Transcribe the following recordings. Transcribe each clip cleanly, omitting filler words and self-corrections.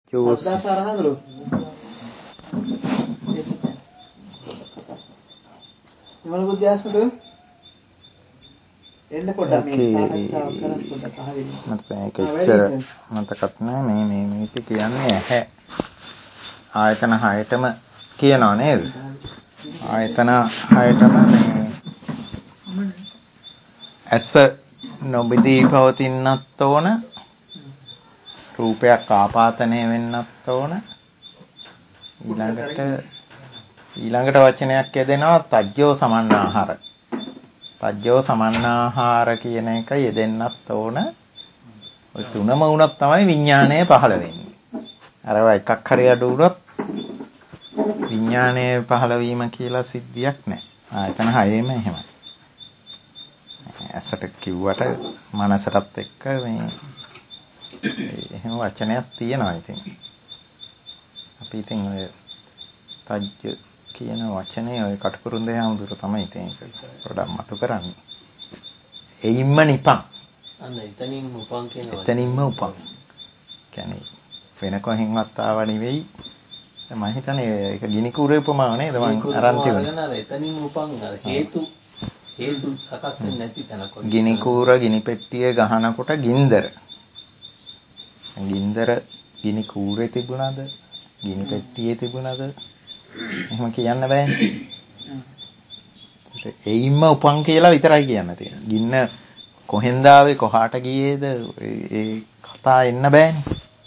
සද්දාසාරහඳුරු මොන බුද්ධාස්මක එන්න පොඩ්ඩක් මේ සාකච්ඡාවක් කරන්න පොඩ්ඩක් අහගෙන මට ඒක ඉච්චර මතකත් නැහැ මේ මේක කියන්නේ ඇහැ ආයතන 6ටම කියනවා නේද ආයතන 6ටම මේ ඇස නොබිදී පවතින්නත් ඕන රූපයක් ආපාතනය වෙන්නත් ඕන ඊළඟට වචනයක් යෙදෙනවා තජ්ජෝ සමන්නාහාර තජ්ජෝ සමන්නාහාර කියන එක යෙදෙන්නත් ඕන ඔය තුනම වුණොත් තමයි විඥාණය පහළ වෙන්නේ අරවා එකක් හරි අඩු වුණොත් විඥාණය පහළ වීම කියලා සිද්ධියක් නැහැ ආයතන 6ෙම එහෙමයි ඇසට කිව්වට මනසටත් එක්ක මේ එහෙම වචනයක් තියෙනවා ඉතින් අපි ඉතින් ඔය තජ්ජ කියන වචනේ ඔය කටුකුරුන්දේ හැමදෙර තමයි ඉතින් ඒක පොඩ්ඩක් මතු කරන්නේ එයින්ම නිපන් අන්න එතනින්ම උපන් කියන එතනින්ම උපන් කියන්නේ වෙන කොහෙන්වත් ආව නෙවෙයි මම හිතන්නේ ඒක ගිනි කූරේ උපමාව නේද මම අරන් තියුණා එතනින්ම උපන් අර හේතු සකස් වෙන්නේ නැති තැනක ගිනි කූර ගිනි පෙට්ටිය ගහනකොට ගින්දර ගිනි කූරේ තිබුණාද ගිනි පෙට්ටියේ තිබුණාද එහෙම කියන්න බෑනේ එයින්ම උපන් කියලා විතරයි කියන්න තියෙන්නේ ගින්න කොහෙන්ද ආවේ කොහාට ගියේද ඒ කතා එන්න බෑනේ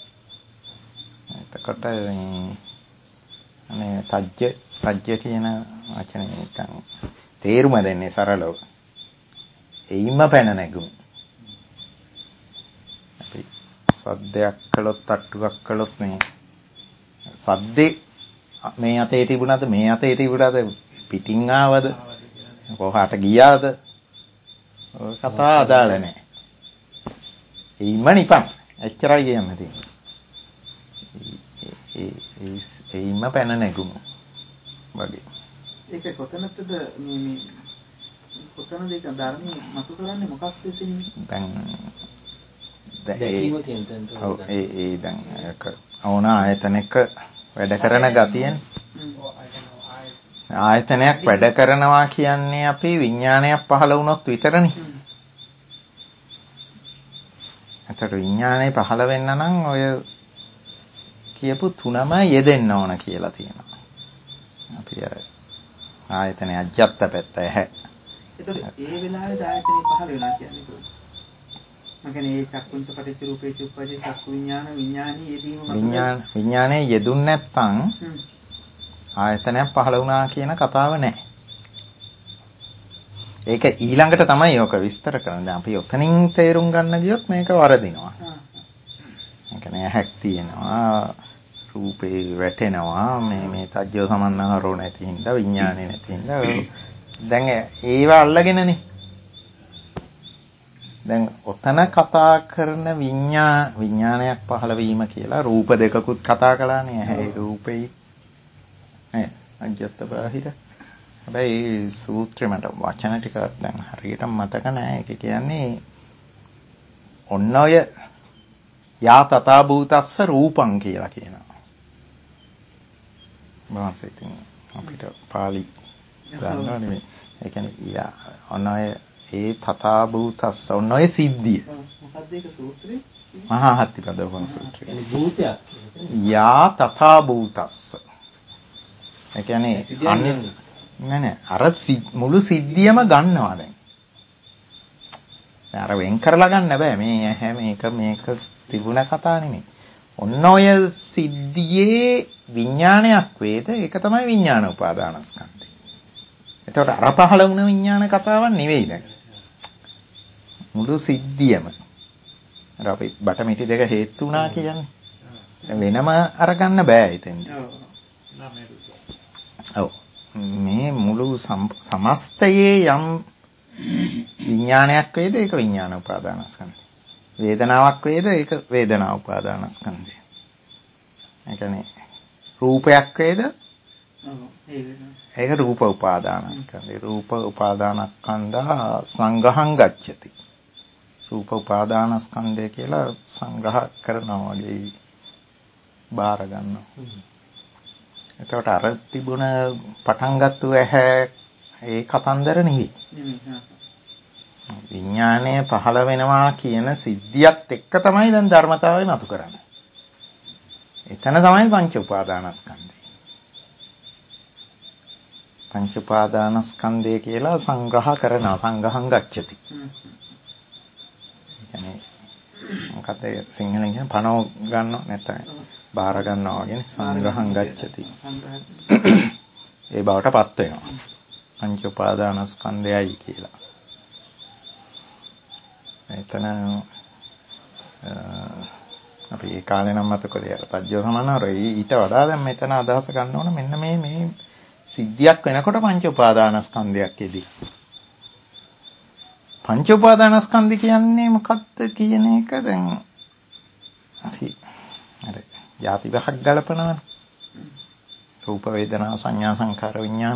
එතකොට අනේ තජ්ජ කියන වචනේ නිකන් තේරුම දෙන්නේ සරලව එයින්ම පැන නැගුම් අපි සද්දයක් කළොත් තට්ටුවක් කළොත් මේ සද්දේ මේ අතේ තිබුණාද මේ අතේ තිබුණාද පිටින් ආවද කොහාට ගියාද ඔය කතා අදාළ නැහැ එයින්ම නිපන් එච්චරයි කියන්න තියෙන්නේ එයින්ම පැන නැගුම් වගේ ඒක කොතනද මේ කොතනද ඒක ධර්මයේ මතු කරන්නේ මොකක්ද එතනින් දැන් දැකීම කියන තැනට ඒ දැන් ඒක ඕන ආයතනයක වැඩ කරන ගතියෙන් ආයතනයක් වැඩ කරනවා කියන්නේ අපි විඥානයක් පහළ වුණොත් විතරනේ. අතට විඥානය පහළ වෙන්න නම් ඔය කියපු තුනම යෙදෙන්න ඕන කියලා තියෙනවා. අපි අර ආයතනයේ අජ්ජත් පැත්ත ඇහැ. ඒතකොට ඒ වෙලාවේ ආයතනෙ පහළ වෙනවා කියන්නේ කොහොමද? මම කියන්නේ ඒ චක්කුංච පටිච්ච රූපේ චුප්පජේ චක්කු විඥානී යෙදීම විඥානයේ යෙදුන් නැත්නම් ආයතනයක් පහළ වුණා කියන කතාව නැහැ. ඒක ඊළඟට තමයි ඔක විස්තර කරන්නේ. දැන් අපි ඔතනින් තේරුම් ගන්න ගියොත් මේක වරදිනවා. ඒ කියන්නේ ඇහැක් තියෙනවා රූපේ වැටෙනවා මේ තජ්ජෝ සමන්නාහරෝ නැති හින්දා විඥානේ නැති හින්දා දැන් ඒව අල්ලගෙනනේ දැන් ඔතන කතා කරන විඥානයක් පහළ වීම කියලා රූප දෙකකුත් කතා කළානේ ඇහැයි රූපෙයි නේ අජ්ජත් බාහිර හැබැයි සූත්‍රෙ මට වචන ටික දැන් හරියට මතක නැහැ ඒක කියන්නේ ඔන්න ඔය යා තථා භූතස්ස රූපං කියලා කියනවා මාසෙ ඉතින් අපිට පාලි දන්නව නෙමෙයි ඒ කියන්නේ ඔන්න ඔය ඒ තථා භූතස්ස ඔන්න ඔය සිද්ධිය මොකක්ද ඒක සූත්‍රේ මහා හත්තිපදෝපම සූත්‍රය يعني භූතයක් යා තථා භූතස්ස ඒ කියන්නේ නෑ අර මුළු සිද්ධියම ගන්නවා දැන් අර වෙන් කරලා ගන්න බෑ මේ මේක තිබුණ කතා නෙමෙයි ඔන්න ඔය සිද්ධියේ විඥානයක් වේද ඒක තමයි විඥාන උපාදානස්කන්ධය එතකොට අර පහළ වුණ විඥාන කතාවක් නෙවෙයි දැන් මුළු සිද්ධියම අර අපි බටමිටි දෙක හේතු වුණා කියන්නේ දැන් වෙනම අරගන්න බෑ ඉතින් ඔව් මේ මුළු සමස්තයේ යම් විඥානයක් වේද ඒක විඥාන උපාදානස්කන්ධය වේදනාවක් වේද ඒක වේදනා උපාදානස්කන්ධය ඒ කියන්නේ රූපයක් වේද ඒක රූප උපාදානස්කන්ධය රූප උපාදානස්කන්ධා සංගහං ගච්ඡති රූප උපාදානස්කන්ධය කියලා සංග්‍රහ කරනවා වගේ බාර ගන්නවා. එතකොට අර තිබුණ පටන් ගත්තු ඇහැ ඒ කතන්දර නෙවෙයි. විඥානය පහළ වෙනවා කියන සිද්ධියත් එක්ක තමයි දැන් ධර්මතාවය මතු කරන්නේ. එතන තමයි පංච උපාදානස්කන්ධය. පංච උපාදානස්කන්ධය කියලා සංග්‍රහ කරනවා. සංගහං ගච්ඡති. කියන්නේ මොකද සිංහලෙන් කියන පණව ගන්නව නැත්නම් බාර ගන්නවා වගේ සංග්‍රහං ගච්ඡති. ඒ බවට පත් වෙනවා. පංච උපාදානස්කන්ධයයි කියලා. එතන අපි ඒ කාලේ නම් මතකලේ අර තජ්ජෝ සමනර ඊට වඩා දැන් මෙතන අදහස ගන්න ඕන මෙන්න මේ සිද්ධියක් වෙනකොට පංච උපාදානස්කන්ධයක් එදී. පංච උපාදානස්කන්ධ කියන්නේ මොකක්ද කියන එක දැන් අපි අර යටි විහක් ගලපනවනේ. රූප වේදනා සංඥා සංකාර විඥාන.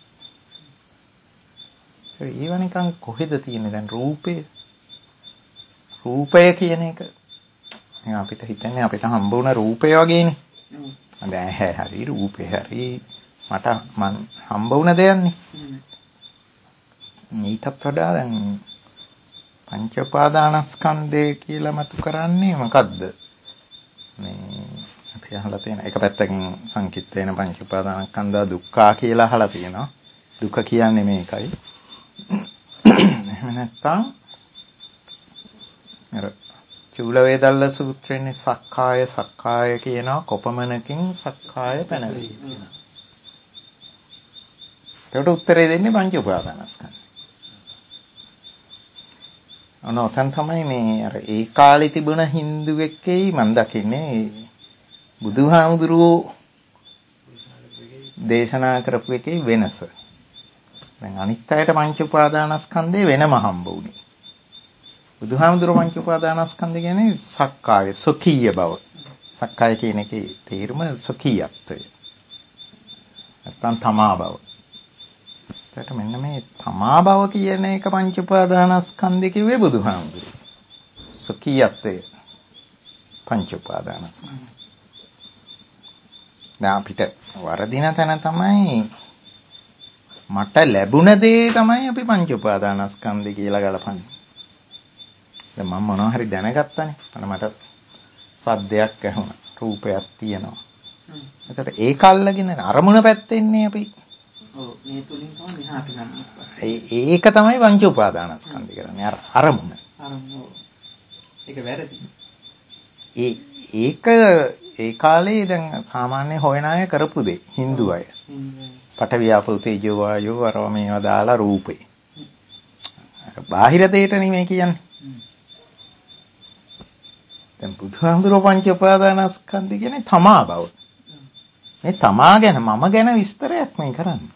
ඒව නිකන් කොහෙද තියෙන්නේ දැන් රූපය කියන එක අපිට හිතන්නේ අපිට හම්බ වුණ රූපය වගේනේ. දැන් හරි රූපේ හරි මට මං හම්බ වුණ දෙයක්නේ. ඊටත් වඩා දැන් පංච උපාදානස්කන්ධය කියලා මතු කරන්නේ මොකද්ද? මේ අපි අහලා තියෙන එක පැත්තකින් සංකිට්ඨේන පංච උපාදානස්කන්ධා දුක්ඛා කියලා අහලා තියෙනවා. දුක කියන්නේ මේකයි. එහෙම නැත්නම් අර චූල වේදල්ල සූත්‍රයේ සක්කාය කියනවා කොපමණකින් සක්කාය පැනවේ කියනවා. ඒකට උත්තරේ දෙන්නේ පංච උපාදානස්කන්ධ. ඔතන තමයි මේ අර ඒ කාලේ තිබුණ හින්දුවෙක්කේ මම දකින්නේ බුදුහාමුදුරුවෝ දේශනා කරපු එකේ වෙනස. දැන් අනිත් අයට පංච උපාදානස්කන්ධේ වෙනම හම්බ වුණේ. බුදුහාමුදුරුවෝ පංච උපාදානස්කන්ධ කියන්නේ සක්කාය සොකීය බව. සක්කාය කියන එකේ තේරුම සොකීයත්වය. නැත්නම් තමා බව. ඒකට මෙන්න මේ තමා බව කියන එක පංච උපාදානස්කන්ධය කිව්වේ බුදුහාමුදුරුවෝ. සොකීයත්වය පංච උපාදානස්කන්ධය. දැන් අපිට වරදින තැන තමයි මට ලැබුණ දේ තමයි අපි පංච උපාදානස්කන්ධය කියලා ගලපන්නේ. දැන් මම මොනවා හරි දැනගත්තානේ. මට සද්දයක් ඇහුණා. රූපයක් තියෙනවා. එතකොට ඒක අල්ලගෙන අරමුණ පැත්තෙන්නේ අපි. ඔව් මේ තුලින් තමයි මෙහාට ගන්න. ඒක තමයි පංච උපාදානස්කන්ධය කරන්නේ. අරමුණ. ඒක වැරදි. ඒක ඒ කාලේ දැන් සාමාන්‍ය හොයන අය කරපු දෙය. Hindu අය. පඨවි ආපෝ තේජෝ වායෝ අරව මේවා දාලා රූපේ. බාහිර දෙයට නෙමෙයි කියන්නේ. දැන් බුදුහාමුදුරුවෝ පංච උපාදානස්කන්ධය කියන්නේ තමා බව. මේ තමා ගැන මම ගැන විස්තරයක් මේ කරන්නේ.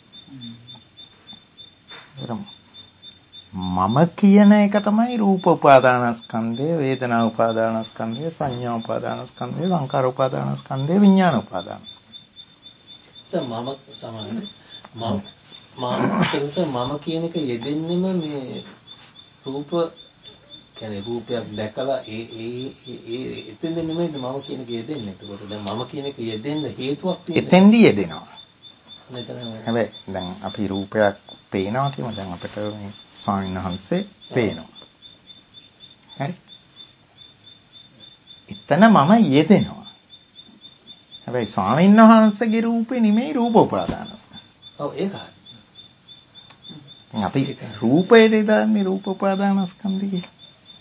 මම කියන එක තමයි රූප උපාදානස්කන්ධය, වේදනා උපාදානස්කන්ධය, සංඥා උපාදානස්කන්ධය, සංකාර උපාදානස්කන්ධය, විඥාන උපාදානස්කන්ධය. මම කියන එක යෙදෙන්නෙම මේ රූප කියන්නේ රූපයක් දැකලා එතෙන්ද නෙමෙයිද මම කියන එක යෙදෙන්නේ. එතකොට දැන් මම කියන එක යෙදෙන්න හේතුවක් තියෙනවා. එතෙන්දී යෙදෙනවා. හැබැයි දැන් අපි රූපයක් පේනවා කියමු. දැන් අපිට මේ ස්වාමීන් වහන්සේ පේනවා. හරි. එතන මම යෙදෙනවා. හැබැයි ස්වාමීන් වහන්සේගේ රූපේ නෙමෙයි රූප උපාදානස්කන්ධය. ඔව් ඒක හරි. අපි රූපයට දාන්නේ රූප උපාදානස්කන්ධය කියලා.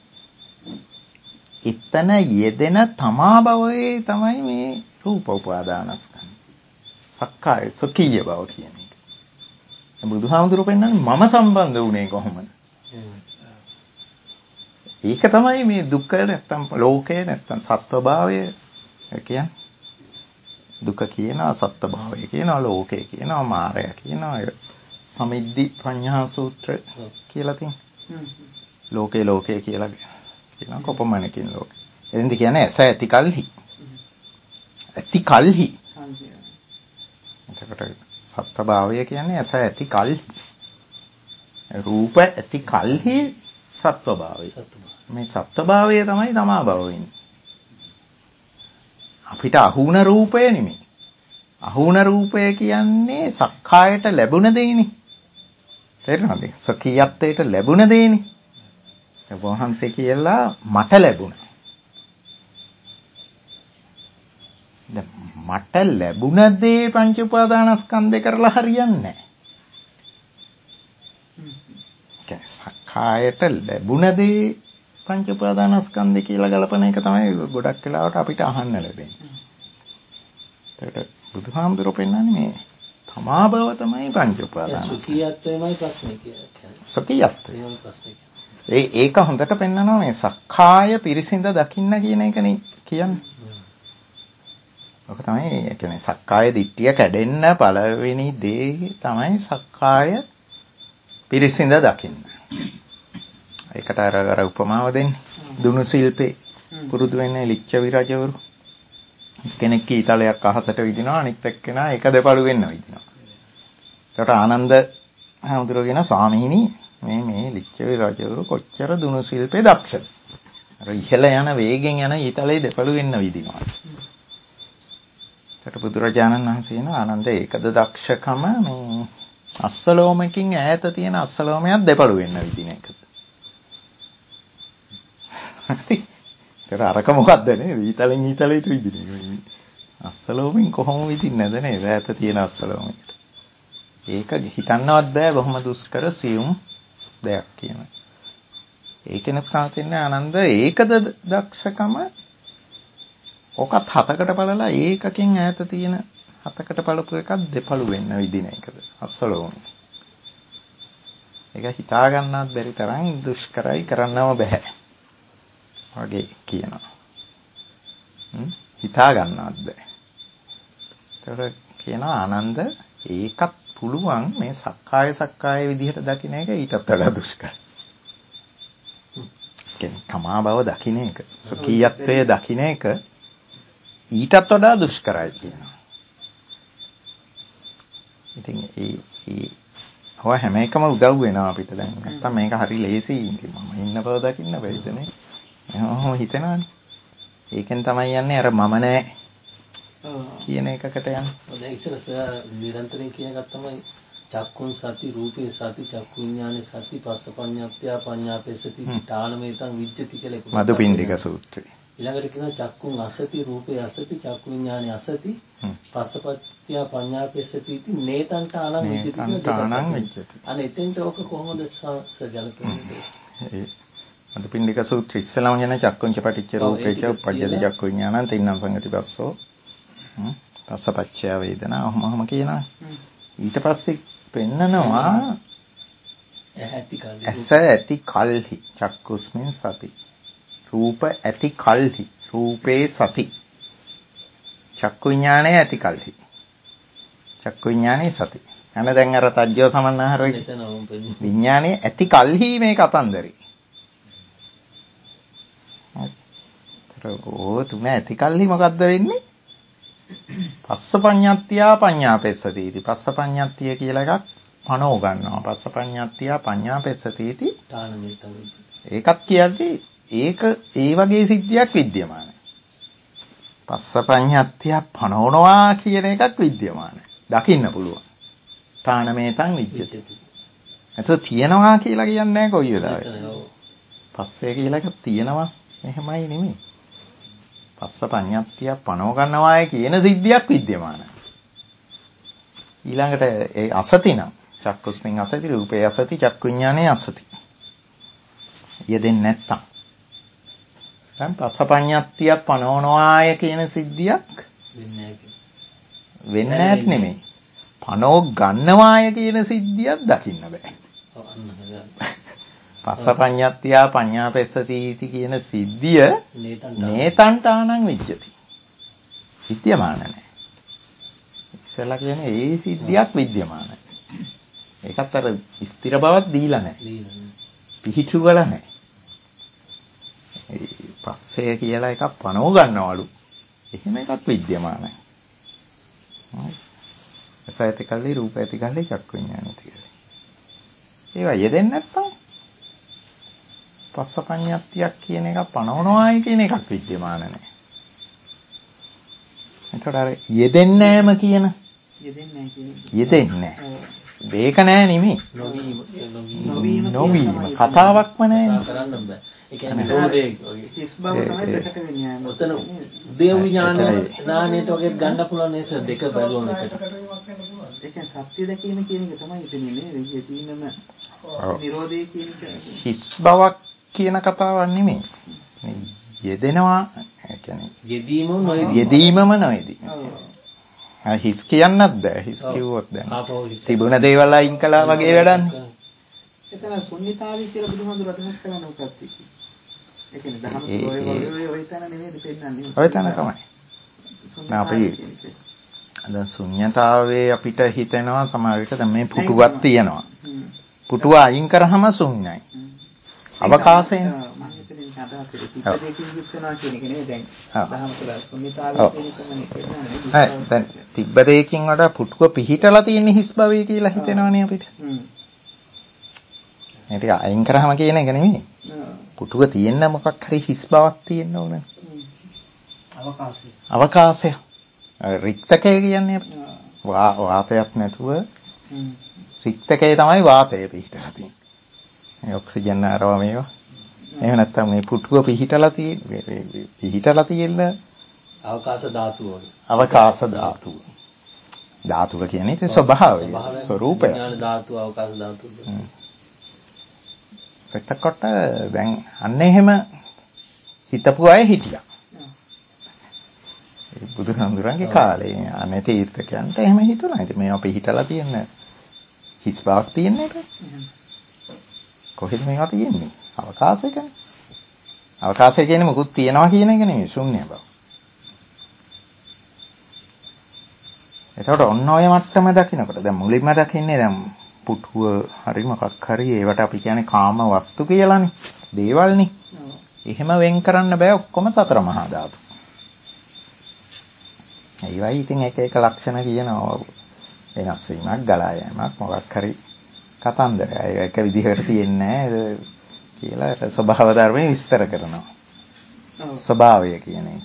එතන යෙදෙන තමා භවයේ තමයි මේ රූප උපාදානස්කන්ධය. සක්කාය සොකීය බව කියන එක. බුදුහාමුදුරුවෝ පෙන්නන්නේ මම සම්බන්ධ වුණේ කොහොමද? ඒක තමයි මේ දුක්ඛ නැත්තම් ලෝකය නැත්තම් සත්වභාවය කියන්නේ. දුක කියනවා සත්වභාවය කියනවා ලෝකය කියනවා මායя කියනවා සමිද්දි ප්‍රඥා සූත්‍ර කියලා තියෙනවා. ලෝකේ කියලා කියනවා කොපමණකින් ලෝකය. එතෙන්ද කියන්නේ ඇස ඇති කල්හි. ඇති කල්හි. එතකොට සත්වභාවය කියන්නේ ඇස ඇති කල්හි. රූප ඇති කල්හි සත්වභාවය. මේ සත්වභාවය තමයි තමා භව වෙන්නේ. අපිට අහුණ රූපය නෙමෙයි. අහුණ රූපය කියන්නේ සක්කායට ලැබුණ දෙයනේ. තේරෙනවද? සකියත්වයට ලැබුණ දෙයනේ. වහන්සේ කියලා මට ලැබුණා. දැන් මට ලැබුණ දේ පංච උපාදානස්කන්ධේ කරලා හරියන්නේ නැහැ. සක්කායට ලැබුණ දේ පංච උපාදානස්කන්ධේ කියලා ගලපන එක තමයි ගොඩක් වෙලාවට අපිට අහන්න ලැබෙන්නේ. ඒකට බුදුහාමුදුරුවෝ පෙන්නන්නේ මේ තමා බව තමයි පංච උපාදානස්කන්ධය. සුඛියත්වයමයි ප්‍රශ්නේ කියන්නේ. සුඛියත්වය. ඒක හොඳට පෙන්නනවා මේ සක්කාය පිරිසිඳ දකින්න කියන එකනේ කියන්නේ. ඔක තමයි කියන්නේ සක්කාය දිට්ඨිය කැඩෙන්න පළවෙනි දේ තමයි සක්කාය පිරිසිඳ දකින්න. ඒකට අර උපමාව දෙන්නේ. දුනු ශිල්පේ පුරුදු වෙන්නේ ලිච්ඡවි රජවරු. කෙනෙක් ඊතලයක් අහසට විදිනවා අනිත් එක්කෙනා ඒක දෙපළු වෙන්න විදිනවා. ඒකට ආනන්ද හඳුරගෙන කියන ස්වාමීනි මේ ලිච්ඡවි රජවරු කොච්චර දුනු ශිල්පේ දක්ෂද? අර ඉහළ යන වේගෙන් යන ඊතලේ දෙපළු වෙන්න විදිනවා. ඒකට බුදුරජාණන් වහන්සේ කියන ආනන්ද ඒකද දක්ෂකම මේ අස්සලෝමකින් ඈත තියෙන අස්සලෝමයක් දෙපළු වෙන්න විදින එකද? ඒක අරක මොකද්ද නේ? ඊතලෙන් ඊතලයට විදින එක. අස්සලෝමෙන් කොහොම විදින්නද නේද? ඈත තියෙන අස්සලෝමයකට. ඒක හිතන්නවත් බෑ බොහොම දුෂ්කර සියුම් දෙයක් කියන. ඒකෙනත් කාතින්නේ ආනන්ද ඒකද දක්ෂකම ඔකත් හතකට බලලා ඒකකින් ඈත තියෙන හතකට බලපු එකක් දෙපළු වෙන්න විදින එකද අස්සලෝමෙ. ඒක හිතා ගන්නවත් බැරි තරම් දුෂ්කරයි කරන්නම බෑ. වගේ කියනවා. හිතා ගන්නවත් බෑ. ඒතර කියනවා ආනන්ද ඒකත් පුළුවන් මේ සක්කාය විදිහට දකින්න එක ඊටත් වඩා දුෂ්කරයි. කියන්නේ තමා බව දකින්න එක, සුඛීයත්වයේ දකින්න එක ඊටත් වඩා දුෂ්කරයි කියනවා. ඉතින් ඔය හැම එකම උදව් වෙනවා අපිට දැන්. නැත්තම් මේක හරි ලේසි. මම ඉන්න බව දකින්න බැරිදනේ. එහෙම හිතනවානේ. ඒකෙන් තමයි යන්නේ අර මම නෑ කියන එකකට යන්නේ. දැන් ඉස්සර නිරන්තරයෙන් කියන එකක් තමයි චක්කුන් සති රූපේ සති චක්කු විඥානේ සති පස්සපඤ්ඤාත්‍ය පඤ්ඤාපේසති ඨානමේතං විජ්ජති කියලා එක. මදුපිණ්ඩික සූත්‍රය. ඊළඟට කියනවා චක්කුන් අසති රූපේ අසති චක්කු විඥානේ අසති පස්සපත්‍ය පඤ්ඤාපේසති इति නේතං ඨානං විජ්ජති කියලා. අනේ එතෙන්ට ඔක කොහොමද සජලකන්නේ? මදුපිණ්ඩික සූත්‍රය ඉස්සලම කියන චක්කුංච පටිච්ච රූපේච උප්පජ්ජති චක්කු විඥානං තින්නම් සංගති පස්සෝ පස්සපච්චය වේදනා ඔහොම කියනවා. ඊට පස්සේ පෙන්නනවා ඇස ඇති කල්හි චක්කුස්මින් සති රූප ඇති කල්හි රූපේ සති චක්කු විඥානය ඇති කල්හි චක්කු විඥානේ සති. අන දැන් අර තජ්ජෝ සමන්නාහර විඥානේ ඇති කල්හි මේ කතන්දරේ. ඕ තුන ඇති කල්හි මොකද්ද වෙන්නේ? පස්සපඤ්ඤාත්‍ය පඤ්ඤාපෙස්සති इति. පස්සපඤ්ඤාත්‍ය කියලා එකක් පනෝ ගන්නවා. පස්සපඤ්ඤාත්‍ය පඤ්ඤාපෙස්සති इति. ඒකත් කියන්නේ ඒක ඒ වගේ සිද්ධියක් විද්‍යමානයි. පස්සපඤ්ඤාත්‍ය පනෝනවා කියන එකක් විද්‍යමානයි. දකින්න පුළුවන්. ඨානමේතං විජ්ජති. එතකොට තියනවා කියලා කියන්නේ නැහැ කොයි වෙලාවෙ. පස්සේ කියලා එකක් තියනවා එහෙමයි නෙමෙයි. පස්සපඤ්ඤාත්‍ය පනව ගන්නවාය කියන සිද්ධියක් විද්‍යමානයි. ඊළඟට ඒ අසති නම් චක්කුස්මින් අසති රූපේ අසති චක්කු විඥානේ අසති. යෙදෙන්නේ නැත්තම්. දැන් පස්සපඤ්ඤාත්‍ය පනවනවාය කියන සිද්ධියක් වෙන්නේ නැත් නෙමෙයි. පනව ගන්නවාය කියන සිද්ධියක් දකින්න බෑ. පස්සපඤ්ඤාත්‍ය පඤ්ඤාපෙස්සති इति කියන සිද්ධිය නේතං ඨානං විජ්ජති. විද්‍යමාන නැහැ. ඉස්සලා කියන්නේ ඒ සිද්ධියක් විද්‍යමානයි. ඒකත් අර ස්ථිර බවක් දීලා නැහැ. පිහිටු වල නැහැ. පස්සේ කියලා එකක් පනව ගන්නවලු. එහෙම එකක් විද්‍යමානයි. ඇසයිත කල්ලි රූපයිත කල්ලි චක්කු විඥානිත කල්ලි. ඒවා යෙදෙන්නේ නැත්තම් පස්සපඤ්ඤාත්‍යක් කියන එක පනවනවායි කියන එකක් විද්‍යමාන නැහැ. එතකොට අර යෙදෙන්නේ නැම කියන යෙදෙන්නේ නැහැ කියන එක. යෙදෙන්නේ නැහැ. ඒක නෑ නෙමෙයි. නොවීම කතාවක්ම නෑ. කරන්න බෑ. ඒ කියන්නේ නිරෝධයේ හිස් බව තමයි ප්‍රකට වෙන්නේ. ඔතන දේව විඥානයට වගේ ගන්න පුළුවන් නේද දෙක බැලුවම එකට. ඒ කියන්නේ සත්‍ය දැකීම කියන එක තමයි ඉතින් නේද? යෙදීමම නිරෝධය කියන එක. හිස් බවක් කියන කතාවක් නෙමෙයි. යෙදෙනවා කියන්නේ යෙදීමම නොයේදී. හිස් කියන්නත් බෑ. හිස් කිව්වොත් දැන් තිබුණ දේවල් අයින් කළා වගේ වැඩන්නේ. එතන ශුන්‍යතාවය කියලා බුදුහාමුදුර අදහස් කරන උසත් එක්ක. ඒ කියන්නේ දහම ඔය තැන නෙමෙයි පෙන්නන්නේ. ඔය තැන තමයි. අපි දැන් ශුන්‍යතාවයේ අපිට හිතෙනවා සමහර විට දැන් මේ පුටුවක් තියෙනවා. පුටුව අයින් කරාම ශුන්‍යයි. අවකාශයෙන් මම හිතන්නේ අදහස් දෙකකින් හිස් වෙනවා කියන එක නෙමෙයි දැන්. දහම තුළ ශුන්‍යතාවය කියන එකමනේ පෙන්නන්නේ. දැන් තිබ්බ දෙයකින් වඩා පුටුව පිහිටලා තියෙන හිස් භවය කියලා හිතෙනවනේ අපිට. මේ ටික අයින් කරාම කියන එක නෙමෙයි. පුටුව තියෙන්න මොකක් හරි හිස් බවක් තියෙන්න ඕනේ. අවකාශය. රික්තකය කියන්නේ වාතයක් නැතුව රික්තකය තමයි වාතය පිහිටලා තියෙන්නේ. මේ ඔක්සිජන් ආරව මේවා. එහෙම නැත්නම් මේ පුටුව පිහිටලා තියෙන අවකාශ ධාතුව. අවකාශ ධාතුව. ධාතුව කියන්නේ ඒ ස්වභාවය, ස්වરૂපය. විඥාන ධාතුව, අවකාශ ධාතුව. එතකොට දැන් අන්න එහෙම හිතපු අය හිටියා. ඒ බුදුහාමුදුරන්ගේ කාලේ අනේ තීර්ථකයන්ට එහෙම හිතුණා. ඉතින් මේවා පිහිටලා තියෙන හිස් බවක් තියෙන එක. කොහෙද මේවා තියෙන්නේ? අවකාශයකනේ. අවකාශය කියන්නේ මොකුත් තියනවා කියන එක නෙමෙයි ශුන්‍ය බව. එතකොට ඔන්න ඔය මට්ටම දකින්නකොට දැන් මුලින්ම දකින්නේ දැන් පුටුව හරි මොකක් හරි ඒවට අපි කියන්නේ කාම වස්තු කියලානේ. දේවල්නේ. එහෙම වෙන් කරන්න බෑ ඔක්කොම සතර මහා ධාතු. ඒවයි ඉතින් එක එක ලක්ෂණ කියනවා වෙනස් වීමක් ගලා යෑමක් මොකක් හරි කතන්දරය. ඒක විදිහකට තියෙන්නේ නැහැ කියලා ස්වභාව ධර්මයේ විස්තර කරනවා. ස්වභාවය කියන එක.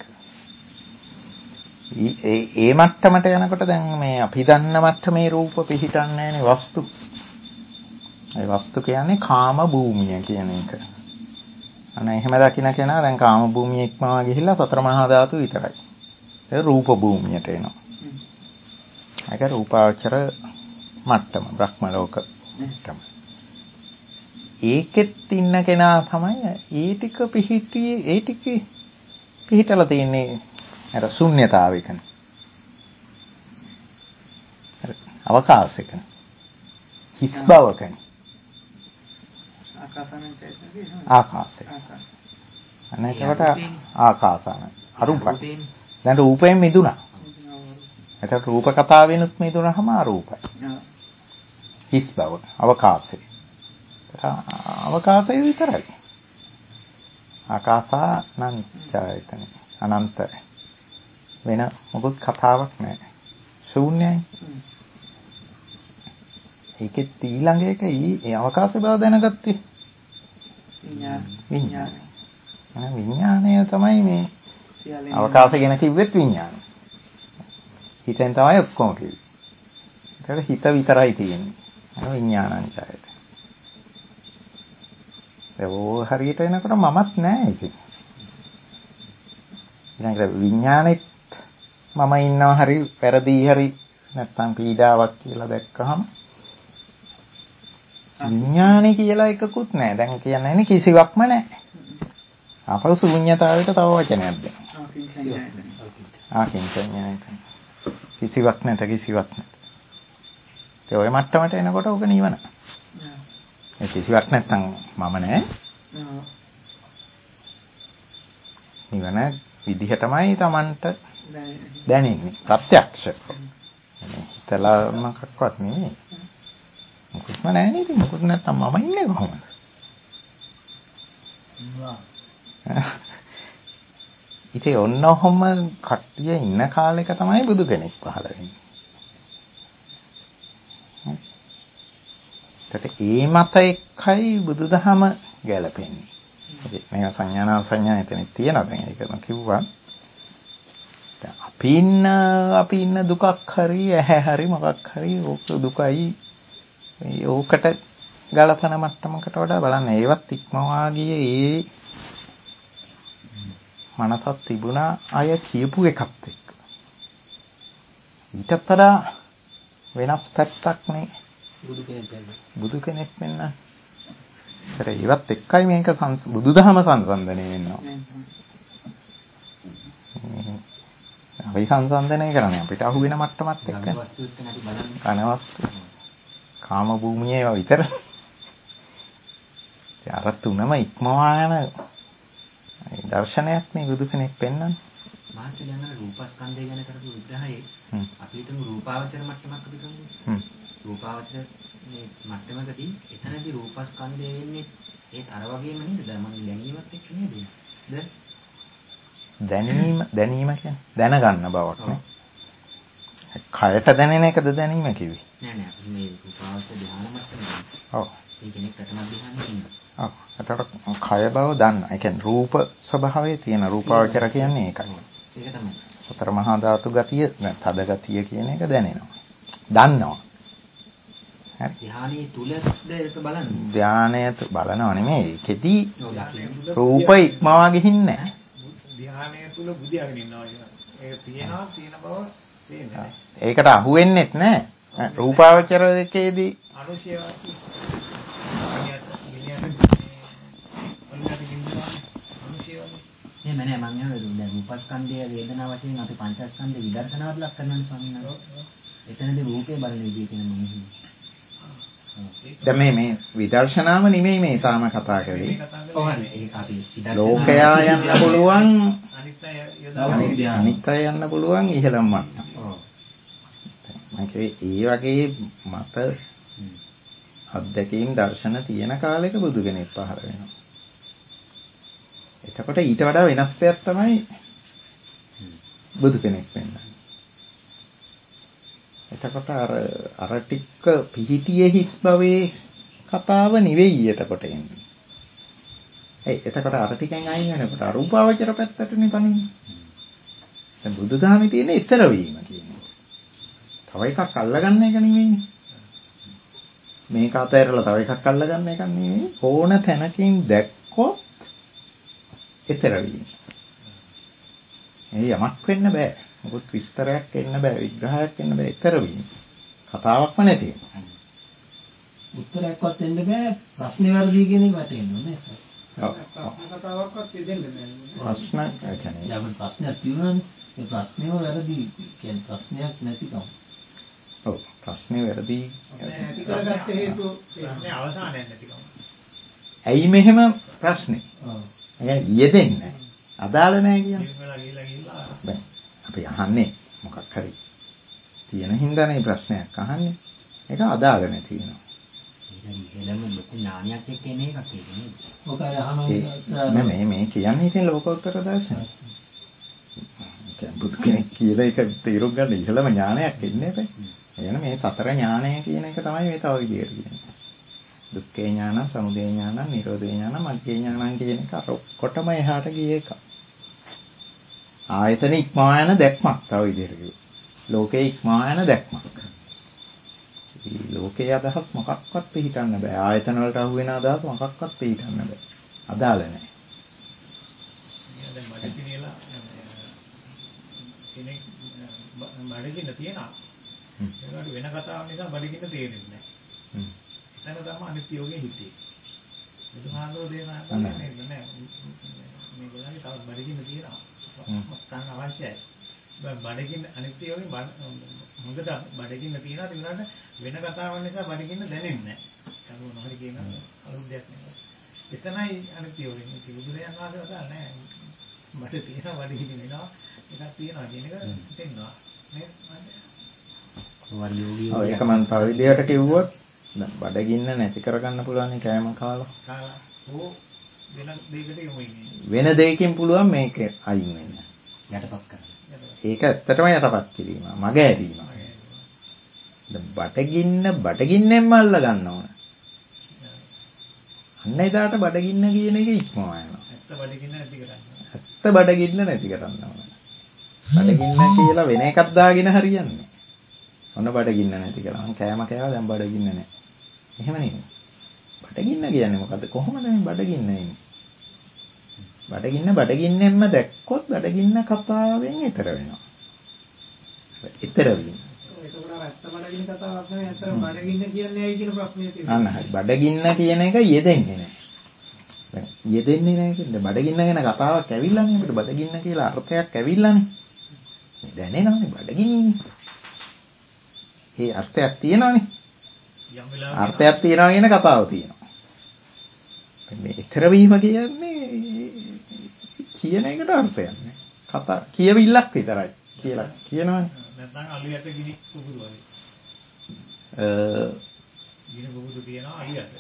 ඒ මට්ටමට යනකොට දැන් මේ අපි දන්න මට්ටමේ රූප පිහිටන්නේ නැහැනේ වස්තු. ඒ වස්තු කියන්නේ කාම භූමිය කියන එක. අනේ එහෙම දකින්න කෙනා දැන් කාම භූමිය ඉක්මවා ගිහිල්ලා සතර මහා ධාතු විතරයි. ඒ රූප භූමියට එනවා. ඒක රූපාවචර මට්ටම බ්‍රහ්ම ලෝක මට්ටම. ඒකෙත් ඉන්න කෙනා තමයි ඒ ටික පිහිටලා තියෙන්නේ අර ශුන්‍යතාවයකනේ. අවකාශයකනේ. හිස් බවකනේ. ආකාශය. අනේකට ආකාසන අරූපයි. දැන් රූපයෙන් මිදුණා. එතකොට රූප කතාවෙනුත් මිදුණාම අරූපයි. හිස් බව අවකාශය. අවකාශය විතරයි. ආකාසානංචයතන අනන්ත වෙන මොකුත් කතාවක් නැහැ. ශූන්‍යයි. ඒකෙත් ඊළඟ එක ඒ අවකාශ බව දැනගත්තේ විඥානය තමයි මේ අවකාශය ගැන කිව්වෙත් විඥානය. හිතෙන් තමයි ඔක්කොම කිව්වේ. ඒකට හිත විතරයි තියෙන්නේ. විඥානංචයත. ඒක හරියට එනකොට මමත් නෑ ඉතින්. ඊළඟට විඥානෙත් මම ඉන්නවා හරි පෙරදී හරි නැත්තම් පීඩාවක් කියලා දැක්කහම විඥානෙ කියලා එකකුත් නෑ. දැන් කියන්නේ කිසිවක්ම නෑ. අපව ශූන්‍යතාවයට තව වචනයක් දෙනවා. ආකින්චඤ්ඤායත. කිසිවක් නැත. ඒ ඔය මට්ටමට එනකොට ඔක නිවන. ඒ කිසිවක් නැත්තම් මම නෑ. නිවන විදිහටමයි Tamanට දැනෙන්නේ. ප්‍රත්‍යක්ෂ. හිතලා මොකක්වත් නෙමෙයි. මොකක්ම නැහැ නේද? මොකක් නැත්තම් මම ඉන්නේ කොහොමද? ඉතින් ඔන්න ඔහොම කට්ටිය ඉන්න කාලෙක තමයි බුදු කෙනෙක් පහළ වෙන්නේ. ඒ මත එක්කයි බුදුදහම ගැලපෙන්නේ. මේවා සංඥානා සංඥා එතන තියෙනවා. දැන් ඒක මම කිව්වා. අපි ඉන්න දුකක් හරි ඇහැ හරි මොකක් හරි ඕක දුකයි ඕකට ගලපන මට්ටමකට වඩා බලන්න ඒවත් ඉක්මවා ගියේ ඒ මනසක් තිබුණා අය කියපු එකත් එක්ක. ඊටත් වඩා වෙනස් පැත්තක් නේ බුදු කෙනෙක් වෙන්න. ඒවත් එක්කයි මේක බුදුදහම සංසන්දනය වෙනවා. අපි සංසන්දනය කරන්නේ අපිට අහු වෙන මට්ටමත් එක්ක. කනවස්තු කාම භූමියේ විතර. අර තුනම ඉක්මවා යන දර්ශනයක් නේ බුදු කෙනෙක් පෙන්වන්නේ. මාත් දැන් අර රූපස්කන්ධය ගැන කරපු විග්‍රහයේ අපි හිතමු රූපාවචර මට්ටමක් අපි කරමු. රූපාවචර මේ මට්ටමකදී එතනදී රූපස්කන්ධය වෙන්නේ ඒත් අර වගේම නේද? දැන් මම දැනීමත් එක්ක නේද? දැනීම කියන්නේ දැනගන්න බවක් නේ. කයට දැනෙන එකද දැනීම කිව්වේ? නෑ අපි මේ රූපාවචර ධ්‍යාන මට්ටමේ. ඔව්. ඒ කෙනෙක් ප්‍රථම ධ්‍යානෙ ඉන්නවා. ඔව්. එතකොට කය බව දන්න. ඒ කියන්නේ රූප ස්වභාවයේ තියෙන රූපාවචර කියන්නේ ඒකයි. ඒක තමයි. සතර මහා ධාතු ගතිය, තද ගතිය කියන එක දැනෙනවා. දන්නවා. හරි. ධ්‍යානයේ තුලද ඒක බලන්නේ. ධ්‍යානයේ බලනව නෙමෙයි. ඒකෙදි රූප ඉක්මවා ගිහින් නැහැ. ධ්‍යානයේ තුල බුදියාගෙන ඉන්නවා කියන. ඒක තියෙනවා තියෙන බව තේන්නේ. ඒකට අහු වෙන්නෙත් නැහැ. රූපාවචර එකේදී අනුශේවාදී එහෙම නෑ මම කියන්නේ රූපස්කන්ධය වේදනා වශයෙන් අපි පංචස්කන්ධ විදර්ශනාවට ලක් කරනවානේ ස්වාමීන් වහන්සේ. එතනදී රූපේ බලන විදිය කියන මම දැන් මේ විදර්ශනාව නෙමෙයි මේ තාම කතා කරේ. ඔව් හරි ඒක අපි ලෝකයා යන්න පුළුවන් අනිත්‍ය යන්න පුළුවන් ඉහළම මට්ටම. ඔව්. මම කියේ ඒ වගේ මත අත්දැකීම් දර්ශන තියෙන කාලෙක බුදු කෙනෙක් පහළ වෙනවා. එතකොට ඊට වඩා වෙනස් දෙයක් තමයි බුදු කෙනෙක් වෙන්නේ. එතකොට අර ටික පිහිටියේ හිස් භවයේ කතාව නෙවෙයි එතකොට එන්නේ. එතකොට අර ටිකෙන් අයින් වෙනකොට අරූපාවචර පැත්තටනේ පනින්නේ. දැන් බුදුදහමේ තියෙන ඊතර වීම කියන්නේ. තව එකක් අල්ලගන්න එක නෙවෙයිනේ. මේක අතහැරලා තව එකක් අල්ලගන්න එක නෙවෙයි. ඕන තැනකින් දැක්කොත් ඊතර වීම. යමක් වෙන්න බෑ. මොකද විස්තරයක් එන්න බෑ, විග්‍රහයක් එන්න බෑ, ඊතර වීම. කතාවක්ම නැති වෙනවා. උත්තරයක්වත් දෙන්න බෑ. ප්‍රශ්නේ වර්ධි කියන එක වැටෙන්නේ නෑ. කතාවක්වත් දෙන්නේ නෑ. ප්‍රශ්න කියන්නේ දැන් ප්‍රශ්නයක් තියෙනවානේ. ඒ ප්‍රශ්නේම වැරදි. කියන්නේ ප්‍රශ්නයක් නැතිකම. ඔව් ප්‍රශ්නේ වැරදි. නැති කරගත්ත හේතුව ප්‍රශ්නේ අවසානයක් නැතිකම. ඇයි මෙහෙම ප්‍රශ්නේ? ඔව්. ඒ යෙදෙන්නේ නැහැ. අදාළ නැහැ කියන්නේ. ගිහිල්ලා අපි අහන්නේ මොකක් හරි තියෙන හින්දානේ ප්‍රශ්නයක් අහන්නේ. ඒක අදාළ නැති වෙනවා. ඉහළම ලොකු ඥානයක් එක්ක එන එකක් ඒක නේද? ඔක අර අහනවා මේ කියන්නේ ඉතින් ලෝකෝත්තර දර්ශනය. කියන්නේ බුදු කෙනෙක් කියලා ඒක තේරුම් ගන්න ඉහළම ඥානයක් එන්නේ නැහැ. එයන මේ සතර ඥානය කියන එක තමයි මේ තව විදියට කියන්නේ. දුක්ඛේ ඥාන, සමුදය ඥාන, නිරෝධේ ඥාන, මග්ගේ ඥාන කියන එක අර ඔක්කොටම එහාට ගිය එක. ආයතන ඉක්මවා යන දැක්මක් තව විදියට කිව්වොත්. ලෝකේ ඉක්මවා යන දැක්මක්. ලෝකයේ අදහස් මොකක්වත් පිළිටන්න බෑ. ආයතන වලට අහු වෙන අදහස් මොකක්වත් පිළිටන්න බෑ. අදාළ නැහැ. දැන් බඩගිනිලා කෙනෙක් බඩගින්න තියනවා. ඒකට වෙන කතාවක් නිසා බඩගින්න තේරෙන්නේ නැහැ. එතන තමයි අනිත්‍ය යෝගේ හිතේ. බුදුහාමුදුරෝ දේශනා කරන්නේ නෑ. මේගොල්ලන්ගේ තව බඩගින්න තියනවා. මොකක්ද අවශ්‍යයි. බඩගින්න අනිත්‍ය යෝගේ හොඳට බඩගින්න තියනවා. ඒ වුණාට වෙන කතාවක් නිසා බඩගින්න දැනෙන්නේ නැහැ. කරුණ හරි කියන අලුත් දෙයක් නෙවෙයි. එතනයි අනිත්‍ය යෝගේ. ඒක බුදුරයන් වහන්සේ වදාළ නෑ. බඩ තියෙනවා බඩගින්න වෙනවා. එකක් තියෙනවා කියන එක හිතෙනවා. නේද? ඒක මම තව විදියට කිව්වොත් බඩගින්න නැති කරගන්න පුළුවන් කෑම කාලා. ඕ වෙන දෙයකට යොමු වෙන්නේ. වෙන දෙයකින් පුළුවන් මේක අයින් වෙන්න. යටපත් කරන්න. ඒක ඇත්තටම යටපත් කිරීම. මග ඇරීම. දැන් බඩගින්නෙන්ම අල්ල ගන්න ඕන. අන්න එදාට බඩගින්න කියන එක ඉක්මවා යනවා. ඇත්ත බඩගින්න නැති කරන්න. ඇත්ත බඩගින්න නැති කරන්න ඕන. බඩගින්න කියලා වෙන එකක් දාගෙන හරියන්නේ. ඔන්න බඩගින්න නැති කියලා. මං කෑම කෑවා දැන් බඩගින්න නැහැ. එහෙම නෙමෙයි. බඩගින්න කියන්නේ මොකද්ද? කොහොමද මේ බඩගින්න එන්නේ? බඩගින්නෙන්ම දැක්කොත් බඩගින්න කතාවෙන් ඈතර වෙනවා. ඈතර වීම. ඒකෝට ඇත්ත බඩගින්න කතාවක් නෙවෙයි. ඇත්තටම බඩගින්න කියන්නේ ඇයි කියන ප්‍රශ්නේ තියෙනවා. අන්න හරි. බඩගින්න කියන එක යෙදෙන්නේ නැහැ. දැන් යෙදෙන්නේ නැහැ කියන්නේ බඩගින්න ගැන කතාවක් ඇවිල්ලානේ අපිට බඩගින්න කියලා අර්ථයක් ඇවිල්ලානේ. දැනෙනවනේ බඩගින්නේ. ඒ අර්ථයක් තියෙනවනේ. යම් වෙලාවක අර්ථයක් තියනවා කියන කතාව තියෙනවා. මේ ඊතර වීම කියන්නේ කියන එකට අර්ථයක් නෑ. කතා කියවිල්ලක් විතරයි කියලා කියනවනේ. නැත්නම් අලියට ගිනි කුකුළු වගේ. ගිනි කුකුළු තියනවා අලියට.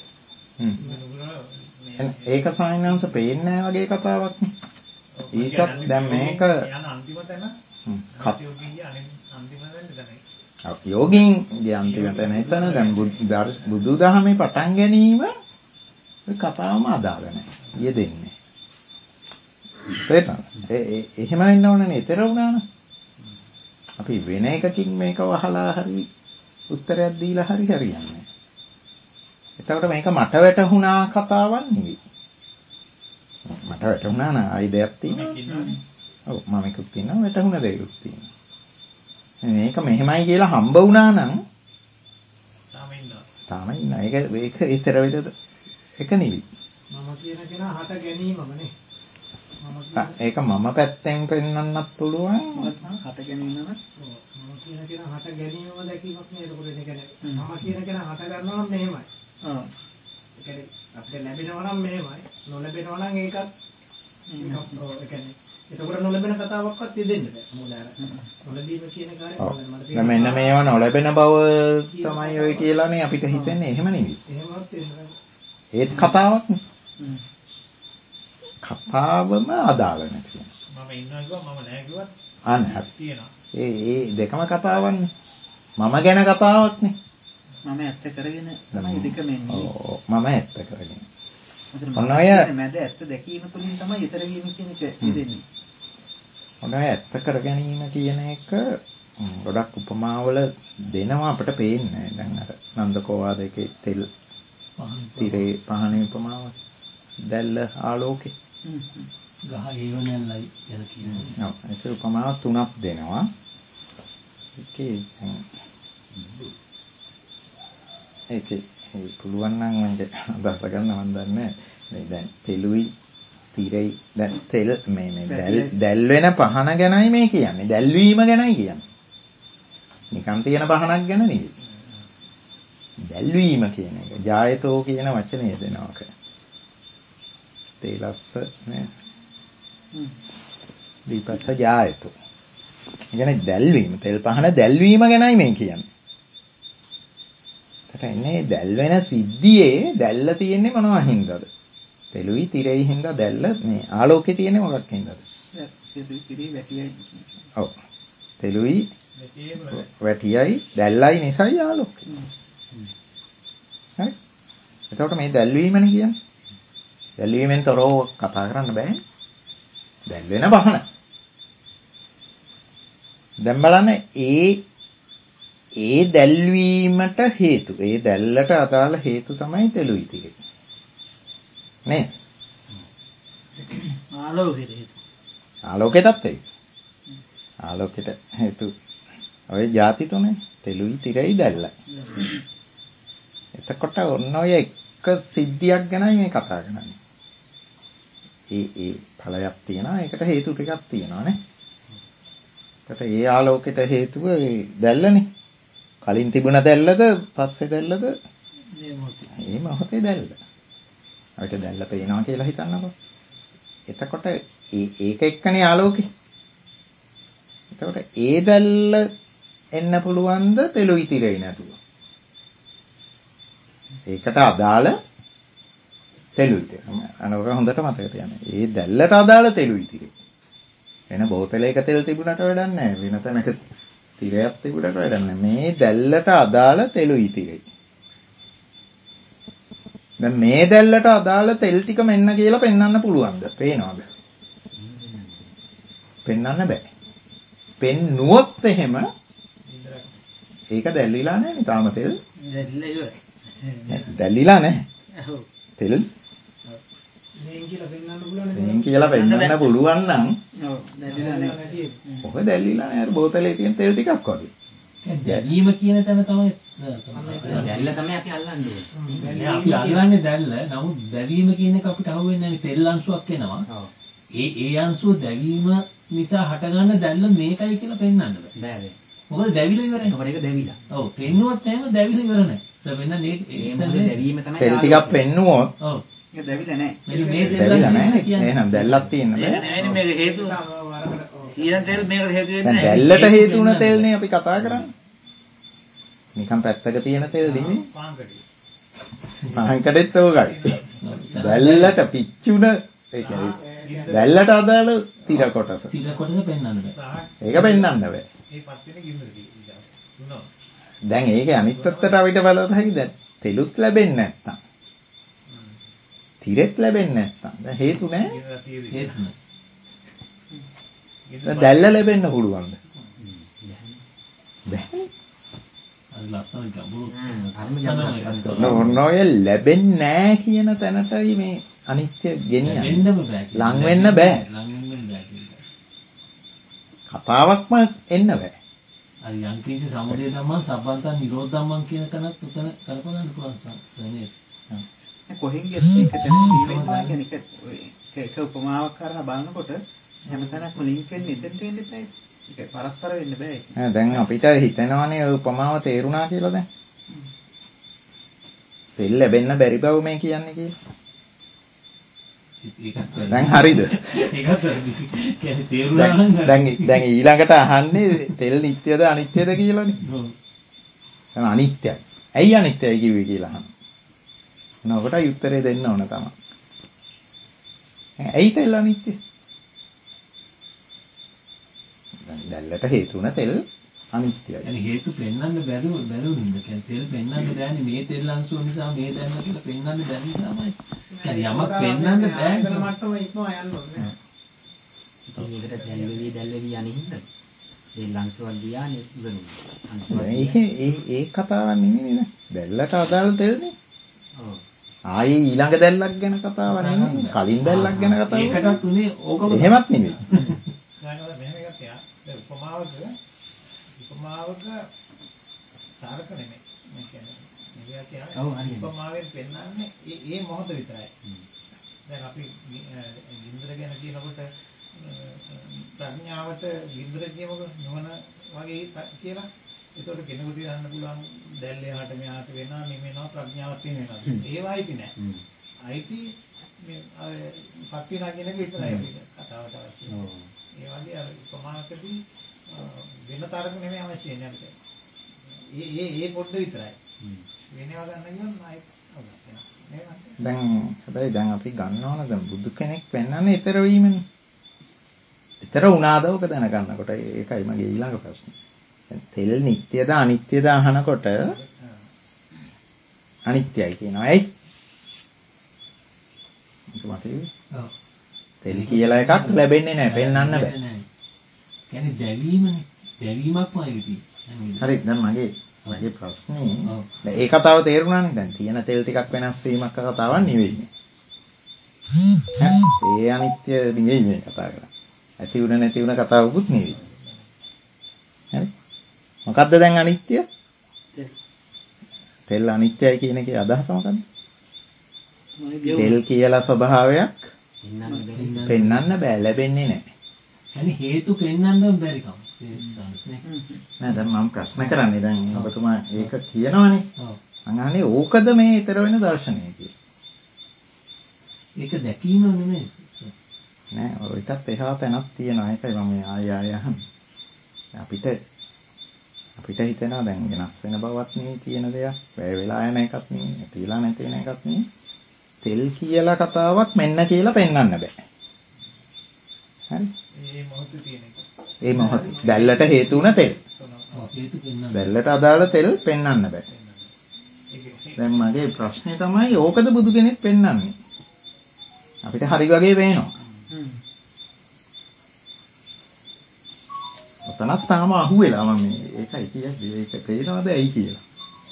ඒක සායනංශ පේන්නේ නැහැ වගේ කතාවක් නේ. ඒකත් දැන් මේක යන අන්තිම තැන යෝගීන්ගේ අන්තිම තැන තමයි. යෝගීන්ගේ අන්තිම තැන එතන දැන් බුදුදහමේ පටන් ගැනීම ඔය කතාවම අදාළ නැහැ. යෙදෙන්නේ. එහෙම වෙන්න ඕනනේ. ඊතර වුණා නම් අපි වෙන එකකින් මේක වහලා හරි උත්තරයක් දීලා හරි හරියන්නේ. එතකොට මේක මට වැටහුණා කතාවක් නෙවෙයි. මට වැටහුණා නා අයිඩයක් තියෙනවා. ඔව් මම එකක් තියෙනවා වැටහුණ දෙයක් තියෙනවා. මේක මෙහෙමයි කියලා හම්බ වුණා නම් තාම ඉන්නවා. ඒක ඊතර වෙද එක නෙවෙයි. මම කියන කෙනා හට ගැනීමමනේ. ඒක මම පැත්තෙන් පෙන්වන්නත් පුළුවන්. හට ගැනීමම. මම කියන කෙනා හට ගැනීමම දැකීමක් නේ. ඒකෝට ඒ කියන්නේ මම කියන කෙනා හට ගන්නවා නම් මෙහෙමයි. ඒ කියන්නේ අපිට ලැබෙනවා නම් මෙහෙමයි. නොලැබෙනවා නම් ඒකත් ඒ කියන්නේ ඒකෝට නොලැබෙන කතාවක්වත් දෙන්න බෑ. මොකද අර නොලැබීම කියන කාර්යය දැන් මෙන්න මේවා නොලැබෙන බව තමයි ඔය කියලානේ අපිට හිතෙන්නේ. එහෙම නෙවෙයි. එහෙමවත් වෙන්නේ. ඒත් කතාවක් නේ. කතාවම අදාළ නැති. මම ඉන්නවා කිව්වා මම නැහැ කිව්වත් අන්න හරි. තියෙනවා. ඒ දෙකම කතාවක්නේ. මම ගැන කතාවක්නේ. මම ඇත්ත කරගෙන තමයි දෙකම එන්නේ. ඔව් මම ඇත්ත කරගෙන. ඔන්න ඔය මැද ඇත්ත දැකීම තුළින් තමයි ඊතර වීම කියන එක දෙන්නේ. ඔන්න ඔය ඇත්ත කර ගැනීම කියන එක ගොඩක් උපමාවල දෙනවා අපිට පේන්නේ. දැන් අර නන්දකෝවාදයේ තෙල් තිරේ පහනේ උපමාව. දැල්ල ආලෝකේ. ගහ හේව නැල්ලයි කියලා කියනවා. ඔව් ඒක උපමාව තුනක් දෙනවා. ඒකේ පුළුවන් නම් මම අදහස ගන්න මම දන්නේ නැහැ. දැන් තෙලුයි තිරයි දැන් තෙල් මේ දැල් වෙන පහන ගැනයි මේ කියන්නේ. දැල්වීම ගැනයි කියන්නේ. නිකන් තියෙන පහනක් ගැන නෙවෙයි. දැල්වීම කියන එක. ජායතෝ කියන වචනේ දෙනවාක. තේලස්ස නේ. දීපස්ස ජායතෝ. ඒ කියන්නේ දැල්වීම, තෙල් පහන දැල්වීම ගැනයි මේ කියන්නේ. එන්නේ දැල් වෙන සිද්ධියේ දැල්ල තියෙන්නේ මොනවා හින්දාද? තෙලුයි තිරෙයි හින්දා දැල්ල මේ ආලෝකේ තියෙන්නේ මොකක් හින්දාද? තිරේ වැටියයි. ඔව්. තෙලුයි වැටියයි දැල්ලයි නිසායි ආලෝකේ. හරි. එතකොට මේ දැල්වීමනේ කියන්නේ. දැල්වීමෙන් තොරව කතා කරන්න බෑ. දැල් වෙන බහන. දැන් බලන්න ඒ දැල්වීමට හේතු. ඒ දැල්ලට අදාළ හේතු තමයි තෙලුයි තිරේ. නේ? ආලෝකයටත් ඒක. ආලෝකයට හේතු ඔය ಜಾති තුනේ තෙලුයි තිරෙයි දැල්ලයි. එතකොට ඔන්න ඔය එක සිද්ධියක් ගැනයි මේ කතා කරන්නේ. ඒ ඵලයක් තියෙනවා. ඒකට හේතු ටිකක් තියෙනවා නේ. එතකොට ඒ ආලෝකයට හේතුව ඒ දැල්ලනේ. කලින් තිබුණ දැල්ලද පස්සේ දැල්ලද? මේ මොහොතේ දැල්ල. අපිට දැල්ල පේනවා කියලා හිතන්නකෝ. එතකොට ඒක එක්කනේ ආලෝකේ. එතකොට ඒ දැල්ල එන්න පුළුවන්ද තෙලුයි තිරෙයි නැතුව? ඒකට අදාළ තෙලුයි තිරෙයි. අනෝක හොඳට මතක තියාගන්න. ඒ දැල්ලට අදාළ තෙලුයි තිරෙයි. වෙන බෝතලයක තෙල් තිබුණට වැඩක් නැහැ. වෙන තැනක තිරයක් තිබුණට වැඩක් නැහැ. මේ දැල්ලට අදාළ තෙලුයි තිරෙයි. දැන් මේ දැල්ලට අදාළ තෙල් ටික මෙන්න කියලා පෙන්වන්න පුළුවන්ද? පේනවද? පෙන්වන්න බෑ. පෙන්නුවොත් එහෙම ඒක දැල්ලිලා නැහැ නේ තාම තෙල්. දැල්ලිලා නැහැ. තෙල් මේන් කියලා පෙන්නන්න පුළුවන් නම් ඔක දැල්ලිලා නැහැ. බෝතලේ තියෙන තෙල් ටිකක් වගේ. දැවීම කියන තැන තමයි දැල්ල තමයි අපි අල්ලන්නේ. අපි අල්ලන්නේ දැල්ල. නමුත් දැවීම කියන එක අපිට අහුවෙන්නේ නැහැ. තෙල් අංශුවක් එනවා. ඒ අංශුව දැවීම නිසා හටගන්න දැල්ල මේකයි කියලා පෙන්වන්න බෑ. මොකද දැවිලා ඉවරයි. ඒකට ඒක දැවිලා. ඔව් පෙන්නුවොත් එහෙම දැවිලා ඉවර නැහැ. වෙන මේ දැවීම තමයි තෙල් ටිකක් පෙන්නුවොත් ඔව් ඒක දැවිලා නැහැ. මේ දැවිලා නැහැ. එහෙනම් දැල්ලක් තියෙන්න බෑ. මේක හේතු සීයන් තෙල් මේකට හේතු වෙන්නේ නැහැ. දැල්ලට හේතු වුණ තෙල්නේ අපි කතා කරන්නේ. නිකන් පැත්තක තියෙන තෙල් නෙමෙයි. පාංකඩෙත් ඕකයි. දැල්ලට පිච්චුණ ඒ කියන්නේ දැල්ලට අදාළ තිර කොටස. තිර කොටස පෙන්වන්න බෑ. ඒක පෙන්වන්න බෑ. දැන් ඒක අනිත් පැත්තට අපිට බලවත් හැකි දැන් තෙලුත් ලැබෙන්නේ නැත්තම්. තිරෙත් ලැබෙන්නේ නැත්තම්. දැන් හේතු නැහැ. හේතු නැහැ. දැල්ල ලැබෙන්න පුළුවන්ද? බැහැ. අර ලස්සන ගැඹුරු ඔන්න ඔය ලැබෙන්නේ නැහැ කියන තැනටයි මේ අනිත්‍ය ගෙනියන්නේ. ලං වෙන්න බෑ. කතාවක්ම එන්න බෑ. අර යංකින්ච සමුදය ධම්මං සම්බන්තං නිරෝධ ධම්මං කියන තැනත් උතන කල්පනා පුළුවන් සනේ. කොහෙන් ගියත් ඒක තමයි එක උපමාවක් කරලා බලනකොට හැමතැනක්ම ලින්ක් වෙන්නේ එතෙන්ට වෙන්නේ නැහැ. ඒක පරස්පර වෙන්න බෑ ඒක. දැන් අපිට හිතෙනවානේ ඔය උපමාව තේරුණා කියලා දැන්. තෙල් ලැබෙන්න බැරි බව මේ කියන්නේ කියලා. දැන් හරිද? ඒකත් තේරුණා නම් දැන් ඊළඟට අහන්නේ තෙල් නිට්ටයද අනිත්‍යද කියලානේ. ඔව්. දැන් අනිත්‍යයි. ඇයි අනිත්‍යයි කිව්වේ කියලා අහනවා. නෝකට උත්තරේ දෙන්න ඕන තමයි. ඇයි තෙල් අනිත්‍ය? දැල්ලට හේතු වුණ තෙල් අනිත්‍යයි. يعني හේතු පෙන්වන්න බැරුව නින්ද. කියන්නේ තෙල් පෙන්වන්න බෑනේ මේ තෙල් අංශුව නිසා මේ දැල්ල කියලා පෙන්වන්න බැරි නිසාමයි. يعني යමක් පෙන්වන්න බෑ. මට්ටම ඉක්මවා යන්න ඕනේ. ඒකට දැල්වෙවි යන්නේ ඒ ලංසුවක් ගියානේ ඉවරුනේ. ඒ කතාවක් නෙමෙයි නේ. දැල්ලට අදාළ තෙල්නේ. ඔව්. ආයේ ඊළඟ දැල්ලක් ගැන කතාවක් නෙමෙයි. කලින් දැල්ලක් ගැන කතාවක්. ඒකටත් උනේ ඕකම එහෙමත් නෙමෙයි. මෙහෙම එකක් තියා. දැන් උපමාවක සාරක නෙමෙයි. මේ කියන්නේ මෙයා කියන්නේ උපමාවෙන් පෙන්නන්නේ ඒ මොහොත විතරයි. දැන් අපි ගින්දර ගැන කියනකොට ප්‍රඥාවට ගින්දර කියනකොට නොවන වගේ කියලා ඒකට කෙනෙකුට යන්න පුළුවන් දැල්ලේ හට මෙහාට වෙනවා නිමෙනවා ප්‍රඥාවක් තියෙන වෙනවා. ඒවයිති නෑ. අයිති මේ පක්ෂිනා කියන එක විතරයි අපිට කතාවට අවශ්‍ය. ඒ වගේ අර උපමාකදී වෙන තරක නෙමෙයි අවශ්‍ය වෙන්නේ අපිට. ඒ පොඩ්ඩ විතරයි. වෙනවා ගන්න ගියොත් ආයෙත් දැන් හැබැයි දැන් අපි ගන්නවන දැන් බුදු කෙනෙක් පෙන්වන්නේ ඊතර වීමනේ. ඊතර උනාද ඔක දැනගන්නකොට ඒකයි මගේ ඊළඟ ප්‍රශ්නේ. දැන් තෙල් නිට්ටයද අනිත්‍යද අහනකොට අනිත්‍යයි කියනවා. ඇයි? ඔව්. තෙල් කියලා එකක් ලැබෙන්නේ නැහැ පෙන්වන්න බෑ. කියන්නේ දැවීමනේ. දැවීමක්මයි තියෙන්නේ. හරි දැන් මගේ ප්‍රශ්නේ දැන් ඒ කතාව තේරුණානේ. දැන් තියෙන තෙල් ටිකක් වෙනස් වීමක් කතාවක් නෙවෙයි. ඒ අනිත්‍ය නෙවෙයි මේ කතා කරන්නේ. ඇති වුණ නැති වුණ කතාවකුත් නෙවෙයි. හරි. මොකද්ද දැන් අනිත්‍ය? තෙල් අනිත්‍යයි කියන එකේ අදහස මොකද්ද? තෙල් කියලා ස්වභාවයක් පෙන්වන්න බෑ ලැබෙන්නේ නැහැ. يعني හේතු පෙන්වන්න බැරි කම. නෑ දැන් මම ප්‍රශ්න කරන්නේ දැන් ඔබතුමා ඒක කියනවනේ. ඔව්. මං අහන්නේ ඕකද මේ ඊතර වෙන දර්ශනය කියලා. ඒක දැකීම නෙමෙයි. නෑ ඔයිටත් එහා තැනක් තියෙනවා. ඒකයි මම ආය අහන්නේ. අපිට හිතෙනවා දැන් වෙනස් වෙන බවක් නෙවෙයි තියෙන දෙයක්. වැය වෙලා යන එකක් නෙවෙයි. ඇතිලා නැති වෙන එකක් නෙවෙයි. තෙල් කියලා කතාවක් මෙන්න කියලා පෙන්වන්න බෑ. හරි? ඒ මොහොතේ තියෙන එක. ඒ මොහොත දැල්ලට හේතු වුණ තෙල්. හේතු පෙන්වන්න. දැල්ලට අදාළ තෙල් පෙන්වන්න බෑ. දැන් මගේ ප්‍රශ්නේ තමයි ඕකද බුදු කෙනෙක් පෙන්වන්නේ. අපිට හරි වගේ පේනවා. ඔතනත් තාම අහුවෙලා මම ඒකයි කියන්නේ. ඒක පේනවද ඇයි කියලා.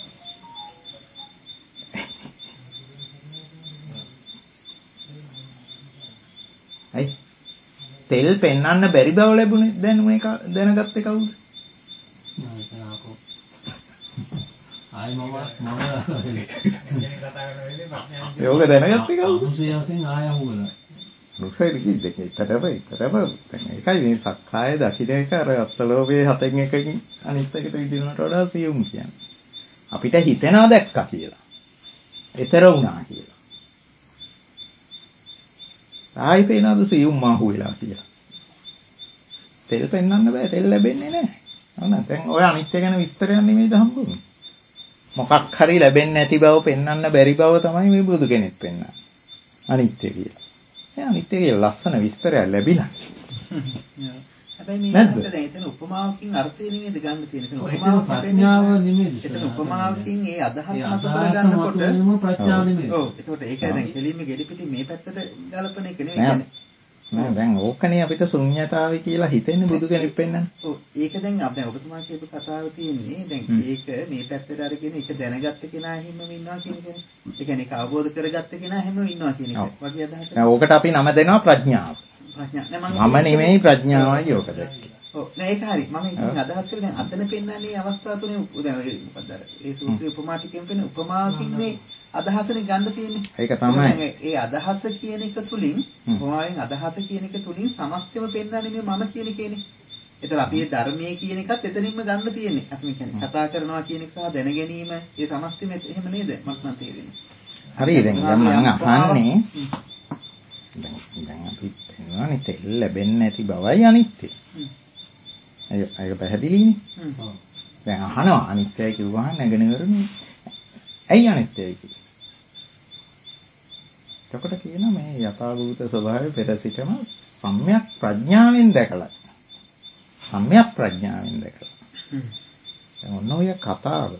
ඇයි තෙල් පෙන්වන්න බැරි බව ලැබුණේ දැනගත්තේ කවුද? යෝග දැනගත්තේ කවුද? මුසියසෙන් ආය අහුවලා. රුක්සයි දෙකතරම ඒකයි මේ සක්කාය දකින්න එක අර අස්සලෝභයේ හතෙන් එකකින් අනිත් එකට විදිනකට වඩා සියුම් කියන්නේ. අපිට හිතෙනවා දැක්කා කියලා. ඊතර වුණා කියලා. ආයි පේනවාද සියුම් ආහු වෙලා කියලා. තෙල් පෙන්වන්න බෑ තෙල් ලැබෙන්නේ නැහැ. නේද? දැන් ඔය අනිත්‍ය ගැන විස්තරයක් නෙමෙයිද හම්බුනේ. මොකක් හරි ලැබෙන්නේ නැති බව පෙන්වන්න බැරි බව තමයි මේ බුදු කෙනෙක් පෙන්වන්නේ. අනිත්‍ය කියලා. ඒ අනිත්‍ය කියලා ලස්සන විස්තරයක් ලැබිලා. හැබැයි මේකට දැන් එතන උපමාවකින් අර්ථය නෙමෙයිද ගන්න තියෙන්නේ. උපමාවක් ප්‍රඥාව නෙමෙයිද? එතන උපමාවකින් ඒ අදහස් මත කරගන්නකොට ප්‍රඥාව නෙමෙයි. ඔව්. ඒකට ඒක දැන් කෙලින්ම ගෙඩිපිටින් මේ පැත්තට ගලපන එක නෙමෙයි කියන්නේ. නෑ දැන් ඕකනේ අපිට ශුන්‍යතාවය කියලා හිතෙන්නේ බුදු කෙනෙක් පෙන්වන්නේ. ඔව් ඒක දැන් ඔබතුමා කියපු කතාව තියෙන්නේ දැන් ඒක මේ පැත්තට අරගෙන ඒක දැනගත්ත කෙනා හැමෝම ඉන්නවා කියන එකනේ. ඒ කියන්නේ ඒක අවබෝධ කරගත්ත කෙනා හැමෝම ඉන්නවා කියන එක. වගේ අදහසක්. දැන් ඕකට අපි නම දෙනවා ප්‍රඥාව. ප්‍රඥා. මම නෙමෙයි ප්‍රඥාවයි ඕක දැක්කේ. ඔව් නෑ ඒක හරි. මම ඉතින් අදහස් කරේ දැන් අතන පෙන්වන්නේ අවස්ථා තුනේ දැන් මොකද අර ඒ සූත්‍රයේ උපමා ටිකෙන් පෙන්නේ උපමාවකින් මේ අදහසනේ ගන්න තියෙන්නේ. ඒක තමයි. ඒ අදහස කියන එක තුලින් උපමාවෙන් අදහස කියන එක තුලින් සමස්තයම පෙන්වන්නේ මේ මම කියන එකනේ. ඒතර අපි මේ ධර්මයේ කියන එකත් එතනින්ම ගන්න තියෙන්නේ. අපි කියන්නේ කතා කරනවා කියන එක සහ දැන ගැනීම ඒ සමස්තෙම එහෙම නේද? මට තේරෙන්නේ. හරි දැන් මම අහන්නේ දැන් අපි පෙන්වන්නේ තෙල් ලැබෙන්නේ නැති බවයි අනිත්‍ය. ඒක පැහැදිලිනේ. දැන් අහනවා අනිත්‍යයි කිව්වහම නැගෙනවරුනේ. ඇයි අනිත්‍යයි කියන්නේ? එතකොට කියනවා මේ යථාභූත ස්වභාවය පෙර සිටම සම්‍යක් ප්‍රඥාවෙන් දැකලා. සම්‍යක් ප්‍රඥාවෙන් දැකලා. දැන් ඔන්න ඔය කතාව.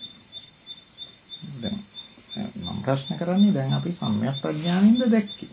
දැන් මම ප්‍රශ්න කරන්නේ දැන් අපි සම්‍යක් ප්‍රඥාවෙන්ද දැක්කේ?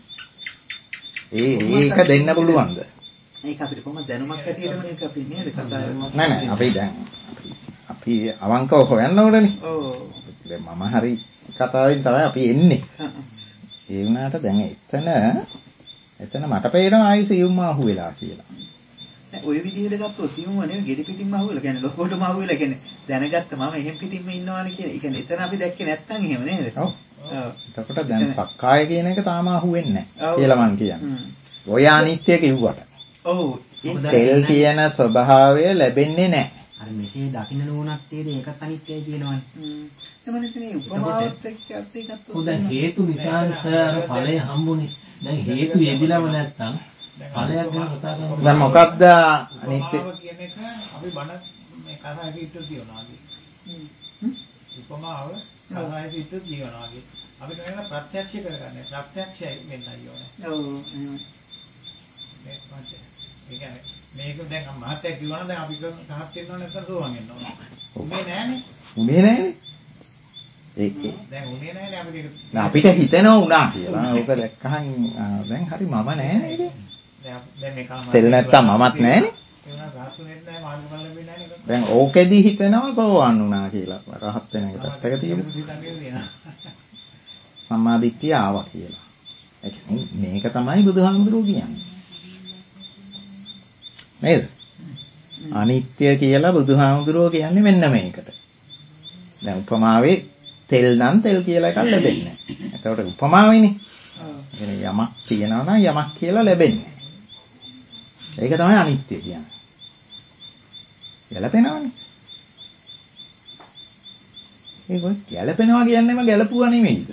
ඒක දෙන්න පුළුවන්ද? ඒක අපිට කොහොමද දැනුමක් හැටියටම මේක අපි නේද කතා කරන්නේ? නෑ අපි දැන් අපි අවංකව හොයන්න ඕනනේ. ඔව්. දැන් මම හරි කතාවෙන් තමයි අපි එන්නේ. ඒ වුණාට දැන් එතන මට පේනවා ආයි සියුම් ආහු වෙලා කියලා. නෑ ඔය විදිහට ගත්තොත් සියුම්ව නෙවෙයි ගෙඩි පිටින්ම ආහුවෙලා. කියන්නේ ලොකෝටම ආහුවෙලා. කියන්නේ දැනගත්ත මම එහෙම් පිටින්ම ඉන්නවානේ කියන. ඒ කියන්නේ එතන අපි දැක්කේ නැත්තම් එහෙම නේද? ඔව්. එතකොට දැන් සක්කාය කියන එක තාම ආහු වෙන්නේ නැහැ කියලා මං කියන්නේ. ඔය අනිත්‍ය කිව්වට. ඔව්. තෙල් කියන ස්වභාවය ලැබෙන්නේ නැහැ. අර මෙසේ දකින්න නෝනක් තේද ඒකත් අනිත්‍යයි කියනවනේ. එතනනේ උපමාවත් එක්ක අර්ථය ගත්තොත් දැන් හේතු නිසා අර ඵලය හම්බුනේ. දැන් හේතු යෙදිලම නැත්තම් ඵලයක් ගැන කතා කරනවා. දැන් මොකද්ද අනිත්‍ය කියන එක අපි බණ මේ කතාවේ ඉස්සර තියනවා වගේ. උපමාව කතාවේ ඉස්සර තියනවා වගේ. අපිට මේක ප්‍රත්‍යක්ෂ කරගන්න. ප්‍රත්‍යක්ෂයි වෙන්නයි ඕනේ. ඔව්. ඒ කියන්නේ මේක දැන් මහත්ය කිව්වනම් දැන් අපි සහත් වෙනව නැත්නම් සෝවන් වෙන්න ඕන. උනේ නෑනේ. උනේ නෑනේ. දැන් උනේ නෑනේ අපිට. අපිට හිතෙනවා උනා කියලා. ඕක දැක්කහන් දැන් හරි මම නෑනේ ඒක. දැන් මේක තෙල් නැත්තම් මමත් නෑනේ. ඒ වුණා රහත්ුනේ නැහැ මාර්ගඵල ලැබෙන්නේ නැහැ නේද? දැන් ඕකෙදි හිතෙනවා සෝවන් වුණා කියලා. රහත් වෙන එක පැත්තක තියමු. සම්මාදිට්ඨිය ආවා කියලා. ඒ කියන්නේ මේක තමයි බුදුහාමුදුරුවෝ කියන්නේ. නේද? අනිත්‍ය කියලා බුදුහාමුදුරුවෝ කියන්නේ මෙන්න මේකට. දැන් උපමාවේ තෙල් නම් තෙල් කියලා එකක් ලැබෙන්නේ නැහැ. එතකොට උපමාවෙනේ. යමක් තියනවා නම් යමක් කියලා ලැබෙන්නේ. ඒක තමයි අනිත්‍ය කියන්නේ. ගැලපෙනවනේ. ඒක ගැලපෙනවා කියන්නේම ගැලපුවා නෙමෙයිද?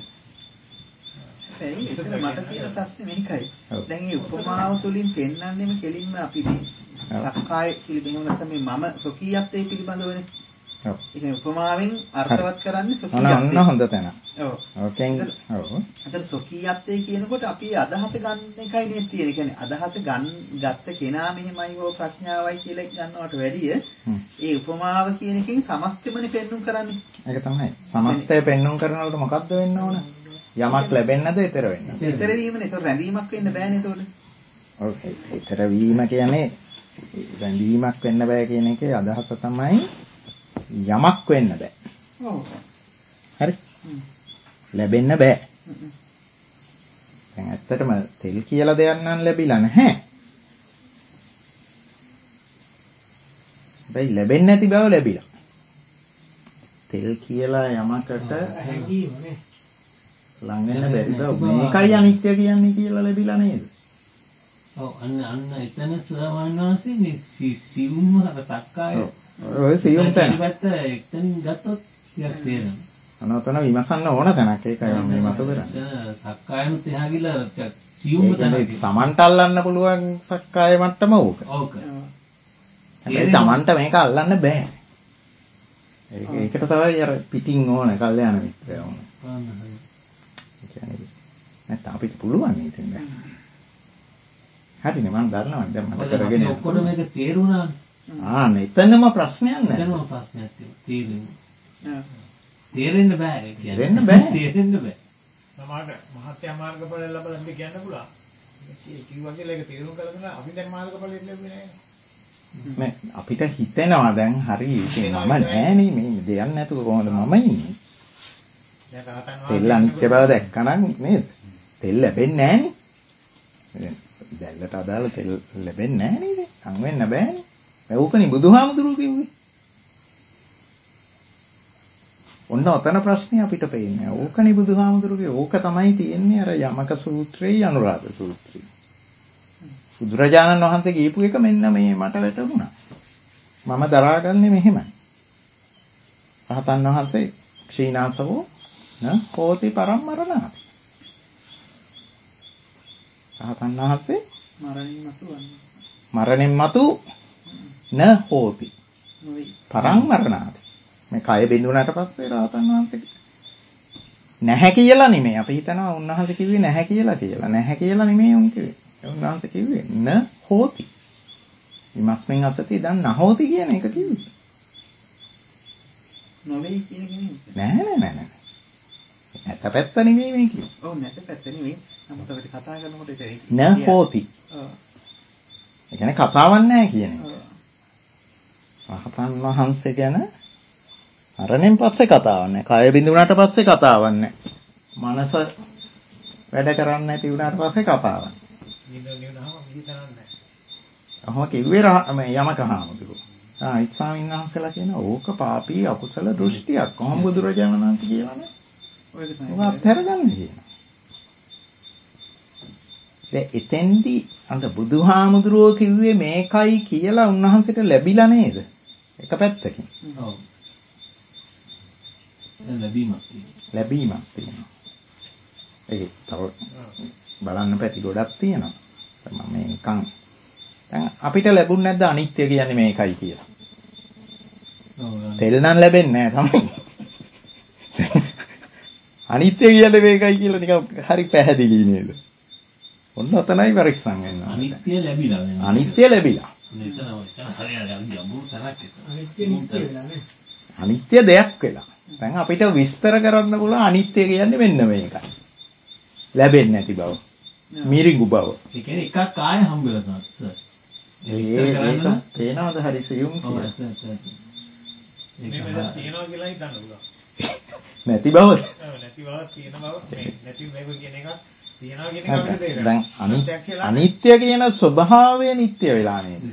ඒකට මට තියෙන ප්‍රශ්නේ මේකයි. දැන් මේ උපමාව තුලින් පෙන්වන්නේම කෙලින්ම අපි මේ සක්කාය පිළිබඳව නැත්නම් මේ මම සොකීයත්වයේ පිළිබඳවනේ. ඔව්. ඒ කියන්නේ උපමාවෙන් අර්ථවත් කරන්නේ සොකීයත්වය. ඔන්න හොඳ තැන. ඔව්. ඕකෙන් ඔව්. අතන සොකීයත්වයේ කියනකොට අපි අදහස ගන්න එකයි නේද තියෙන්නේ. ඒ කියන්නේ අදහස ගත්ත කෙනා මෙහෙමයි හෝ ප්‍රඥාවයි කියලා ගන්නවට වැඩිය ඒ උපමාව කියන එකෙන් සමස්තෙමනේ පෙන්눔 කරන්නේ. ඒක තමයි. සමස්තය පෙන්눔 කරනකොට මොකද්ද වෙන්න ඕන? යමක් ලැබෙන්නද ඊතර වෙන්නද? ඊතර වීමනේ. ඒක රැඳීමක් වෙන්න බෑනේ ඒතකොට. ඔව්. ඊතර වීම කියන්නේ රැඳීමක් වෙන්න බෑ කියන එකේ අදහස තමයි යමක් වෙන්න බෑ. හරි? ලැබෙන්න බෑ. දැන් ඇත්තටම තෙල් කියලා දෙයක් නම් ලැබිලා නැහැ. හැබැයි ලැබෙන්නේ නැති බව ලැබිලා. තෙල් කියලා යමකට හැඟීමනේ. ලං වෙන්න බැරි බව මේකයි අනිත්‍ය කියන්නේ කියලා ලැබිලා නේද? ඔව් අන්න එතන ස්වභාවනාසි මේ සිවුම්ම සක්කාය ඔය සියුම් තැන. ඉතිපැත්ත එක්තනින් ගත්තොත් ටිකක් තේරෙනවා. අනතන විමසන්න ඕන තැනක් ඒකයි මම මේ මත කරන්නේ. සක්කායනුත් එහා ගිහලා ටිකක් සියුම්ම තැනක්. තමන්ට අල්ලන්න පුළුවන් සක්කාය මට්ටම ඕක. ඕක. හැබැයි තමන්ට මේක අල්ලන්න බෑ. ඒකට තමයි අර පිටින් ඕන කල්යාණ මිත්‍රය ඕන. නැත්නම් අපිට පුළුවන් නේද? හරිනේ මම දන්නවා දැන් මට කරගෙන ඔක්කොම මේක තේරුණා. එතනම ප්‍රශ්නයක් නැහැ. එතනම ප්‍රශ්නයක් තියෙනවා. තේරෙන්න බෑ කියන්නේ. තේරෙන්න බෑ. තේරෙන්න බෑ. සමහරට මහත්ය මාර්ගඵල ලැබලා ඉඳ කියන්න පුළුවන්. මේ කිව්වා කියලා ඒක තේරුම් කරගෙන අපි දැන් මාර්ගඵලෙත් ලැබුවේ නැහැ. අපිට හිතෙනවා දැන් හරි ඉතින් මම නෑනේ මේ දෙයක් නැතුව කොහොමද මම ඉන්නේ? තෙල් අනිත්‍ය බව දැක්කනම් නේද? තෙල් ලැබෙන්නේ නෑනේ. දැල්ලට අදාළ තෙල් ලැබෙන්නේ නෑනේ නේද? හම් වෙන්න බෑනේ. ඒකනේ බුදුහාමුදුරුවෝ කිව්වේ. ඔන්න ඔතන ප්‍රශ්නේ අපිට පේන්නේ. ඕකනේ බුදුහාමුදුරුවෝ ඕක තමයි තියෙන්නේ අර යමක සූත්‍රයේ අනුරාධ සූත්‍රයේ. බුදුරජාණන් වහන්සේ කියපු එක මෙන්න මේ මට වැටුණා. මම දරාගන්නේ මෙහෙමයි. රහතන් වහන්සේ ක්ෂීනාසවෝ න හෝති පරම්මරණාති. රහතන් වහන්සේ මරණින් මතු න හෝති පරම්මරණාති. මේ කය බිඳුනට පස්සේ රහතන් වහන්සේ නැහැ කියලා නෙමෙයි. අපි හිතනවා උන්වහන්සේ කිව්වේ නැහැ කියලා කියලා. නැහැ කියලා නෙමෙයි උන් කිව්වේ. උන්වහන්සේ කිව්වේ න හෝති. විමස්මින් අසති දැන් නහෝති කියන එක කිව්වේ. නොවේ කියන එක නෙමෙයි. නෑ. නැත පැත්ත නෙමෙයි මේ කිව්වේ. ඔව් නැත පැත්ත නෙමෙයි. නමුත් අපිට කතා කරනකොට ඒක න හෝති. ඔව්. ඒ කියන්නේ කතාවක් නැහැ කියන එක. රහතන් වහන්සේ ගැන මරණයෙන් පස්සේ කතාවක් නැහැ. කය බිඳුනට පස්සේ කතාවක් නැහැ. මනස වැඩ කරන්නේ නැති වුණාට පස්සේ කතාවක්. ඔහොම කිව්වේ යමක හාමුදුරුවෝ. ඉත් ස්වාමීන් වහන්සේලා කියන ඕක පාපී අකුසල දෘෂ්ටියක්. කොහොම බුදුරජාණන් වහන්සේ කියලා නෑ. ඔක අත්හැරගන්න කියනවා. දැන් එතෙන්දී අන්ත බුදුහාමුදුරුවෝ කිව්වේ මේකයි කියලා උන්වහන්සේට ලැබිලා නේද? එක පැත්තකින්. ඔව්. ලැබීමක් තියෙනවා. ඒක තව බලන්න පැති ගොඩක් තියෙනවා. මම මේ නිකන් දැන් අපිට ලැබුණ නැද්ද අනිත්‍ය කියන්නේ මේකයි කියලා? තෙල් නම් ලැබෙන්නේ නැහැ තමයි. අනිත්‍ය කියන්නේ මේකයි කියලා නිකන් හරි පැහැදිලි නේද? ඔන්න ඔතනයි පරික්ෂම් වෙන්න ඕනේ. අනිත්‍ය ලැබිලා. අනිත්‍ය දෙයක් වෙලා. දැන් අපිට විස්තර කරන්න පුළුවන් අනිත්‍ය කියන්නේ මෙන්න මේකයි. ලැබෙන්නේ නැති බව. මිරිඟු බව. ඒ කියන්නේ එකක් ආය හම්බෙලා තමයි සර්. විස්තර කරන්න තේනවද හරි සියුම් කියලා. මේක තියනවා කියලා හිතන්න පුළුවන්. නැති බවද? නැති බවක් තියෙන බව මේ නැති මේක කියන එක තියනවා කියන එක අපිට තේරෙනවා. දැන් අනිත්‍ය කියන ස්වභාවය නිට්ටය වෙලා නේද?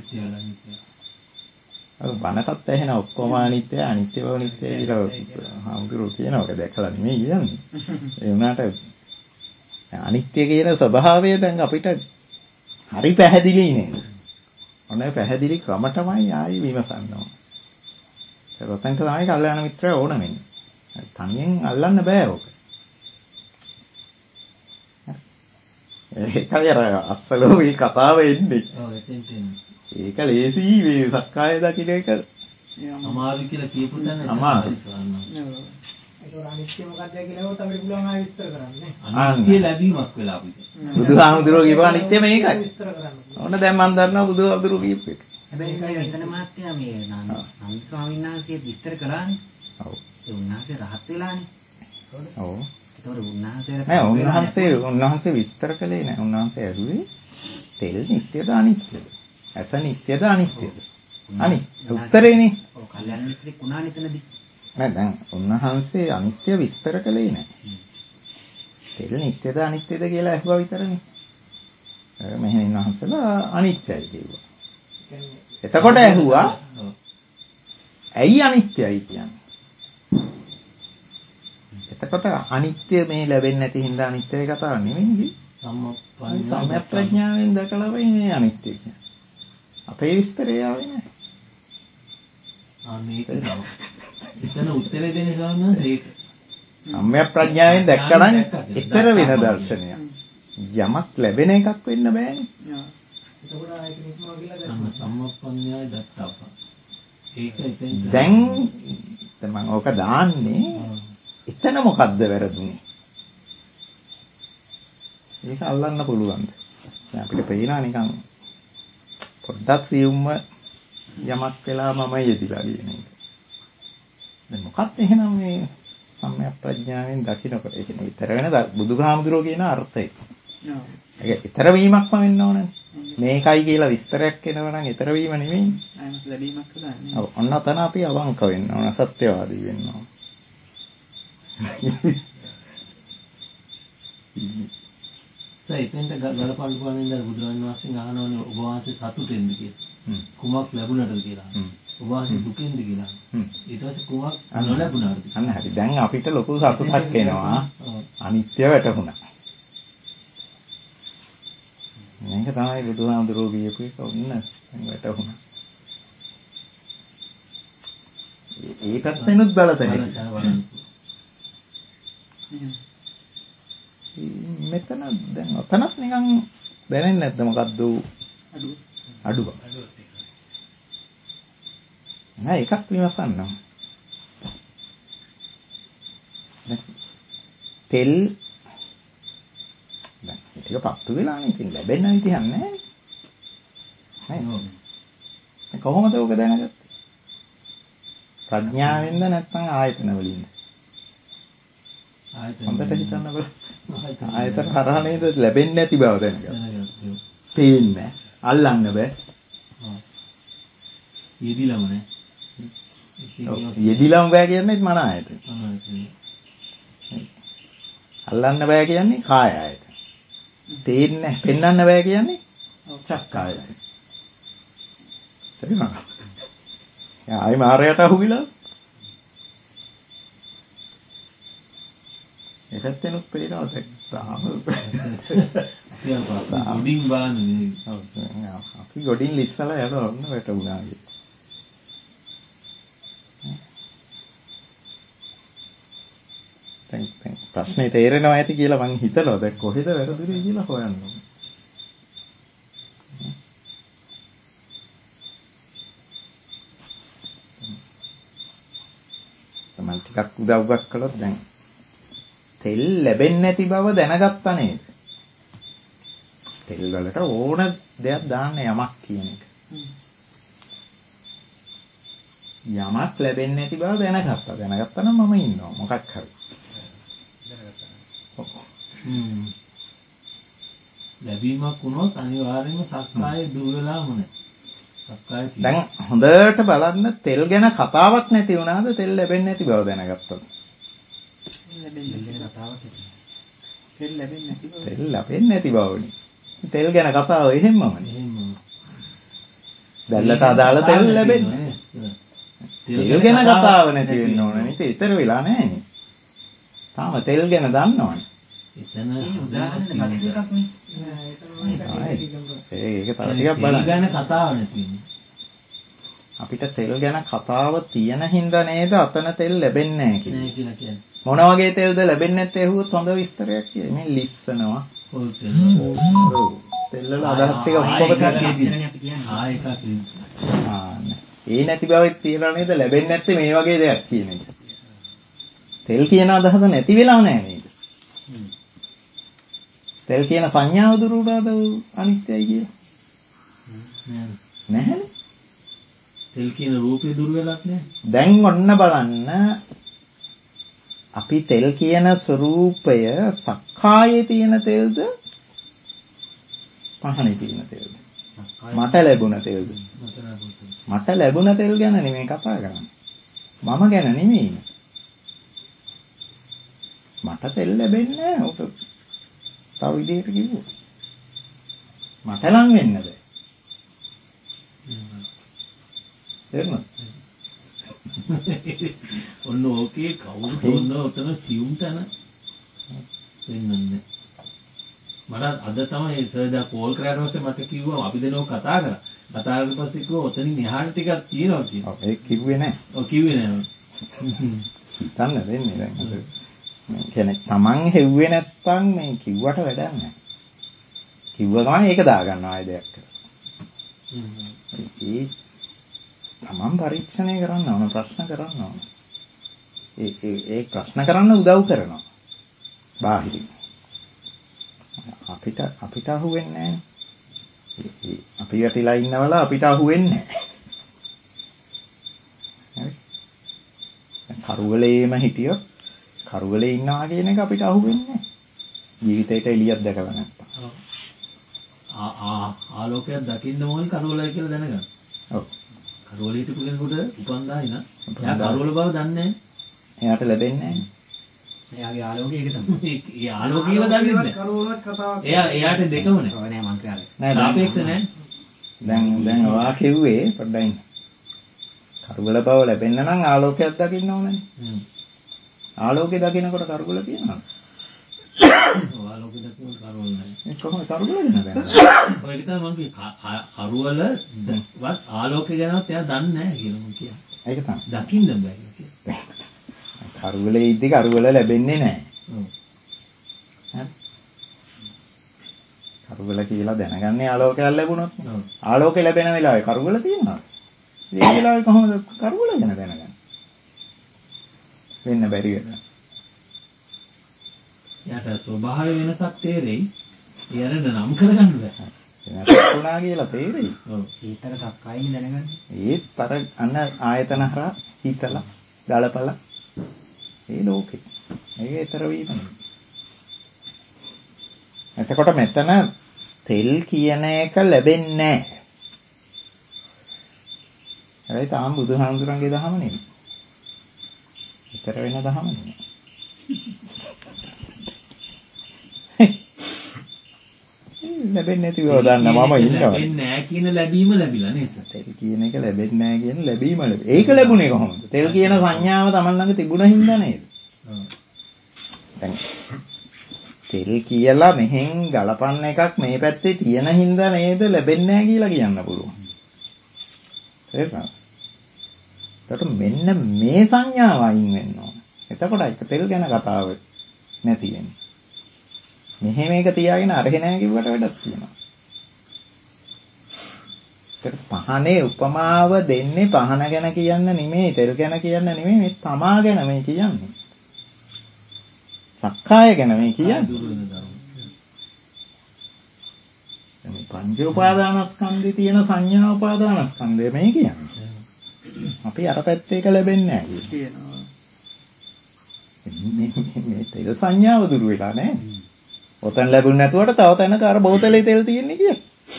අර බණටත් ඇහෙන ඔක්කොම අනිත්‍යයි අනිත්‍ය බව නිට්ටයයි කියලා හාමුදුරුවෝ කියනවා. ඒක දැකලා නෙමෙයි කියන්නේ. ඒ වුණාට අනිත්‍ය කියන ස්වභාවය දැන් අපිට හරි පැහැදිලි නේද? ඔන්න පැහැදිලි ක්‍රම තමයි ආයි විමසන්න ඕන. ඒක ඔතෙන්ට තමයි කල්යාණ මිත්‍රය ඕන වෙන්නේ. තනියෙන් අල්ලන්න බෑ ඕක. ඒකයි අර අස්සලෝ මේ කතාව එන්නේ. ඔව් එතෙන්ට එන්නේ. ඒක ලේසි මේ සක්කාය දකින්න එක අමාරු කියලා කියපු තැන අමාරු. ඒක අනිත්‍ය මොකක්ද කියලා උත් අපිට පුළුවන් ආයෙ විස්තර කරන්න නේ. අනිත්‍ය ලැබීමක් වෙලා අපිට. බුදුහාමුදුරුවෝ කියපු අනිත්‍ය මේකයි. ඕන දැන් මම දන්නවා බුදුහාමුදුරුවෝ කියපු එක. හැබැයි එතන මාත්‍යා මේ නන්ද ස්වාමීන් වහන්සේ විස්තර කළානේ. ඔව්. ඒ උන්වහන්සේ රහත් වෙලානේ. ඔව්. ඒතකොට උන්වහන්සේට නෑ උන්වහන්සේ විස්තර කළේ නෑ. උන්වහන්සේ ඇරුවේ තෙල් නිට්ටයද අනිත්‍යද? ඇස නිට්ටයද අනිත්‍යද? උත්තරේනේ. ඔව් කල්යාණ මිත්‍රෙක් වුණා නේතනදී. නෑ දැන් උන්වහන්සේ අනිත්‍ය විස්තර කළේ නෑ. තෙල් නිට්ටයද අනිත්‍යද කියලා අහුවා විතරනේ. මෙහෙණින් වහන්සේලා අනිත්‍යයි කිව්වා. එතකොට ඇහුවා ඇයි අනිත්‍යයි කියන්නේ? එතකොට අනිත්‍ය මේ ලැබෙන්නේ නැති හින්දා අනිත්‍යයි කතාව නෙවෙයි. සම්‍යක් ප්‍රඥාවෙන් දැකලා මේ අනිත්‍ය කියන්නේ. අපේ විස්තරය ආවේ නැහැ. මේක එතන උත්තරේ දෙන්නේ ස්වාමීන් වහන්සේ ඒක. සම්‍යක් ප්‍රඥාවෙන් දැක්කනම් ඊතර වෙන දර්ශනයක්. යමක් ලැබෙන එකක් වෙන්න බෑනේ. එතකොට ආයෙත් නික්මව කියලා අන්න සම්මප්පඤ්ඤාය දත්තප්ප. ඒක එතෙන් දැන් මම ඕක දාන්නේ එතන මොකද්ද වැරදුනේ? ඒක අල්ලන්න පුළුවන්ද? දැන් අපිට පේනවා නිකන් පොඩ්ඩක් සියුම්ම යමක් වෙලා මම යෙදිලා කියන එක. දැන් මොකක්ද එහෙනම් මේ සම්‍යක් ප්‍රඥාවෙන් දකින්නකොට ඒ කියන්නේ ඊතර වෙන බුදුහාමුදුරුවෝ කියන අර්ථය. ඒක ඊතර වීමක්ම වෙන්න ඕනනේ. මේකයි කියලා විස්තරයක් එනවා නම් ඊතර වීම නෙවෙයි. අයමත් ලැබීමක් කරන්නේ. ඔව් ඔන්න තන අපි අවංක වෙන්න ඕන සත්‍යවාදී වෙන්න ඕන. එතෙන්ට ගලපන්න පුළුවන් ඉඳලා බුදුරජාණන් වහන්සේ අහනවනේ ඔබ වහන්සේ සතුටෙන්ද කියලා. කුමක් ලැබුණාද කියලා. ඔබ වහන්සේ දුකෙන්ද කියලා. ඊට පස්සේ කුමක් නොලැබුණාද? අන්න හරි. දැන් අපිට ලොකු සතුටක් එනවා. අනිත්‍ය වැටහුණා. මේක තමයි බුදුහාමුදුරුවෝ කියපු එක ඔන්න දැන් වැටහුණා. ඒකත් වෙනුත් බලතැන. මෙතන දැන් ඔතනත් නිකන් දැනෙන්නේ නැද්ද මොකද්ද අඩුව නෑ එකක් විමසන්න තෙල් දැන් ටික පත්තු වෙලානේ ඉතින් ලැබෙන්න විදිහක් නෑ නේ කොහොමද ඔක දැනගත්තේ ප්‍රඥාවෙන්ද නැත්නම් ආයතන වලින්ද හොඳට හිතන්න බලන්න. ආයතන හරහා නේද ලැබෙන්නේ නැති බව දැනගන්න. පේන්නේ අල්ලන්න බෑ. යෙදිලම නෑ. යෙදිලම බෑ කියන්නේ මන ආයතන. අල්ලන්න බෑ කියන්නේ කාය ආයතන. තේින්නේ පෙන්වන්න බෑ කියන්නේ චක්ක ආයතන. හරිද? ආයි මාරයට අහුවිලා ඒකත් එනුත් පේනවා තාම ගොඩින් බලන්නේ අපි ගොඩින් ලිස්සලා යනවා ඔන්න වැටුණා වගේ දැන් ප්‍රශ්නේ තේරෙනවා ඇති කියලා මං හිතනවා දැන් කොහෙද වැරදුනේ කියලා හොයන්න ඕනේ තමයි ටිකක් උදව්වක් කළොත් දැන් තෙල් ලැබෙන්නේ නැති බව දැනගත්තා නේද? තෙල් වලට ඕන දෙයක් දාන්න යමක් කියන එක. යමක් ලැබෙන්නේ නැති බව දැනගත්තා. දැනගත්තා නම් මම ඉන්නවා මොකක් හරි. ලැබීමක් වුණොත් අනිවාර්යයෙන්ම සක්කාය දුර වෙලාම නැහැ. සක්කාය දැන් හොඳට බලන්න තෙල් ගැන කතාවක් නැති වුණාද තෙල් ලැබෙන්නේ නැති බව දැනගත්තොත්? තෙල් ලැබෙන්නේ නැති බවනේ. තෙල් ගැන කතාව එහෙම්මමනේ. දැල්ලට අදාළ තෙල් ලැබෙන්නේ. තෙල් ගැන කතාව නැති වෙන්න ඕන නේ. ඊතර වෙලා නැහැ නේ. තාම තෙල් ගැන දන්නවනේ. එතන උදාහරණ එකක් නේ. ඒක තව ටිකක් බලන්න. තෙල් ගැන කතාව නැති වෙන්නේ. අපිට තෙල් ගැන කතාව තියෙන හින්දා නේද අතන තෙල් ලැබෙන්නේ නැහැ කියන්නේ. මොන වගේ තෙල්ද ලැබෙන්නේ නැත්තේ ඇහුවොත් හොඳ විස්තරයක් කියයි. මේ ලිස්සනවා. ඔව් තෙල් වල අදහස් ටික ඔක්කොම කියන්නේ. එකක් ඒ නැති බවෙත් තියලා නේද ලැබෙන්නේ නැත්තේ මේ වගේ දෙයක් කියන එක. තෙල් කියන අදහස නැති වෙලා නැහැ නේද? තෙල් කියන සංඥාව දුරු වුණාද අනිත්‍යයි කියලා? නැහැ. තෙල් කියන රූපේ දුර වෙලක් නැහැ. දැන් ඔන්න බලන්න අපි තෙල් කියන ස්වરૂපය සක්කායේ තියෙන තෙල්ද පහනේ තියෙන තෙල්ද? මට ලැබුණ තෙල්ද? මට ලැබුණ තෙල් ගැන නෙමෙයි කතා කරන්නේ. මම ගැන නෙමෙයි. මට තෙල් ලැබෙන්නේ නැහැ. ඔක තව විදිහට කිව්වොත්. මට ලං වෙන්න බෑ. තේරුණාද? ඔන්න ඕකේ කවුරුත් ඔන්න ඔතන සියුම් තැන වෙන්නන්නේ. මට අද තමයි සර්ජා කෝල් කරාට පස්සේ මට කිව්වා අපි දෙනෝ කතා කරා. කතා කරලා පස්සේ කිව්වා ඔතනින් එහාට ටිකක් තියෙනවා කියලා. ඔව් ඒක කිව්වේ නැහැ. ඔව් කිව්වේ නැහැ. හිතන්න දෙන්නේ දැන් අද. මේ කියන්නේ Taman හෙව්වේ නැත්තම් මේ කිව්වට වැඩක් නැහැ. කිව්ව ගමන් ඒක දාගන්න ආයෙ දෙයක් කරලා. ඒ Taman පරීක්ෂණය කරන්න ඕන ප්‍රශ්න කරන්න ඕන. ඒ ප්‍රශ්න කරන්න උදව් කරනවා. බාහිරින්. අපිට අහුවෙන්නේ නැහැ. අපි යටිලා ඉන්නවල අපිට අහුවෙන්නේ නැහැ. කරුවලේම හිටියොත් කරුවලේ ඉන්නවා කියන එක අපිට අහුවෙන්නේ නැහැ. ජීවිතේට එළියක් දැකලා නැත්තම්. ආලෝකයක් දකින්න ඕනේ කරුවලයි කියලා දැනගන්න. ඔව්. කරුවලේ හිටපු කෙනෙකුට උපන්දායි නා. එයා කරුවල බව දන්නේ නැහැ. එයාට ලැබෙන්නේ නැහැ. එයාගේ ආලෝකය ඒක තමයි. ඒ ආලෝකය කියලා දන්නේ නැහැ. කරුවලක් කතාවක්. එයාට දෙකම නැහැ. ඔය නෑ මං කියන්නේ. නෑ සාපේක්ෂ නැහැ. දැන් ඔයා කිව්වේ පොඩ්ඩයි. කරුවල බව ලැබෙන්න නම් ආලෝකයක් දකින්න ඕනනේ. ආලෝකය දකිනකොට කරුවල තියෙනවා. ආලෝකය දකිනකොට කරුවල නැහැ. ඒ කොහොමද කරුවල ගැන දැනගන්නේ? ඔය එක තමයි මම කිව්වේ කරුවලවත් ආලෝකය ගැනවත් එයා දන්නේ නැහැ කියලා මම කියන්නේ. ඒක තමයි. දකින්න බෑ කියලා. කරුවලේ ඉද්දි කරුවල ලැබෙන්නේ නැහැ. හරි. කරුවල කියලා දැනගන්නේ ආලෝකයක් ලැබුණොත්. ආලෝකය ලැබෙන වෙලාවේ කරුවල තියෙනවා. ඒ වෙලාවේ කොහොමද කරුවල ගැන දැනගන්නේ? වෙන්න බැරි වෙනවා. යාට ස්වභාව වෙනසක් තේරෙයි. එයාට නම් කරගන්න බෑ. වෙනසක් වුණා කියලා තේරෙයි. ඔව්. ඒතර සක්කායිනේ දැනගන්නේ. ඒත් අර අන්න ආයතන හරහා හිතලා ගලපලා ඒ ලෝකේ. ඒක ඊතර වීම නෙමෙයි. එතකොට මෙතන තෙල් කියන එක ලැබෙන්නේ නැහැ. හැබැයි තාම බුදුහාමුදුරන්ගේ දහම නෙමෙයි. ඊතර වෙන දහම නෙමෙයි. ලැබෙන්නේ නැති බව දන්න මම ඉන්නවා. ලැබෙන්නේ නැහැ කියන ලැබීම ලැබිලා නේද? තෙල් කියන එක ලැබෙන්නේ නැහැ කියන ලැබීම ලැබෙයි. ඒක ලැබුණේ කොහොමද? තෙල් කියන සංඥාව Taman ළඟ තිබුණ හින්දා නේද? දැන් තෙල් කියලා මෙහෙන් ගලපන්න එකක් මේ පැත්තේ තියෙන හින්දා නේද ලැබෙන්නේ නැහැ කියලා කියන්න පුළුවන්. තේරුණාද? එතකොට මෙන්න මේ සංඥාව අයින් වෙන්න ඕන. එතකොට ඒක තෙල් ගැන කතාව නැති වෙන්නේ. මෙහෙ මේක තියාගෙන අරහෙ නැහැ කිව්වට වැඩක් තියෙනවා. ඒක පහනේ උපමාව දෙන්නේ පහන ගැන කියන්න නෙමෙයි, තෙල් ගැන කියන්න නෙමෙයි, මේ තමා ගැන මේ කියන්නේ. සක්කාය ගැන මේ කියන්නේ. මේ පංච උපාදානස්කන්ධේ තියෙන සංඥා උපාදානස්කන්ධය මේ කියන්නේ. අපි අර පැත්තේ එක ලැබෙන්නේ නැහැ කියනවා. මේ තෙල් සංඥාව දුර වෙලා නැහැ. ඔතන ලැබුණ නැතුවට තව තැනක අර බෝතලේ තෙල් තියෙන්නේ කිය.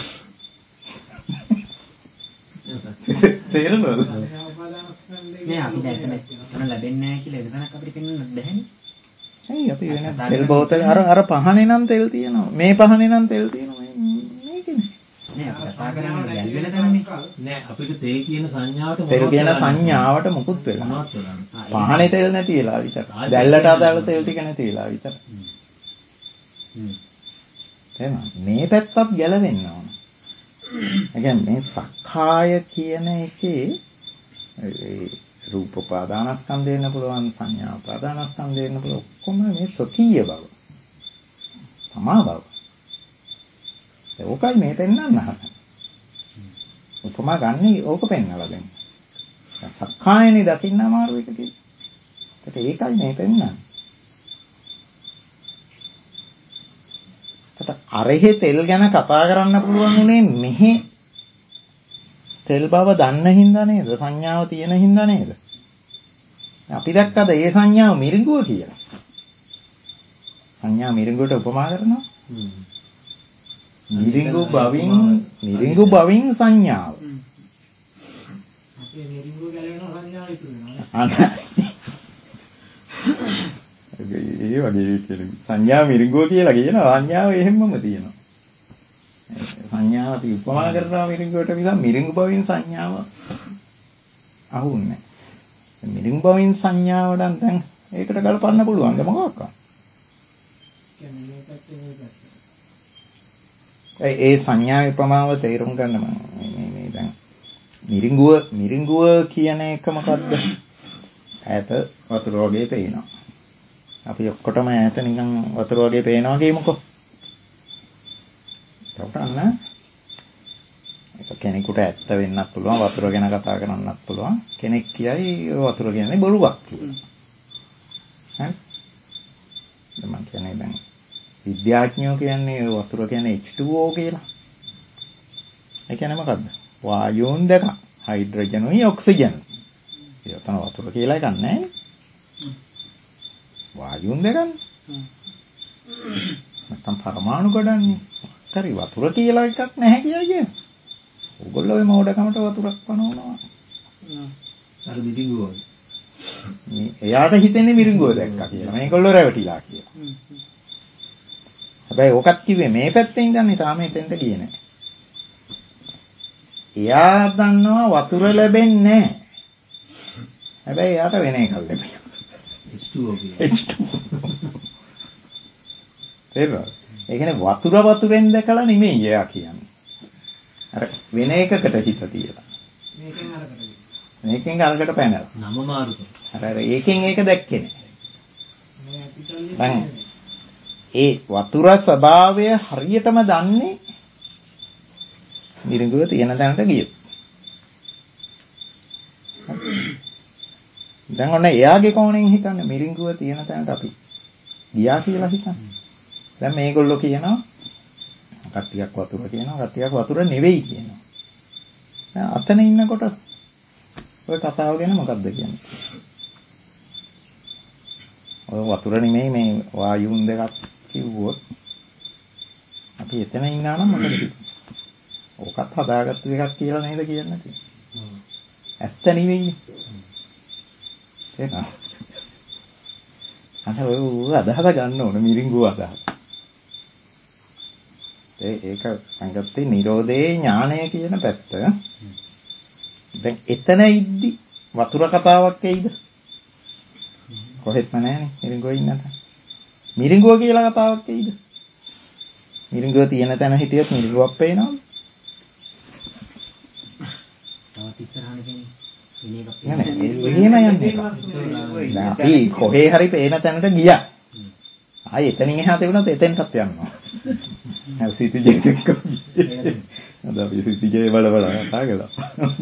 තේරෙනවද? මේ අපි දැන් එතන ලැබෙන්නේ නැහැ කියලා එතනක් අපිට පෙන්වන්න බැහැනේ. ඇයි අපි වෙන තෙල් බෝතලේ අර පහනේ නම් තෙල් තියෙනවා. මේ පහනේ නම් තෙල් තියෙනවා. මේකනේ. නෑ අපි කතා කරන්නේ දැල් වෙන තැනනේ. නෑ අපිට තෙල් කියන සංඥාවට තෙල් කියන සංඥාවට මුකුත් වෙලා. පහනේ තෙල් නැති වෙලා විතර. දැල්ලට අදාළ තෙල් ටික නැති වෙලා විතර. මේ පැත්තත් ගැලවෙන්න ඕන. ඒ කියන්නේ මේ සක්කාය කියන එකේ රූප උපාදානස්කන්ධය වෙන්න පුළුවන්, සංඥා උපාදානස්කන්ධය වෙන්න පුළුවන්. ඔක්කොම මේ සොකීය බව. තමා බව. ඒකයි මේ පෙන්වන්න හදන්නේ. උපමා ගන්න ඕක පෙන්වලා දෙන්නේ. සක්කායනේ දකින්න අමාරු එක කිව්වේ. ඒකයි මේ පෙන්වන්නේ. අරහෙ තෙල් ගැන කතා කරන්න පුළුවන් උනේ මෙහි තෙල් බව දන්න හින්දා නේද? සංඥාව තියෙන හින්දා නේද? අපි දැක්කද ඒ සංඥාව මිරිඟුව කියලා? සංඥා මිරිඟුවට උපමා කරනවා. මිරිඟු බවින් සංඥාව. අපේ මිරිඟුව ගැලවෙනවා සංඥාව ඉතුරු වෙනවා. ඒ වගේ සංඥා මිරිඟුව කියලා කියන සංඥාව එහෙමම තියෙනවා. සංඥාව අපි උපමා කරනවා මිරිඟුවට මිස මිරිඟු බවින් සංඥාව අහුන්නේ. මිරිඟු බවින් සංඥාවට දැන් ඒකට ගලපන්න පුළුවන් ද මොකක්ද? ඒ සංඥාවේ ප්‍රමාණව තේරුම් ගන්න මේ දැන් මිරිඟුව කියන එක මොකද්ද? ඈත වතුර වගේ පේනවා. අපි ඔක්කොටම ඈත නිකන් වතුර වගේ පේනවා කියමුකෝ. ඒක කෙනෙකුට ඇත්ත වෙන්නත් පුළුවන්, වතුර ගැන කතා කරන්නත් පුළුවන්. කෙනෙක් කියයි වතුර කියන්නේ බොරුවක් කියලා. හරි? මම කියන්නේ දැන් විද්‍යාඥයෝ කියන්නේ වතුර කියන්නේ H2O කියලා. ඒ කියන්නේ මොකද්ද? වායුන් දෙක. හයිඩ්‍රජනුයි ඔක්සිජන්. ඒතන වතුර කියලා එකක් නැහැ. වායුන් දෙකන්නේ. නැත්තම් පරමාණු ගොඩන්නේ. හරි වතුර කියලා එකක් නැහැ කියන්නේ. ඕගොල්ලෝ ඔය මෝඩකමට වතුරක් පනවනවා. අර මිරිඟුව. එයාට හිතෙන්නේ මිරිඟුව දැක්කා කියලා. මේගොල්ලෝ රැවටිලා කියලා. හැබැයි ඕකත් කිව්වේ මේ පැත්තේ ඉඳන්නේ තාම එතෙන්ට ගියේ නැහැ. එයා දන්නවා වතුර ලැබෙන්නේ නැහැ. හැබැයි එයාට වෙන එකක් ලැබෙනවා. H2O තේරුණාද? ඒ කියන්නේ වතුරෙන් දැකලා නෙමෙයි එයා කියන්නේ. අර වෙන එකකට හිත තියලා. මේකෙන් අරකට පැනලා. නම මාරු අර ඒකෙන් ඒක දැක්කේ නෑ. ඒ වතුර ස්වභාවය හරියටම දන්නේ මිරිඟුව තියෙන තැනට ගියොත්. දැන් ඔන්න එයාගේ කෝණයෙන් හිතන්නේ මිරිඟුව තියෙන තැනට අපි ගියා කියලා හිතන්නේ. දැන් මේගොල්ලෝ කියනවා කට්ටියක් වතුර කියනවා කට්ටියක් වතුර නෙවෙයි කියනවා. දැන් අතන ඉන්නකොට ඔය කතාව ගැන මොකක්ද කියන්නේ? ඔය වතුර නෙමෙයි මේ වායුන් දෙකක් කිව්වොත් අපි එතන ඉන්නා නම් මොකද කියන්නේ? ඕකත් හදාගත්තු එකක් කියලා නේද කියන්නේ තියෙන්නේ. ඇත්ත නෙවෙයි. ඒක. අද ඔය අදහස ගන්න ඕන මිරිඟුව අදහස. ඒක සංගතේ නිරෝධේ ඥානය කියන පැත්ත. දැන් එතන ඉද්දි වතුර කතාවක් එයිද? කොහෙත්ම නැහැනේ මිරිඟුව ඉන්නත. මිරිඟුව කියලා කතාවක් එයිද? මිරිඟුව තියෙන තැන හිටියත් මිරිඟුවක් පේනවද? අපි කොහේ හරි පේන තැනට ගියා. ආයේ එතනින් එහාට තිබුණත් එතෙන්ටත් යනවා. හරි සිටිජෙක් එක්ක. අද අපි සිටිජේ බල කතා කළා.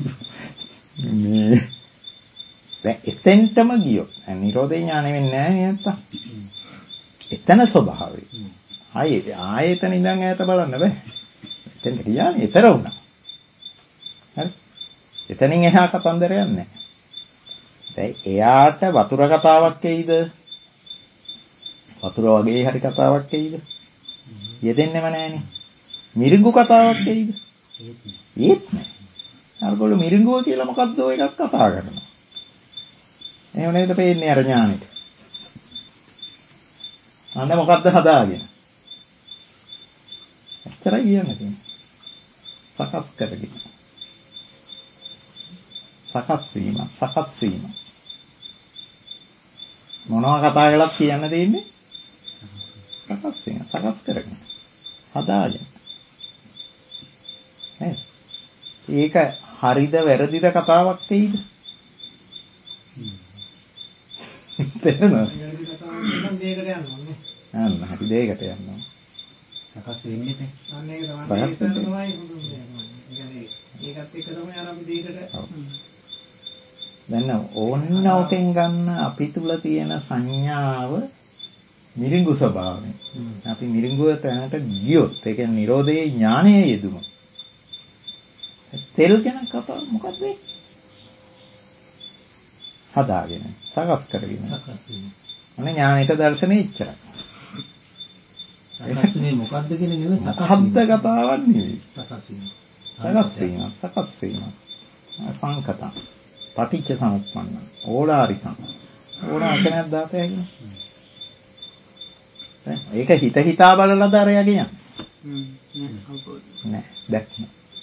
මේ දැන් එතෙන්ටම ගියොත් නිරෝධේ ඥානෙ වෙන්නේ නැහැ නැත්තම්. එතන ස්වභාවය. ආයේ එතන ඉඳන් ඈත බලන්න බෑ. එතෙන්ට ගියානේ ඊතර වුණා. හරි. එතනින් එහා කතන්දරයක් නැහැ. දැන් එයාට වතුර කතාවක් එයිද? වතුර වගේ හරි කතාවක් එයිද? යෙදෙන්නෙම නැහනේ. මිරිඟු කතාවක් එයිද? ඒත් නැහැ. අරගොල්ලෝ මිරිඟුව කියලා මොකද්ද ඔය එකක් කතා කරනවා. එහෙම නේද පේන්නේ අර ඥානෙට. අන්න මොකද්ද හදාගෙන. එච්චරයි කියන්නේ. සකස් කරගෙන. සකස් වීම. මොනවා කතා කළත් කියන්න දෙන්නේ? සකස් කරගෙන. හදාගෙන. ඒක හරිද වැරදිද කතාවක් එයිද? තේරෙනවද? හරි දෙයකට යනවා. සකස් වෙන්නේ නැහැ. අන්න ඒක තමයි. ඒකත් එක්ක තමයි අර අපි දෙයකට. දැන් ඕන්න ඕකෙන් ගන්න අපි තුල තියෙන සංඥාව මිරිඟු ස්වභාවය. අපි මිරිඟුව තැනට ගියොත් ඒ කියන්නේ නිරෝධයේ ඥානයේ යෙදුණු. තෙල් ගැන කතා මොකක්ද මේ? හදාගෙන සකස් කරගෙන. අනේ ඥානෙට දර්ශනේ ඉච්චරයි. සකස් වීම මොකද්ද කියන එක නෙමෙයි හද්ද කතාවක් නෙවෙයි. සකස් වීම. සංකතං. පටිච්ච සමුප්පන්න. ඕලාරිකං. ඕලාරිකයක් දාත හැකිනේ. ඒක හිත හිතා බලලාද අරයා කියන්නේ. නෑ දැක්ම.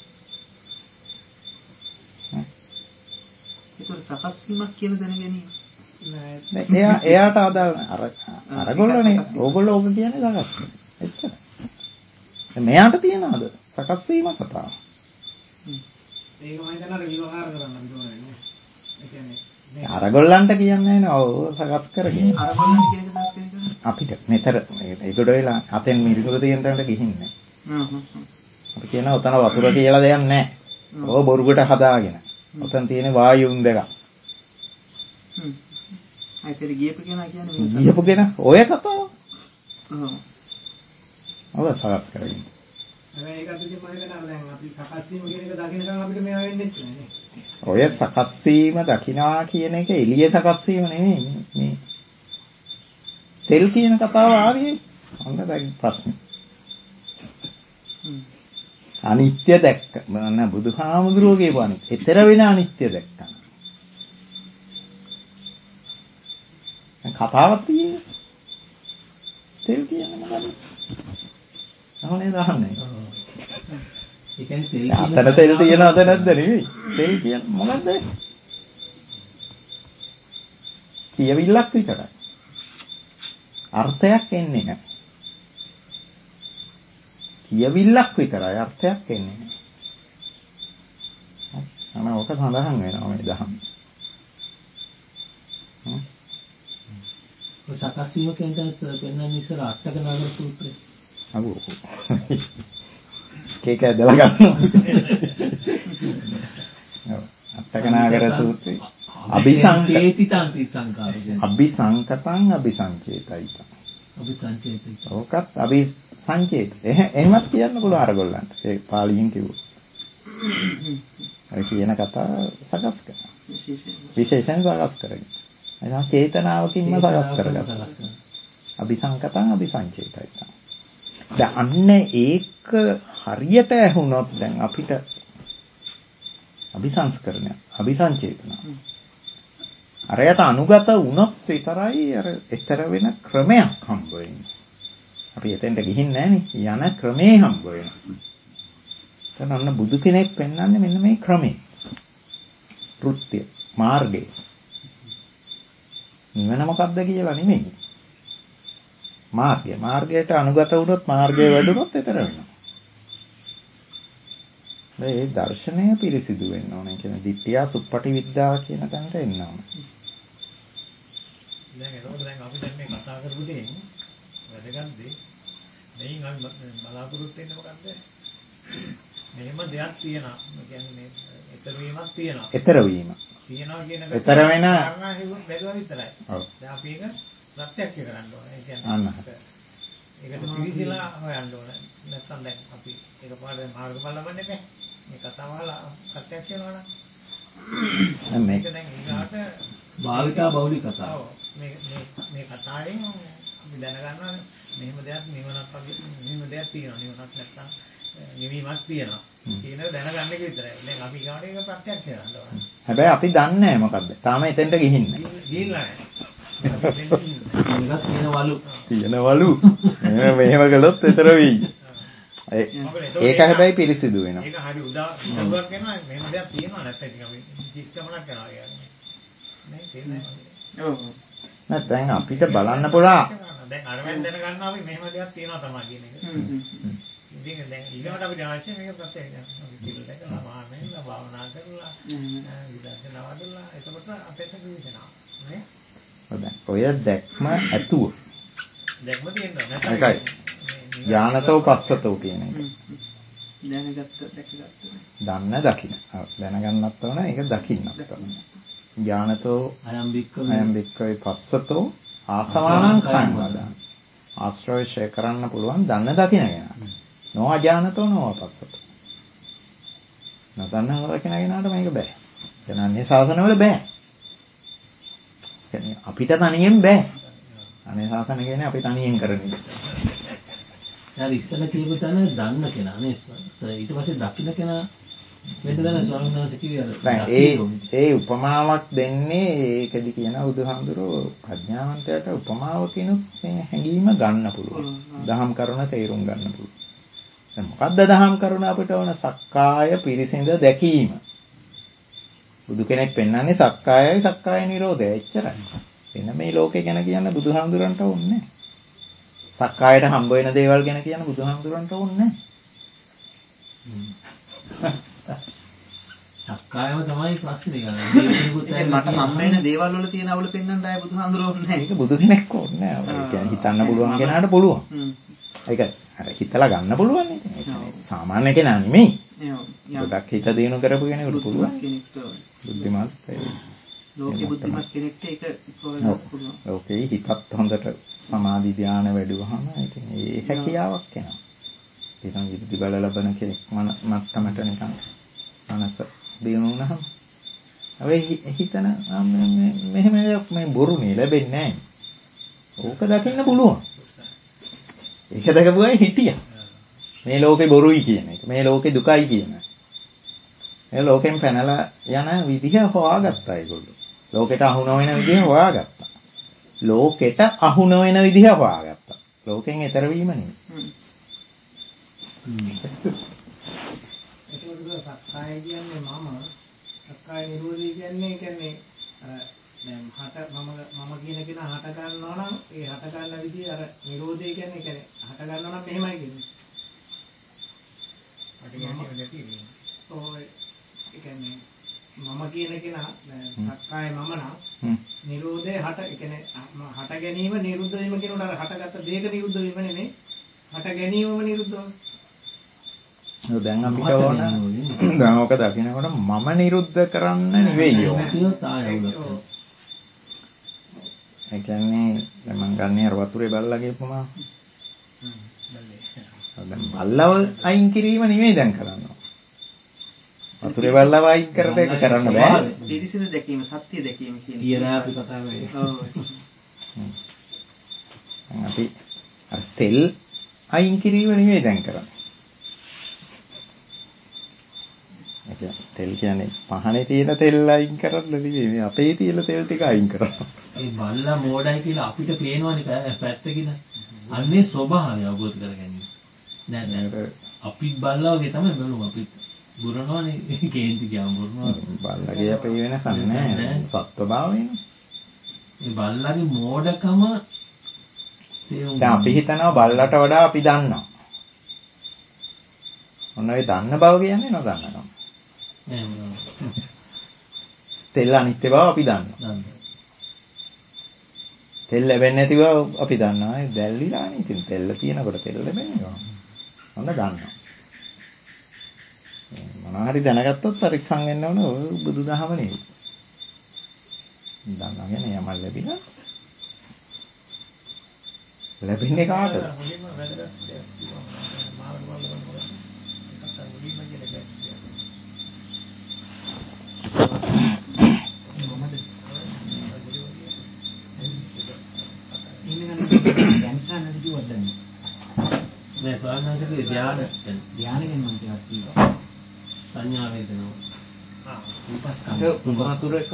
ඒක සකස් වීමක් කියලා දැන ගැනීම. එයාට අදාළ අරගොල්ලෝනේ ඕගොල්ලෝ ඕක කියන්නේ සකස් වීම. එච්චර. මෙයාට තියනවාද සකස් වීම කතාව. ඒක මම හිතනවා විවහාර කරන්න ඕනේ. ඒ කියන්නේ අරගොල්ලන්ට කියන්නේ නෑ ඔව් සකස් කරගෙන. අරගොල්ලන්ට කියන එක තමයි කියන්නේ. අපිට මෙතර ඒකට වෙලා අතෙන් මිරිඟුව තියෙන තැනට ගිහින්නේ. අපි කියන උතන වතුර කියලා දෙයක් නෑ. ඕ බොරුකට හදාගෙන. උතන තියෙන වායුන් දෙකක්. ඒකේ ගියපු කෙනා කියන්නේ මේ ගියපු කෙනා ඔය කතාව. ඔව් සකස් කරගෙන. හැබැයි ඒකත් ඉතින් මම හිතනවා දැන් අපි සකස් වීම කියන එක දකින්නකම් අපිට මේවා වෙන්නේ නැහැ. ඔය සකස් වීම දකින්නවා කියන එක එළිය සකස් වීම නෙමෙයි මේ තෙල් කියන කතාව ආවේ. අන්න දැන් ප්‍රශ්නේ. අනිත්‍ය දැක්ක. මම බුදුහාමුදුරුවෝ කියපු අනිත්‍ය. ඊතර වෙන අනිත්‍ය දැක්කා. කතාවක් තියෙන්නේ. තෙල් කියන්නේ මොකද? අහන්නේ දහන්නේ. ඒ කියන්නේ තෙල් අතන තෙල් තියනවද නැද්ද නෙවෙයි. තෙල් කියන්නේ මොකද්ද? කියවිල්ලක් විතරයි. අර්ථයක් එන්නේ නැහැ. කියවිල්ලක් විතරයි අර්ථයක් එන්නේ නැහැ. අනේ ඔක සඳහන් වෙනවා මේ දහම. ඔය සකස් වීම කියන්නේ පෙන්වන්නේ ඉස්සර අටක නාගර සූත්‍රය. අහුව. කේක ඇදලා ගන්නවා. ඔව්. අටක නාගර සූත්‍රය. අபிසංචේතිතං තිසංකාරය. අபிසංකතං අபிසංචේතයිත. අபிසංචේතිත. ඕකත් අபிසංචේත. එහෙමත් කියන්න පුළුවන් අරගොල්ලන්ට. ඒ පාලියෙන් කිව්වොත්. ඒ කියන කතාව සකස් කරනවා. විශේෂයෙන් සකස් කරගෙන. එනවා චේතනාවකින්ම සකස් කරගන්නවා. අபிසංකතං අபிසංචේතයිත. දැන් අන්න ඒක හරියට ඇහුනොත් දැන් අපිට අபிසංස්කරණය අபிසංචේතන අරයට අනුගත වුණොත් විතරයි අර ඊතර වෙන ක්‍රමයක් හම්බ වෙන්නේ. අපි එතෙන්ට ගිහින් නැහනේ යන ක්‍රමේ හම්බ වෙනවා. දැන් අන්න බුදු කෙනෙක් පෙන්වන්නේ මෙන්න මේ ක්‍රමේ. කෘත්‍ය මාර්ගය. නිවන මොකක්ද කියලා නෙමෙයි. මාර්ගයට අනුගත වුණොත් මාර්ගය වැඩුණොත් ඊතර වෙනවා. මේ දර්ශනය පිරිසිදු වෙන්න ඕනේ. කියන දිට්ඨිය සුප්පටි විද්‍යාව කියන තැනට එන්න ඕනේ. දැන් එතකොට දැන් අපි දැන් මේ කතා කරපු දෙයින් වැදගත් දේ මෙයින් අපි බලාපොරොත්තු වෙන්නේ මොකද්ද? මෙහෙම දෙයක් තියෙනවා. කියන්නේ මේ ඊතර වීමක් තියෙනවා. ඊතර වීම. තියෙනවා කියන එක ඊතර වෙන කාරණා හිවුත් බැලුවා විතරයි. ඔව්. දැන් අපි ඒක ප්‍රත්‍යක්ෂ කරන්න ඕනේ. ඒ කියන්නේ අන්න. ඒකට පිළිසිලා හොයන්න ඕනේ. නැත්නම් දැන් අපි එකපාරට මාර්ගඵල ලබන්නේ නැහැ. මේ කතාව අහලා ප්‍රත්‍යක්ෂ වෙනවා නම් මේක දැන් ඊගාට භාවිතා බෞලික කතාව. ඔව් මේ කතාවෙන් අපි දැනගන්නවා මෙහෙම දෙයක් නිවනක් වගේ මෙහෙම දෙයක් තියෙනවා. නිවනක් නැත්නම් නිවීමක් තියෙනවා. කියන දැනගන්න එක විතරයි. දැන් අපි ඊගාට ඒක ප්‍රත්‍යක්ෂ කරන්න ඕනේ. හැබැයි අපි දන්නේ නැහැ මොකද්ද. තාම එතෙන්ට ගිහින් නැහැ. ගිහිල්ලා නැහැ. තියෙනවලු. මෙහෙම කළොත් ඊතර වෙයි. ඒක හැබැයි පිරිසිදු වෙනවා. ඒක හරි උදාහරණයක් වෙනවා. මෙහෙම දෙයක් තියෙනවා නැත්නම් ඉතින් අපි කිස්කමනක් කරනවා කියන්නේ. නේ තේරෙන්නේ. ඔව්. දැන් අපිට බලන්න පුළුවන්. දැන් අරවෙන් දැනගන්නවා අපි මෙහෙම දෙයක් තියෙනවා තමයි කියන එක. ඉතින් දැන් ඊළඟට අපිට අවශ්‍ය මේක ප්‍රත්‍යක්ෂ අපි පිළිල දැකලා මානෙන්ලා භාවනා කරලා විදර්ශනා වඩලා එතකොට අපිට විශ්ිනවා. නේ? ඔය දැක්ම ඇතුව. දැක්ම තියෙනවා නැත්නම් ඒකයි. ඥානතෝ පස්සතෝ කියන එක. දන්න දකින්න. දැනගන්නත් ඕන ඒක දකින්නත් ඕන. ඥානතෝ අයම් බික්කවේ පස්සතෝ ආසවානං කයං වදං. ආශ්‍රය කරන්න පුළුවන් දන්න දකින්න කෙනා. නෝ අඥානතෝ නෝ පස්සතෝ. නොදන්න දකින්න කෙනාට මේක බෑ. දැනන්නේ ශාසනවල බෑ. අපිට තනියෙන් බෑ. අනේ සාසන කියන්නේ අපි තනියෙන් කරන එක. ඊට ඉස්සෙල්ලා කියපු තැන දන්න කෙනා නේ ඊට පස්සේ දකින්න කෙනා වෙන්න දැන ස්වාමීන් වහන්සේ කිව්වා ඒ උපමාවක් දෙන්නේ ඒකෙදි කියන බුදුහාමුදුරුවෝ ප්‍රඥාවන්තයාට උපමාවකිනුත් මේ හැඟීම ගන්න පුළුවන්. දහම් කරුණ තේරුම් ගන්න පුළුවන්. දැන් මොකද්ද දහම් කරුණ අපිට ඕන? සක්කාය පිරිසිඳ දැකීම. බුදු කෙනෙක් පෙන්වන්නේ සක්කායයි සක්කාය නිරෝධයයි එච්චරයි. එන මේ ලෝකේ ගැන කියන්න බුදුහාමුදුරන්ට ඕනේ නැහැ. සක්කායට හම්බ වෙන දේවල් ගැන කියන්න බුදුහාමුදුරන්ට ඕනේ නැහැ. සක්කායම තමයි ප්‍රශ්නේ ගන්න. මට හම්බ වෙන දේවල් වල තියෙන අවුල පෙන්වන්න ආයේ බුදුහාමුදුරුවෝ ඕනේ නැහැ. ඒක බුදු කෙනෙක් ඕනේ නැහැ. ඒ කියන්නේ හිතන්න පුළුවන් කෙනාට පුළුවන්. ඒක අර හිතලා ගන්න පුළුවන් නේ. ඒ කියන්නේ සාමාන්‍ය කෙනා නෙමෙයි. ගොඩක් හිත දිනු කරපු කෙනෙකුට පුළුවන්. බුද්ධිමත් ලෝකේ බුද්ධිමත් කෙනෙක්ට ඒක කරගන්න පුළුවන්. ලෝකේ හිතත් හොඳට සමාධි ධානය වැඩිවහම ඉතින් ඒ හැකියාවක් එනවා. ඊටම විදි බල ලබන කෙනෙක් මට්ටමට නිකන් මනස දිනු වුණාම අපි හිතන මෙහෙම මේ බොරුනේ ලැබෙන්නේ නැහැ. ඕක දකින්න පුළුවන්. ඒක දැකපුවා හිටියා. මේ ලෝකේ බොරුයි කියන එක. මේ ලෝකේ දුකයි කියන එක. මේ ලෝකෙන් පැනලා යන විදිහ හොයාගත්තා ඒගොල්ලෝ. ලෝකෙට අහු නොවන විදිහ හොයාගත්තා. ලෝකෙට අහු නොවන විදිහ හොයාගත්තා. ලෝකෙන් ඈතර වීම නෙමෙයි. ඒක සක්කාය කියන්නේ මම සක්කාය නිරෝධය කියන්නේ දැන් මම කියන කෙනා හට ගන්නවා නම් ඒ හට ගන්න විදිහ අර නිරෝධය කියන්නේ හට ගන්නවා නම් මෙහෙමයි කියන්නේ. හට ගැනීම නැති වෙන්නේ. ඔය ඒ කියන්නේ මම කියන කෙනා සක්කාය මම නම් නිරෝධය හට ඒ කියන්නේ හට ගැනීම නිරුද්ධ වීම කියනකොට අර හටගත්ත දෙයක නිරුද්ධ වීම නෙමෙයි හට ගැනීමම නිරුද්ධ වෙනවා. දැන් අපිට ඕන දැන් ඔක දකින්නකොට මම නිරුද්ධ කරන්න නෙවෙයි ඕන. ඒ කියන්නේ මම ගන්නේ අර වතුරේ බල්ලා කියපුවම දැන් බල්ලව අයින් කිරීම නෙවෙයි දැන් කරන්නේ. වතුරේ බල්ලව අයින් කරට එක කරන්න බෑ. පිරිසිදු දැකීම සත්‍ය දැකීම කියන ඊයලා අපි කතා කරේ. අපි අර තෙල් අයින් කිරීම නෙවෙයි දැන් කරන්නේ. තෙල් කියන්නේ පහනේ තියෙන තෙල් අයින් කරන්න නෙවෙයි මේ අපේ තියෙන තෙල් ටික අයින් කරනවා. ඒ බල්ලා මෝඩයි කියලා අපිට පේනවනේ පැත්තකින්. අන්නේ ස්වභාවය අවබෝධ කරගන්න. නෑ අපි බල්ලා වගේ තමයි බලමු අපි බුරනවනේ කේන්ති ගියාම බුරනවා. බල්ලාගේ අපේ වෙනසක් නෑ. සත්වභාවයනේ. මේ බල්ලාගේ මෝඩකම දැන් අපි හිතනවා බල්ලට වඩා අපි දන්නවා. ඔන්න ඒ දන්න බව කියන්නේ නොදන්නකම. තෙල් අනිත්‍ය බව අපි දන්නවා. තෙල් ලැබෙන්නේ නැති බව අපි දන්නවා. ඒ දැල්ලිලානේ. ඉතින් තෙල් තියෙනකොට තෙල් ලැබෙන්නේ කොහොමද? ඔන්න දන්නවා. මොනවා හරි දැනගත්තොත් පරික්ෂම් වෙන්න ඕන ඔය බුදුදහම නෙවෙයි. දන්නවගෙන යමල් ලැබිලා ලැබෙන්නේ කාටද? නෑ ස්වාමීන් වහන්සේගේ ධ්‍යාන ධ්‍යානෙන් මම ටිකක් කියනවා. සංඥා වේදනාව. රූපස්කන්ධ උපමාතුර එක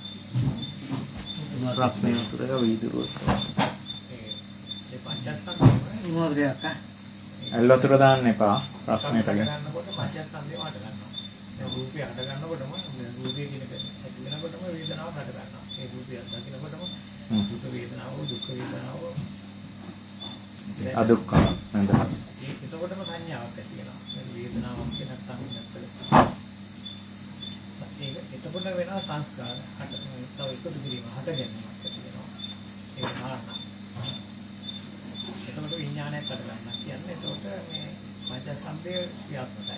ප්‍රශ්නය තුර එක වීදුරුවක්. ඒ පංචස්කන්ධය මොනවදයක් ඇල්ලතුර දාන්න එපා ප්‍රශ්නෙට ගන්නකොට පංචස්කන්ධය වට ගන්නවා. දැන් රූපය හට ගන්නකොටම රූපය කියන එක ඇති වෙනකොටම වේදනාව හට ගන්නවා. ඒ රූපය දකිනකොටම සුඛ වේදනාව දුක්ඛ වේදනාව අදුක්ඛම නේද? එතකොටම සංඥාවක් ඇති වෙනවා. මේ වේදනාවක් නැත්නම් නැත්තල. ඒක එතකොට වෙනවා සංස්කාර. තව එකතු කිරීම හට ගැනීමක් ඇති වෙනවා. ඒක කාරණා. එතකොට විඥානයක් හට ගන්නවා කියන්නේ එතකොට මේ පංචස්කන්ධය ක්‍රියාත්මකයි.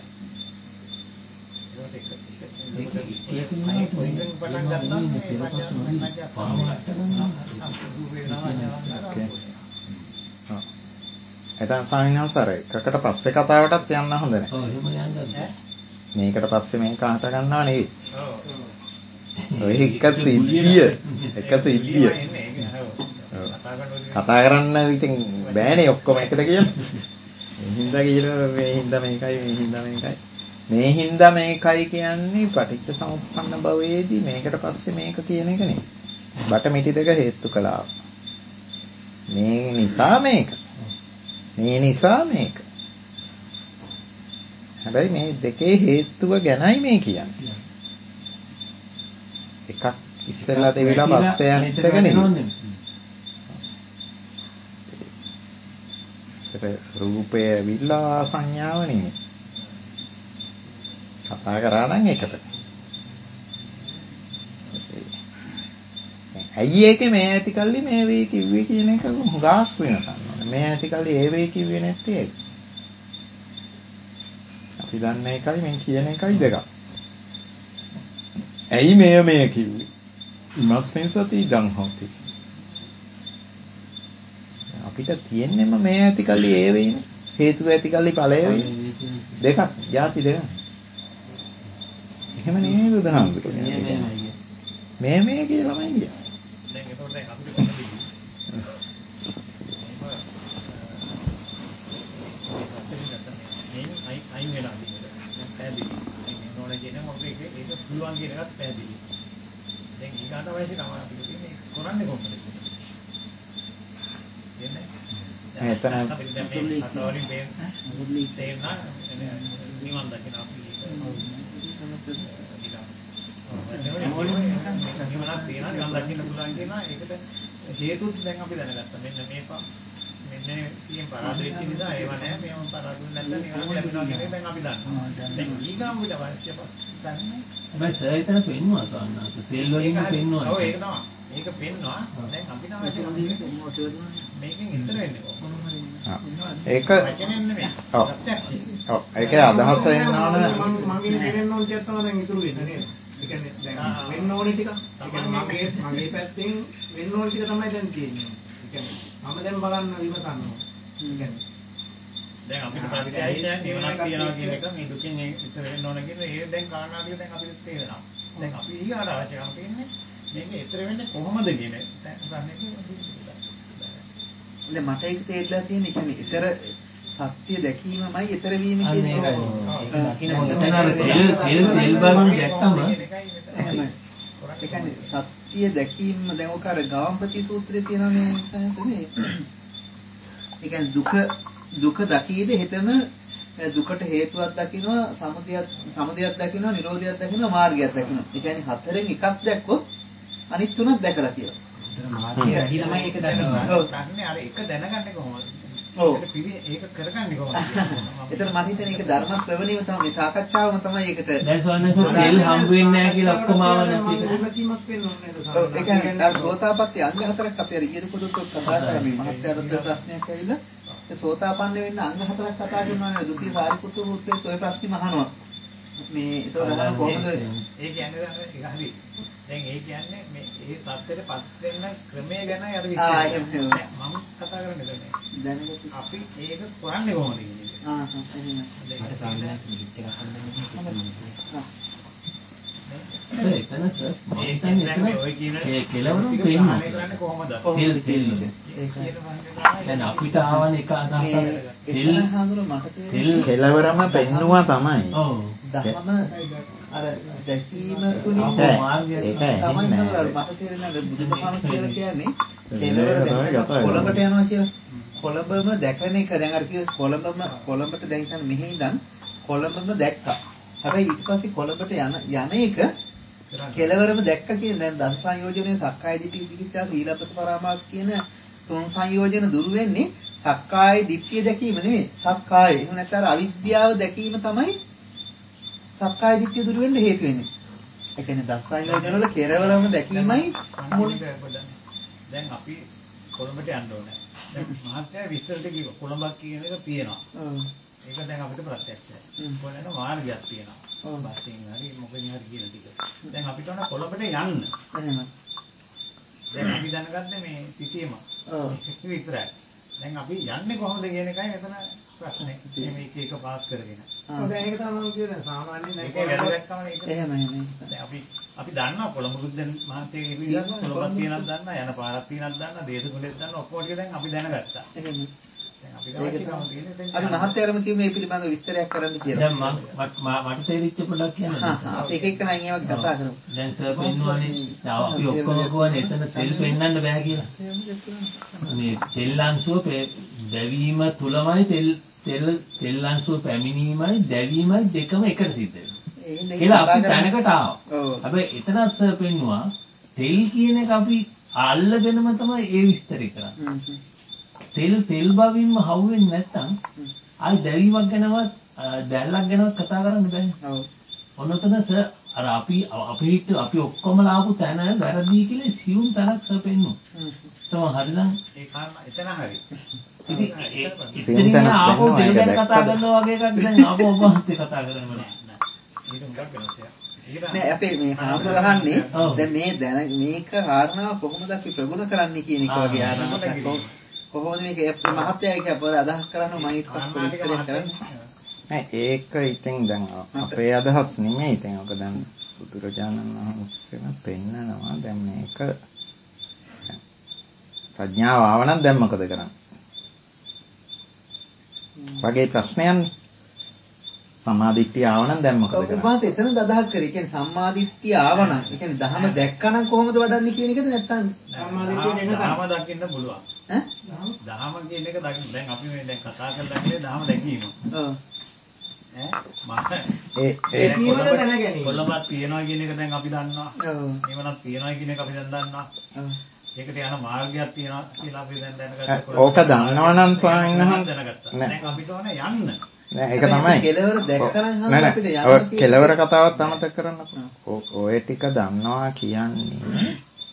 එතන සාහිණාසාර එකකට පස්සේ කතාවටත් යන්න හොඳ නැහැ. ඔව් එහෙම යන්නද? මේකට පස්සේ මේක අහට ගන්නවා නෙවෙයි. ඔය එක සිද්ධිය. කතා කරන්න ඉතින් බෑනේ ඔක්කොම එකට කියලා. හින්දා කියනවා මේ හින්දා මේකයි මේ හින්දා මේකයි. මේ හින්දා මේකයි කියන්නේ පටිච්ච සමුප්පන්න භවයේදී මේකට පස්සේ මේක කියන එක නෙවෙයි. බටමිටි දෙක හේතු කළා. මේ නිසා මේක. මේ නිසා මේක. හැබැයි මේ දෙකේ හේතුව ගැනයි මේ කියන්නේ. එකක් ඉස්සෙල්ලා දෙවිලා පස්සේ අනිත් එක නෙවෙයි. රූපය ඇවිල්ලා සංඥාව නෙමෙයි. කතා කරා නම් එකට. ඇයි ඒකේ මේ ඇති කල්ලි මේ වේ කිව්වේ කියන එක හුඟක් වෙනසක්. මේ ඇති කල්ලි ඒ වේ කිව්වේ නැත්තේ ඇයි? අපි දන්නේ එකයි මේ කියන එකයි දෙකක්. ඇයි මේ කිව්වේ? ඉමස්මින් සති ඉදං හොති. අපිට තියෙන්නෙම මේ ඇති කල්ලි ඒ වෙයිනේ. හේතුව ඇති කල්ලි ඵලය වෙයි. දෙකක්, ಜಾති දෙකක්. එහෙම නෙමෙයි බුදුහාමුදුරුවෝ. මේ කියලාමයි කියන්නේ. දැන් ඒතකොට දැන් අපිට කොහොමද අයින් වෙලා තියෙන්නේ. පැහැදිලි. මේ නෝන කියන මොකද ඒක පුළුවන් කියන එකත් පැහැදිලි. දැන් ඊගාට අවශ්‍ය තමයි අපිට තියෙන්නේ කරන්නේ කොහොමද? එතන අපිට දැන් මේ අතවලින් තේරෙනවා නිවන් දකින්න අපි නිවනක් තියෙනවා නිවන් දකින්න පුළුවන් කියනවා ඒකට හේතුත් දැන් අපි දැනගත්තා. මෙන්න මෙන්න තියෙන පරාද වෙච්ච නිසා ඒව නැහැ මේව පරාදුන් නැත්නම් නිවන ලැබෙනවා කියන එක දැන් අපි දන්නවා. දැන් ඊගාම විතර අවශ්‍ය නැහැ. හැබැයි සර් එතන පෙන්නවා සවන්නාස. තෙල් වලින් පෙන්නවා. ඔව් ඒක තමයි. ඒක පෙන්නවා. දැන් අපිට අවශ්‍ය මේකෙන් ඉතර වෙන්නේ කොහොමද? ඒක වචනෙන් නෙමෙයි. ප්‍රත්‍යක්ෂයි. ඔව් ඒකේ අදහස එනවනේ මගේ දෙවෙන්න ඕන ටික තමයි දැන් ඉතුරු වෙන්නේ නේද? ඒ කියන්නේ දැන් වෙන්න ඕනේ ටික. ඒ කියන්නේ මගේ පැත්තෙන් වෙන්න ඕනේ ටික තමයි දැන් තියෙන්නේ. ඒ කියන්නේ මම දැන් බලන්න විමසන්න ඕනේ. ඒ කියන්නේ දැන් අපිට ප්‍රත්‍යක්ෂයි නිවනක් තියනවා කියන එක මේ දුකෙන් ඉතර වෙන්න ඕන කියන ඒ දැන් කාරණා ටික දැන් අපිට තේරෙනවා. දැන් අපි ඊගාට අවශ්‍යකම් තියෙන්නේ මේක ඉතර වෙන්නේ කොහොමද කියන දැන් ප්‍රශ්නේ දැන් මට ඒක තේරිලා තියෙන ඒ කියන්නේ ඊතර සත්‍ය දැකීමමයි ඊතර වීම කියන්නේ. තෙල් බලන් දැක්කම ඒ කියන්නේ සත්‍ය දැකීම දැන් ඔක අර ගාම්පති සූත්‍රයේ තියෙන මේ සංසමේ ඒ කියන්නේ දුක දකීද හිතම දුකට හේතුවක් දකිනවා සමුදයක් දකිනවා නිරෝධයක් දකිනවා මාර්ගයක් දකිනවා. ඒ කියන්නේ හතරෙන් එකක් දැක්කොත් අනිත් තුනක් දැකලා කියලා. මාර්ගය වැඩි ළමයි ඒක දැනගන්න. ඔව්. ප්‍රශ්නේ අර එක දැනගන්නේ කොහොමද? ඔව්. ඒක කරගන්නේ කොහොමද? එතන මම හිතන්නේ ඒක ධර්ම ශ්‍රවණීයම තමයි මේ සාකච්ඡාවම තමයි ඒකට. දැන් සවන්නාස තෙල් හම්බ වෙන්නේ නැහැ කියලා ඔක්කොම ආවද ඒක කියන්නේ අර සෝතාපට්ටි අංග හතරක් අපි අර ඊයේ පොදුත් කතා කරා මේ මහත්යාට ප්‍රශ්නයක් ඇවිල්ලා ඒ සෝතාපන්න වෙන්න අංග හතරක් කතා කරනවා දුක්ඛ සාරිපුත්‍ර මුත්තේ ඔය ප්‍රශ්නේ අහනවා. මේ ඒතකොට කොහොමද ඒ කියන්නේ ඒක හරි. දැන් ඒ කියන්නේ මේ ඒ තත්ත්වයටපත් වෙන්න ක්‍රමය ගැනයි අර විස්තර. මම කතා කරන්නේ දැන් අපි ඒක කරන්නේ කොහොමද කියන්නේ. එහෙනම් මට සාමාන්‍යයෙන් ලිස්ට් එකක් හම්බෙන්නේ එතන සර් ඒ කෙලවරම පේන්නේ කොහොමද? තෙල් දැන් අපිට ආවන එක අදහසක් තෙල් හඳුන මට තෙල් කෙලවරම පෙන්නවා තමයි. ඔව් දහම අර දැකීම තුලින් මාර්ගය තමයි හඳුනන මට තේරෙන්නේ බුදුදහම කියලා කියන්නේ කෙලවර දැක්ක කොළඹට යනවා කියලා. කොළඹම දැකන එක දැන් අර කිව්ව කොළඹට දැන් හිතන්න මෙහි ඉඳන් කොළඹම දැක්කා. හැබැයි ඊට පස්සේ කොළඹට යන එක කෙලවරම දැක්ක කියන දැන් දස සංයෝජනයේ සක්කාය දිට්ඨි විචිකිච්ඡා සීලබ්බත පරාමාස කියන තුන් සංයෝජන දුරු වෙන්නේ සක්කාය දිට්ඨිය දැකීම නෙමෙයි. සක්කාය එහෙම නැත්නම් අවිද්‍යාව දැකීම තමයි සක්කාය දිට්ඨිය දුරු වෙන්න හේතු වෙන්නේ. ඒ කියන්නේ දස සංයෝජන වල කෙලවරම දැකීමයි දැන් අපි කොළඹට යන්න ඕනේ. දැන් මහත්ය විස්තරට කිව්ව කොළඹක් කියන එක තියෙනවා. ඒක දැන් අපිට ප්‍රත්‍යක්ෂයි. කොළඹ මාර්ගයක් තියෙනවා. බස්යෙන් හරි මොකෙන් හරි කියන ටික. දැන් අපිට ඕන කොළඹට යන්න. එහෙම. දැන් අපි දැනගත්තේ මේ සිටියම. ඒක විතරයි. දැන් අපි යන්නේ කොහොමද කියන එකයි මෙතන ප්‍රශ්නේ. මේක එක පාස් කරගෙන. දැන් ඒක තමයි මම කියන්නේ සාමාන්‍යයෙන් ඒක වැදගත්කම ඒක. එහෙම. දැන් අපි දන්නවා කොළඹුත් දැන් මහත්යගේ පිළිගන්න කොළඹක් තියෙනක් දන්නා යන පාරක් තියෙනක් දන්නා දේශගුණයක් දන්නා ඔක්කොම ටික දැන් අපි දැනගත්තා. එහෙම. අපි මහත්යරම කිව්වේ මේ පිළිබඳව විස්තරයක් කරන්න කියලා. දැන් මට තේරිච්ච පොඩක් කියන්න. අපි එක එක නම් ඒ වගේ කතා කරමු. දැන් සර් පෙන්වන්නේ අපි ඔක්කොම කියන්නේ එතන තෙල් පෙන්වන්න බෑ කියලා. මේ තෙල් අංශුව දැවීම තුලමයි තෙල් අංශුව පැමිණීමයි දැවීමයි දෙකම එකට සිද්ධ වෙනවා. කියලා අපි දැනකට ආවා. හැබැයි එතනත් සර් පෙන්වුවා තෙල් කියන එක අපි අල්ලගෙනම තමයි ඒ විස්තරය කරන්නේ. තෙල් බවින්ම හවුවෙන්නේ නැත්තම් ආයි දැවීමක් ගැනවත් දැල්ලක් ගැනවත් කතා කරන්න බෑනේ. ඔව්. ඔන්නතන සර් අර අපි ඔක්කොම ලාපු තැන වැරදි කියලා සියුම් තැනක් සර් පෙන්නුවා. සම හරිනම් ඒ කාරණා එතන හරි. සියුම් තැනක් පෙන්නුවා ඒක දැක්කද? කතා කරනවා වගේ එකක් දැන් ආපහු ඔබ වහන්සේ කතා කරන්නේ නෑ. ඊට මොකක් වෙනවද? නෑ අපේ මේ හාමුදුර අහන්නේ දැන් මේක කාරණාව කොහොමද අපි ප්‍රගුණ කරන්නේ කියන එක වගේ ආරම්භයක්. කොහොමද මේක මහත්යයි අපේ අදහස් කරන්නේ මම ඊට පස්සේ විස්තරයක් කරන්නේ. නෑ ඒක ඉතින් දැන් අපේ අදහස් නෙමෙයි. ඉතින් ඔක දැන් බුදුරජාණන් වහන්සේම පෙන්නනවා දැන් මේක ප්‍රඥාව ආව නම් දැන් මොකද කරන්නේ? වගේ ප්‍රශ්නයන්නේ. සම්මාදිට්ඨිය ආව නම් දැන් මොකද කරන්නේ? ඔබ මාත් එතනද අදහස් කරේ. ඒ කියන්නේ සම්මාදිට්ඨිය ආව නම් ඒ කියන්නේ ධහම දැක්කනම් කොහොමද වඩන්නේ කියන එකද නැත්නම් සම්මාදිට්ඨිය නෙක ධහම දකින්න පුළුවන්. ඈ? ධහම කියන එක දකින්න. දැන් අපි මේ දැන් කතා කරලා ඉන්නේ ධහම දැකීම. ඔව්. ඒ කීවද දැනගැනීම. කොළඹක් තියනවා කියන එක දැන් අපි දන්නවා. ඔව්. නිවනක් තියනවා කියන එක අපි දැන් දන්නවා. ඔව්. ඒකට යන මාර්ගයක් තියෙනවා කියලා අපි දැන් දැනගත්තා. ඕක දන්නවනම් ස්වාමීන් වහන්සේ දැන් අපිට ඕනේ යන්න. නෑ ඒක තමයි. කෙලවර දැක්කනම් අපිට යන්න කෙලවර කතාවත් අමතක කරන්නකෝ. ඔය ටික දන්නවා කියන්නේ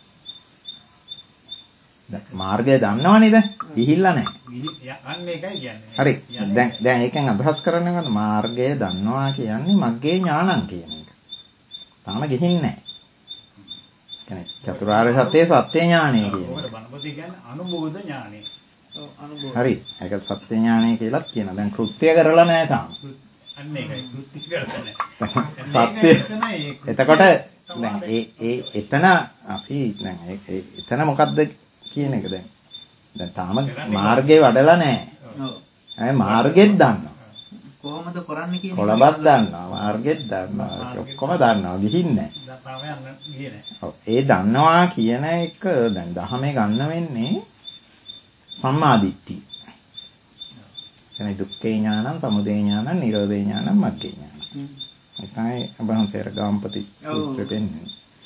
මාර්ගය දන්නවනේ දැන්. ගිහිල්ලා නැහැ. අන්න ඒකයි කියන්නේ. හරි. දැන් ඒකෙන් අදහස් කරන්නේ මොකද? මාර්ගය දන්නවා කියන්නේ මග්ගේ ඥානං කියන එක. තාම ගිහින් නැහැ. කියන්නේ චතුරාර්ය සත්‍යයේ සත්‍ය ඥානය කියන්නේ. ඔකට බණපොතේ කියන්නේ අනුබෝධ ඥානය. ඔව් අනුබෝධ. හරි. ඒක සත්‍ය ඥානය කියලාත් කියනවා. දැන් කෘත්‍ය කරලා නැහැ තාම. අන්න ඒකයි. කෘත්‍ය කරලා නැහැ. සත්‍ය. එතකොට දැන් එතන අපි දැන් එතන මොකද්ද කියන එක දැන් තාම මාර්ගේ වඩලා නැහැ. ඔව්. ඒ මාර්ගෙත් දන්නවා. කොහොමද කරන්නේ කියන එක කොළඹත් දන්නවා, මාර්ගෙත් දන්නවා, ඔක්කොම දන්නවා. ගිහින් නැහැ. තාම යන්න ගියේ නැහැ. ඔව්. ඒ දන්නවා කියන එක දැන් දහමේ ගන්න වෙන්නේ සම්මාදිට්ඨිය. එනේ දුක්ඛේ ඥානං, සමුදය ඥානං, නිරෝධේ ඥානං, මග්ගේ ඥානං. ඒකයි අබහන්සේර ගාම්පති සූත්‍රෙ පෙන්නේ.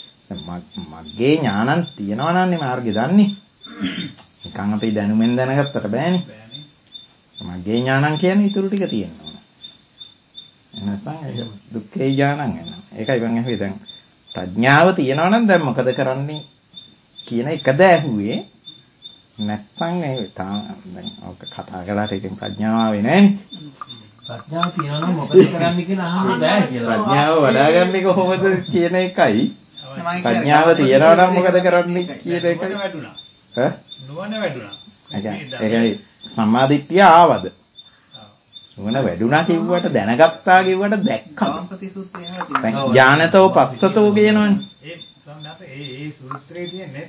මග්ගේ ඥානං තියනවා නම් මාර්ගය දන්නේ. නිකන් අපි දැනුමෙන් දැනගත්තට බෑනේ. මග්ගේ ඥානං කියන්නේ ඊටු ටික තියෙනවා. එහෙනම් ඒක දුක්ඛේ ඥානං වෙනවා. ඒකයි මම අහුවේ දැන් ප්‍රඥාව තියනවා නම් දැන් මොකද කරන්නේ කියන එකද ඇහුවේ. නැත්නම් ඒ දැන් ඔක කතා කරලා ඉතින් ප්‍රඥාව ආවේ නෑනේ. ප්‍රඥාව තියනවා නම් මොකද කරන්නේ කියලා අහන්න බෑ කියලා. ප්‍රඥාව වඩා ගන්න කොහොමද කියන එකයි. ප්‍රඥාව තියනවා නම් මොකද කරන්නේ කියන එකයි. වැඩුණා. ඈ? නුවණ වැඩුණා. ඒකයි සම්මාදිට්ඨිය ආවද? නුවණ වැඩුණා කිව්වට දැනගත්තා කිව්වට දැක්කම. ගාම්පති සූත්‍රය අහලා තියෙනවා. දැන් ඥානතෝ පස්සතෝ කියනවනේ. ඒ සම්මාත ඒ සූත්‍රයේ තියෙන්නේ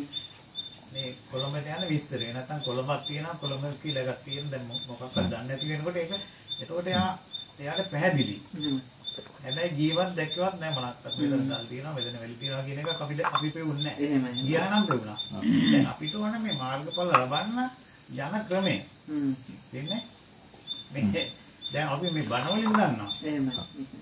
මේ කොළඹට යන විස්තරය. නැත්නම් කොළඹක් තියෙනවා කොළඹ කියලා එකක් තියෙන දැන් මොකක්ද දන්නේ නැති වෙනකොට ඒක එතකොට එයාට පැහැදිලි. හැබැයි ජීවත් දැක්කවත් නැහැ මොනක්වත්. මෙතන ගල් තියෙනවා මෙතන වැලි තියෙනවා කියන එකක් අපි පෙවුන්නේ නැහැ. එහෙමයි. ගියානම් පෙවුණා. දැන් අපිට ඕන මේ මාර්ගඵල ලබන්න යන ක්‍රමය. දෙන්නේ මේ දැන් අපි මේ බණවලින් දන්නවා. එහෙමයි.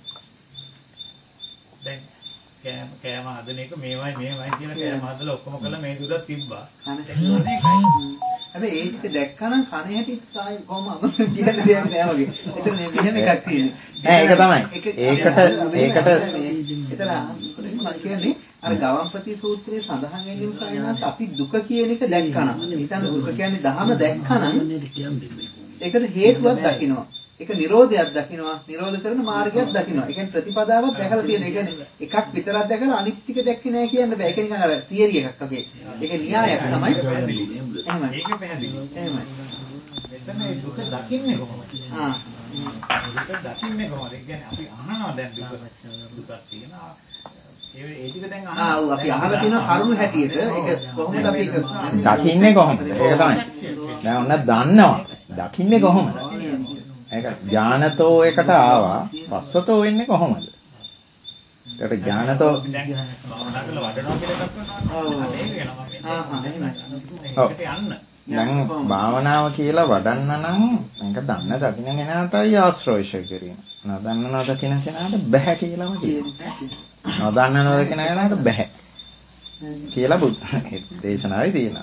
දැන් කෑම හදන එක මේවයි කියලා කෑම හදලා ඔක්කොම කළා මේ දුරක් තිබ්බා. හැබැයි ඒ ටික දැක්කනම් කණ හැටිත් ආයි කොහොම අමතක කියන දෙයක් නෑ වගේ. ඒතර මේ මෙහෙම එකක් තියෙන්නේ. නෑ ඒක තමයි. ඒකට ඒතර මම කියන්නේ අර ගවම්පති සූත්‍රයේ සඳහන් වෙන්නේ සායනස් අපි දුක කියන එක දැක්කනම්. ඊටම දුක කියන්නේ දහම දැක්කනම් ඒකට හේතුවක් දකින්නවා. ඒක නිරෝධයක් දකින්නවා. නිරෝධ කරන මාර්ගයක් දකින්නවා. ඒ කියන්නේ ප්‍රතිපදාවක් දැකලා තියෙන. ඒ කියන්නේ එකක් විතරක් දැකලා අනිත් ටික දැක්කේ නෑ කියන්න බෑ. ඒක නිකන් අර තියරි එකක් වගේ. ඒක න්‍යායක් තමයි. එහෙමයි. ඒක පැහැදිලි. එහෙමයි. මෙතන මේ දුක දකින්නේ කොහොමද? දුක දකින්නේ කොහොමද? ඒ කියන්නේ අපි අහනවා දැන් දුකක් තියෙනවා. ඒ ටික දැන් අහනවා. අපි අහලා තියෙන කරුණු හැටියට ඒක කොහොමද අපි ඒක දකින්නේ කොහොමද? ඒක තමයි. දැන් ඔන්න දන්නවා. දකින්නේ කොහොමද? ඒක ඥානතෝ එකට ආවා. පස්සතෝ වෙන්නේ කොහොමද? ඒකට ඥානතෝ භාවනා කරලා වඩනවා කියලා එකක් කරනවා. දැන් භාවනාව කියලා වඩන්න නම් මේක දන්න දකින්න කෙනාටයි ආශ්‍රයශය කිරීම. නොදන්න නොදකින කෙනාට බෑ කියලාම කියනවා. නොදන්න නොදකින කෙනාට බෑ කියලා බුද්ධ දේශනාවේ තියෙනවා.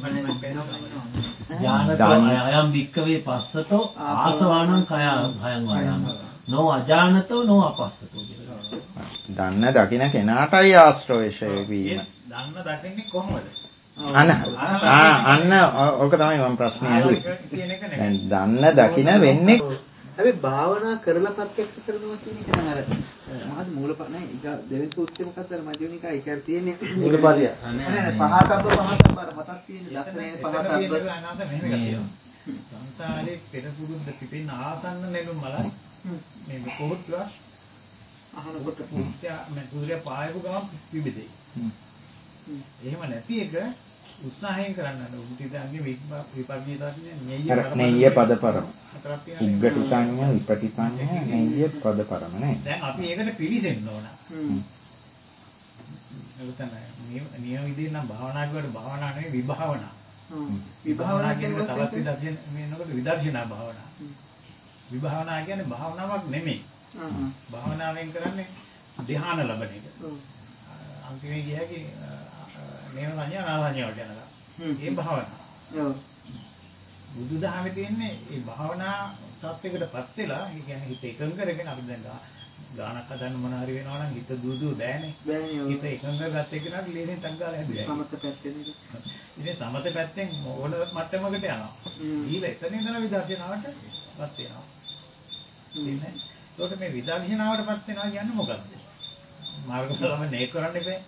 ඥානතෝ අයම් වික්කවේ පස්සතෝ ආසවාණං කය භයං වායාම. නෝ අජානතෝ නෝ අපස්සතෝ කියලා. දන්න දකින කෙනාටයි ආශ්‍රයශය වීම. දන්න දකින්නේ කොහොමද? අන්න ඕක තමයි මම ප්‍රශ්නේ අහුවේ. දැන් දන්න දකින වෙන්නේ හැබැයි භාවනා කරලා ප්‍රත්‍යක්ෂ කරනවා කියන එක නම් අර මහත් මූලපණ ඊග දෙවෙනි සූත්‍රේ මොකක්ද අර මජ්ක්‍ධිමනිකා ඒක තියෙන්නේ මූලපරිය. පහතබ්බ අර මතක් තියෙන්නේ දස්සනේ පහතබ්බ සංසාරේ පෙර පුරුද්ද පිටින් ආසන්න නෙළුම් මලයි මේ කොහොත්ලා අහනකොට පුත්‍යා මම සූර්ය පායපු ගමන් පිබිදෙයි. එහෙම නැති එක උත්සාහයෙන් කරන්න ඕන. උපිටිතන්නේ විපග්ගියතාවනේ නෙය්‍ය පදපරම. උග්ගටිතඤ්ඤ විපටිතඤ්ඤ නෙය්‍ය පදපරම නේ. දැන් අපි ඒකට පිළිසෙන්න ඕන. ඒක තමයි නියම විදිහෙන් නම් භාවනා කරුවට භාවනා නෙවෙයි විභාවනා. විභාවනා කියන්නේ තවත් විදර්ශන මේනකොට විදර්ශනා භාවනා. විභාවනා කියන්නේ භාවනාවක් නෙමෙයි. භාවනාවෙන් කරන්නේ ධ්‍යාන ලබන එක. අන්තිමේ ගියාගේ නේන සංඥා නාසඤ්ඤා වලට යනවා. ඒ භාවනාව. ඔව්. බුදුදහමේ තියෙන්නේ මේ භාවනා තත්යකටපත් වෙලා, ඒ කියන්නේ හිත එකඟ කරගෙන අපි දැන් ගානක් හදන්න මොන හරි වෙනවා නම් හිත දුදු බෑනේ. හිත එකඟ කරගත්ත එකනට ලේසියෙන් ටක් ගාලා හැදුවා. සමත පැත්තේ නේද? ඉතින් සමත පැත්තෙන් ඕන මට්ටමකට යනවා. ඊළ එතන ඉඳලා විදර්ශනාවටපත් වෙනවා. ඉතින් ඒකට මේ විදර්ශනාවටපත් වෙනවා කියන්නේ මොකක්ද? මාර්ගඵලම නේ කරන්න බෑ.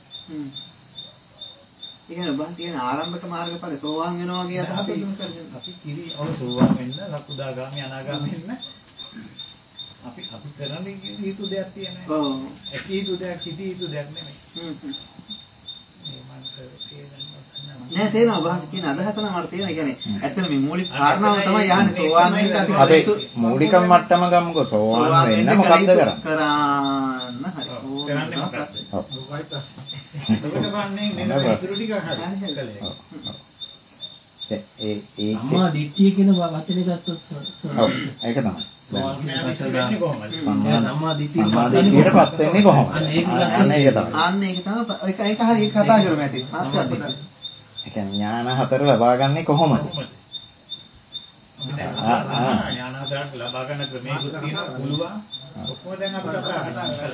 ඒ කියන්නේ ඔබ කියන්නේ ආරම්භක මාර්ගඵල සෝවාන් වෙනවා වගේ අදහසක් දුන්න කරගෙන අපි කිරි සෝවාන් වෙන්න, සකුදාගාමි අනාගාමි වෙන්න අපි කරන්නේ හේතු දෙයක් තියෙනවා. ඔව්. ඒක හේතු දෙයක් හිතේ හේතු දෙයක් නෙමෙයි. නෑ තේරෙනවා ඔබ කියන අදහස නම් මට තේරෙනවා. ඒ කියන්නේ ඇත්තට මේ මූලික කාරණාව තමයි යහනේ සෝවාන් වෙන්න අපි මූලික මට්ටම ගමුකෝ සෝවාන් වෙන්න මොකද්ද කරන්නේ? කරන්න හරි. කරන්නේ මොකක්ද? ඔබයි ප්‍රශ්නේ. ඔබට බන්නේ නේද ඉතුරු ටික හරි කළේ. ඒ සම්මා දිට්ඨිය කියන වචනේ ගත්තොත් ඒක තමයි. සම්මා දිට්ඨියටපත් වෙන්නේ කොහොමද? අන්න ඒක තමයි. ඒක හරි ඒක කතා කරමු ඇති. ඒ කියන්නේ ඥාන හතර ලබා ගන්නේ කොහොමද? ඥාන හතර ලබා ගන්න ක්‍රමයකුත් තියෙනවා පුළුවන්. ඔක්කොම දැන් අපි කතා කරලා.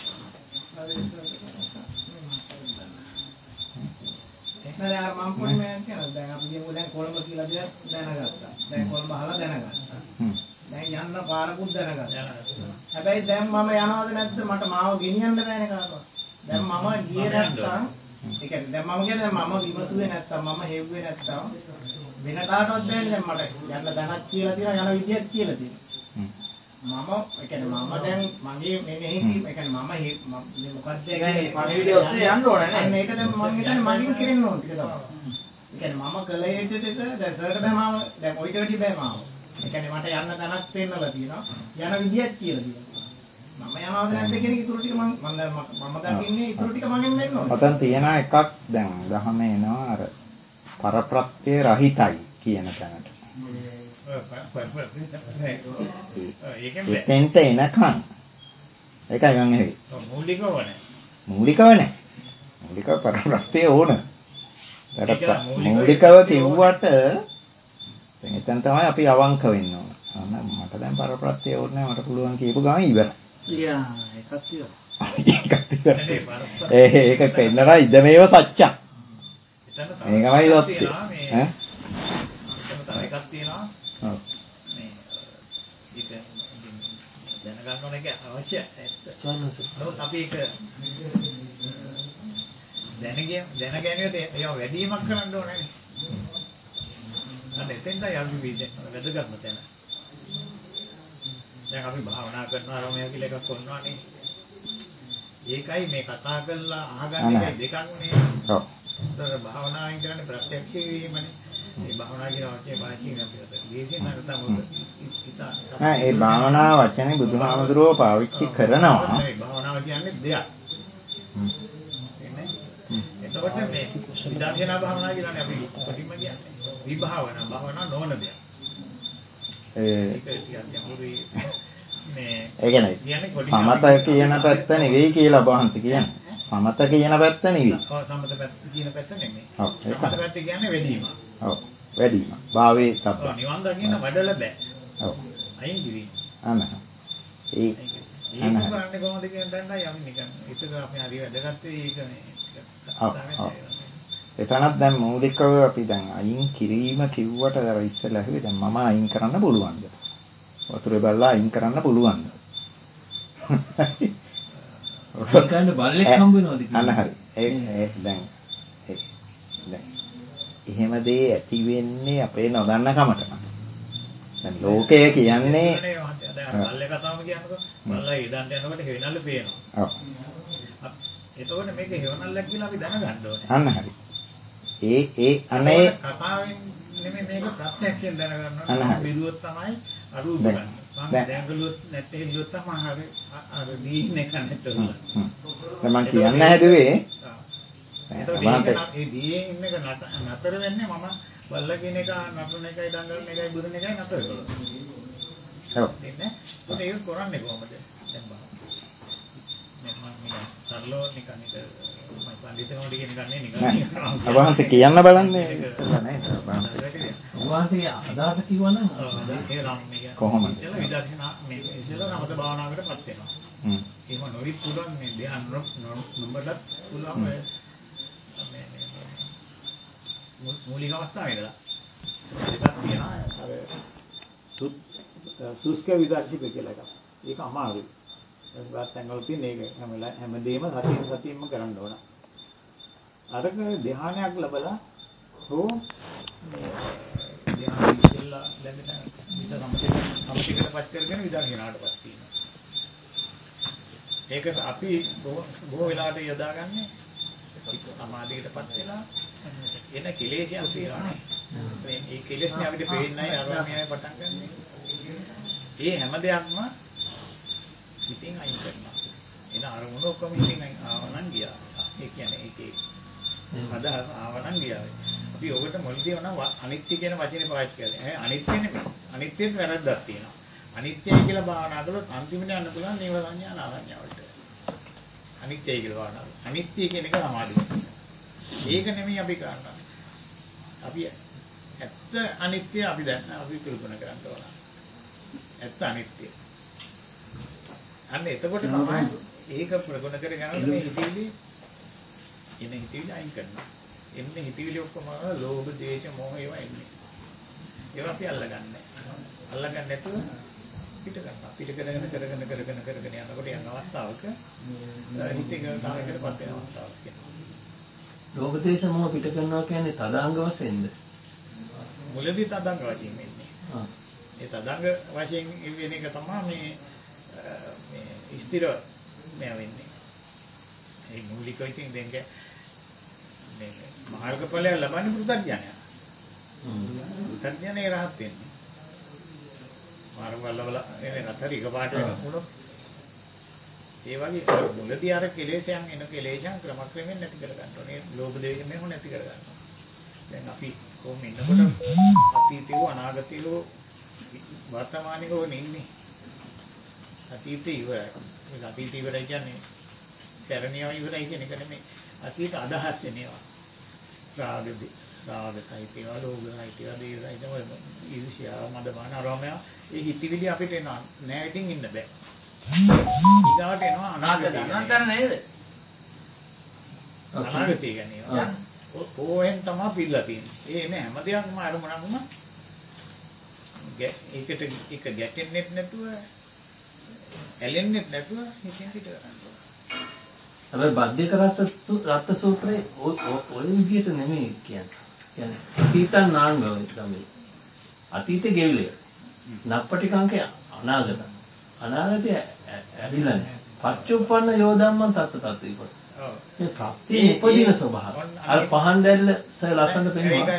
නෑ අර මම පොඩි මෑන් කියනවා දැන් අපි කියමු දැන් කොළඹ කියලා දෙයක් දැනගත්තා. දැන් කොළඹ අහලා දැනගත්තා. දැන් යන්න පාරකුත් දැනගත්තා. හැබැයි දැන් මම යනවද නැද්ද මට මාව ගෙනියන්න බෑනේ කාටවත්. දැන් මම ගියේ නැත්තම් ඒ කියන්නේ දැන් මම කියන්නේ මම විමසුවේ නැත්තම් මම හෙව්වේ නැත්තම් වෙන කාටවත් බෑනේ දැන් මට යන්න දැනක් කියලා තියෙනවා යන විදියක් කියලා තියෙනවා. මම ඒ කියන්නේ මම දැන් මගේ මෙනෙහි කීම ඒ කියන්නේ මම මොකක්ද කියන්නේ පණිවිඩය ඔස්සේ යන්න ඕනේ නේ. අන්න ඒක දැන් මම හිතන්නේ මගෙන් කෙරෙන්න ඕනේ ටික තමයි. ඒ කියන්නේ මම කළ යුතු ටික දැන් සර්ට බෑ මාව දැන් ඔයිට වැඩි බෑ මාව. ඒ කියන්නේ මට යන්න තැනක් පෙන්නලා තියෙනවා. යන විදියක් කියලා තියෙනවා. මම යනවද නැද්ද කියන ඉතුරු ටික මම දකින්නේ ඉතුරු ටික මගෙන් වෙන්න ඕනේ. ඔතන තියෙන එකක් දැන් දහමේ එනවා අර පරප්‍රත්‍ය රහිතයි කියන තැනට. එතෙන්ට එනකන් ඒකයි මම හෙවි. මූලිකව නැහැ. මූලිකව පරප්‍රත්‍ය ඕන. මූලිකව කිව්වට දැන් එතෙන් තමයි අපි අවංක වෙන්න ඕන. මට දැන් පරප්‍රත්‍ය ඕනේ නැහැ මට පුළුවන් කියපු ගමන් ඉවරයි. එකක් තියෙනවා. ඒක පෙන්නලා ඉදමේව සත්‍යං. මේකමයි සත්‍ය. ඈ? තව එකක් තියෙනවා. ඔව්. මේ ඒක දැනගන්න ඕන එක අවශ්‍යයි. ඒත් අපි ඒක දැනගැනීමට ඒවා වැඩිමක් කරන්න ඕනේ නේ. අන්න එතෙන්ටයි අපි වැදගත්ම තැන. දැන් අපි භාවනා කරනවා රමය කියලා එකක් කරනවානේ. ඒකයි මේ කතා කරලා අහගන්න එකයි දෙකක් නේ. ඔව්. ඒතර භාවනාවෙන් කරන්නේ ප්‍රත්‍යක්ෂ වීමනේ. ඒ භාවනා කියන වචනේ පාවිච්චි කරනවා. දේශෙන් නැත්නම් ඒ භාවනා වචනේ බුදුහාමුදුරුවෝ පාවිච්චි කරනවා. ඒ භාවනාව කියන්නේ දෙයක්. එතකොට මේ විදර්ශනා භාවනා කියලානේ අපි කොටින්ම කියන්නේ. විභාවනා භාවනා නොවන දෙයක්. ඒක ටිකක් යමුරුයි මේ ඒ කියන්නේ සමත කියන පැත්ත නෙවෙයි කියලා ඔබ වහන්සේ කියන්නේ. සමත කියන පැත්ත නෙවෙයි. ඔව් සමත පැත්ත කියන පැත්ත නෙමෙයි. ඔව් ඒක. සමත පැත්ත කියන්නේ වැඩිම. ඔව් වැඩිම. භාවේ තබ්බ. ඔව් නිවන් දකින්න වඩලා බෑ. ඔව්. අයින් කිවි. අනහ. ඒක කරන්නේ කොහොමද කියන තැනයි අපි නිකන් ඒක අපි හරි වැදගත් ඒක මේ. එතනත් දැන් මූලිකව අපි දැන් අයින් කිරීම කිව්වට අර ඉස්සෙල්ලා ඇහුවේ දැන් මම අයින් කරන්න පුළුවන්ද? වතුරේ බලලා අයින් කරන්න පුළුවන්ද? අයින් කරන්න බල්ලෙක් හම්බ වෙනවද කියලා. අන්න හරි. දැන් එහෙම දේ ඇති වෙන්නේ අපේ නොදන්න කමට. දැන් ලෝකය කියන්නේ දැන් බල්ලේ කතාවම කියනකො බල්ලා ඊදන්ට යනකොට හේනල්ල පේනවා. ඔව්. එතකොට මේක හේවනල්ලක් කියලා අපි දැනගන්න ඕනේ. අන්න හරි. ඒ අනේ කතාවෙන් නෙමෙයි මේක ප්‍රත්‍යක්ෂයෙන් දැනගන්න ඕනේ. බිරුවොත් තමයි අරුව ගන්න. දැන් ගලුවොත් නැත්නම් හිලුවොත් තමයි අර දීන්නේ කන්නට උන. මම කියන්න හැදුවේ ඒ දීයෙන් ඉන්න එක නතර වෙන්නේ මම බල්ලා කියන එක නතර එකයි දඟලන එකයි බුදුන එකයි නතර කළා. ඔව්. ඒක කරන්නේ කොහොමද? දැන් බලන්න. සරලව නිකන් එක මම පඬිතුමෝට කියන ගන්නේ නිකන් අවහන්සේ කියන්න බලන්නේ අවහන්සේ අදහස කිව්වනම් කොහොමද ඉතල විදර්ශනා මේ ඉතල රමත භාවනාවකටපත් වෙනවා. එහෙම නොවිත් පුළුවන් මේ ධ්‍යාන නොඹලත් පුළුවන් මේ මූලික අවස්ථාවේදලා ඒකත් කියනවා අර සුස්ක විදර්ශික කියලා එකක්. ඒක අමාරුයි. ඒවත් සංගල් තියෙන ඒක හැමදේම සතියෙන්ම කරන්න ඕන. අරක ධ්‍යානයක් ලැබලා හෝ ධ්‍යාන ඉස්සෙල්ලා ලැබෙන විතර සමථයකටපත් කරගෙන විදර්ශනාටපත් වෙනවා. ඒක අපි බොහෝ වෙලාවට යොදාගන්නේ සමාධියකටපත් වෙලා එන කෙලෙස්යන් තියෙනවා. මේ කෙලෙස්නේ අපිට පේන්නේ නැහැ අරමයාවේ පටන් ගන්න. ඒ හැම දෙයක්ම ඉතින් අයින් කරනවා. එන අරමුණ ඔක්කොම ඉතින් ආවනම් ගියා. ඒ කියන්නේ ඒකේ අදහස ආවනම් ගියා. අපි ඔකට මොළදී වුණා අනිත්‍ය කියන වචනේ පාවිච්චි කරලා. අනිත්‍ය නෙමෙයි. අනිත්‍යෙත් වැරද්දක් තියෙනවා. අනිත්‍යයි කියලා භාවනා කළොත් අන්තිමට යන්න පුළුවන් නේව සංඥා නාරඤ්ඤාවට. අනිත්‍යයි කියලා භාවනා කරනවා. අනිත්‍ය කියන එක සමාධිය. ඒක නෙමෙයි අපි කරන්නේ. අපි ඇත්ත අනිත්‍ය අපි දැන් අපි කල්පනා කරන්න ඕන. ඇත්ත අනිත්‍ය. අන්න එතකොට තමයි ඒක ප්‍රගුණ කර ගන්නකොට මේ හිතවිලි අයින් කරනවා. එන්නේ හිතවිලි ඔක්කොම ලෝභ, ද්වේෂ, මෝහ ඒවා එන්නේ. ඒවා අපි අල්ලගන්නේ. අල්ලගන්නේ නැතුව පිට කරනවා. පිට කරගෙන යනකොට යන අවස්ථාවක හිතේ තාවයකටපත් වෙන අවස්ථාවක් කියනවා. ලෝභ, ද්වේෂ, මෝහ පිට කරනවා කියන්නේ තදාංග වශයෙන්ද? මුලදී තදාංග වශයෙන් වෙන්නේ. ඒ තදාංග වශයෙන් වෙන එක තමයි මේ ස්ථිර මේ වෙන්නේ. ඒ මූලිකව ඉතින් දෙංග මේ මාර්ගඵලය ලබන්නේ පුරුතඥය. පුරුතඥනේ රහත් වෙන්නේ. මාර්ගඵල වල එනේ නැතර එකපාරට වුණොත් ඒ වගේ මුලදී අර කෙලෙසයන් එන කෙලෙසයන් ක්‍රමක්‍රමයෙන් නැති කර ගන්න ඕනේ. ලෝභ දේශ මේව නැති කර ගන්නවා. දැන් අපි කොහොම ඉන්නකොට අතීතයෝ අනාගතයෝ වර්තමානිකෝ ඉන්නේ. අතීතේ ඉවරයි. ඒක අතීතේ ඉවරයි කියන්නේ කරණියව ඉවරයි කියන එක නෙමෙයි. අතීත අදහස් එනවා. රාගදී රාගසහිතව, ලෝභසහිතව, දේශසහිතව, ඊර්ෂ්‍යා, මදමාන, අරමය ඒ හිතවිලි අපිට එනවා. නෑ ඉතින් ඉන්න බෑ. ඊගාවට එනවා අනාගතය. අනන්තර නේද? අනාගතය කියන්නේ. ඕෙන් තමයි පිළිලා තියෙන්නේ. ඒ එන්නේ හැම දෙයක්ම අරමුණක්ම ඒකට එක ගැටෙන්නෙත් නැතුව ඇලෙන්නෙත් නැතුව හිතින් පිට කරනවා. හැබැයි බද්ධික රත්ත සූත්‍රයේ ඔය විදිහට නෙමෙයි කියන්නේ. අතීතං නාංගව තමයි. අතීතේ ගෙවිලේ. නප්පටිකාංකේ අනාගත. අනාගතය ඇවිල්ලා නැහැ. පච්චුප්පන්න යෝධම්මන් තත්ත තත්විපස්ස. ඔව්. මේ ප්‍රත්‍ය උපදින ස්වභාවය. අර පහන් දැල්ල ලස්සනට පෙන්වනවා.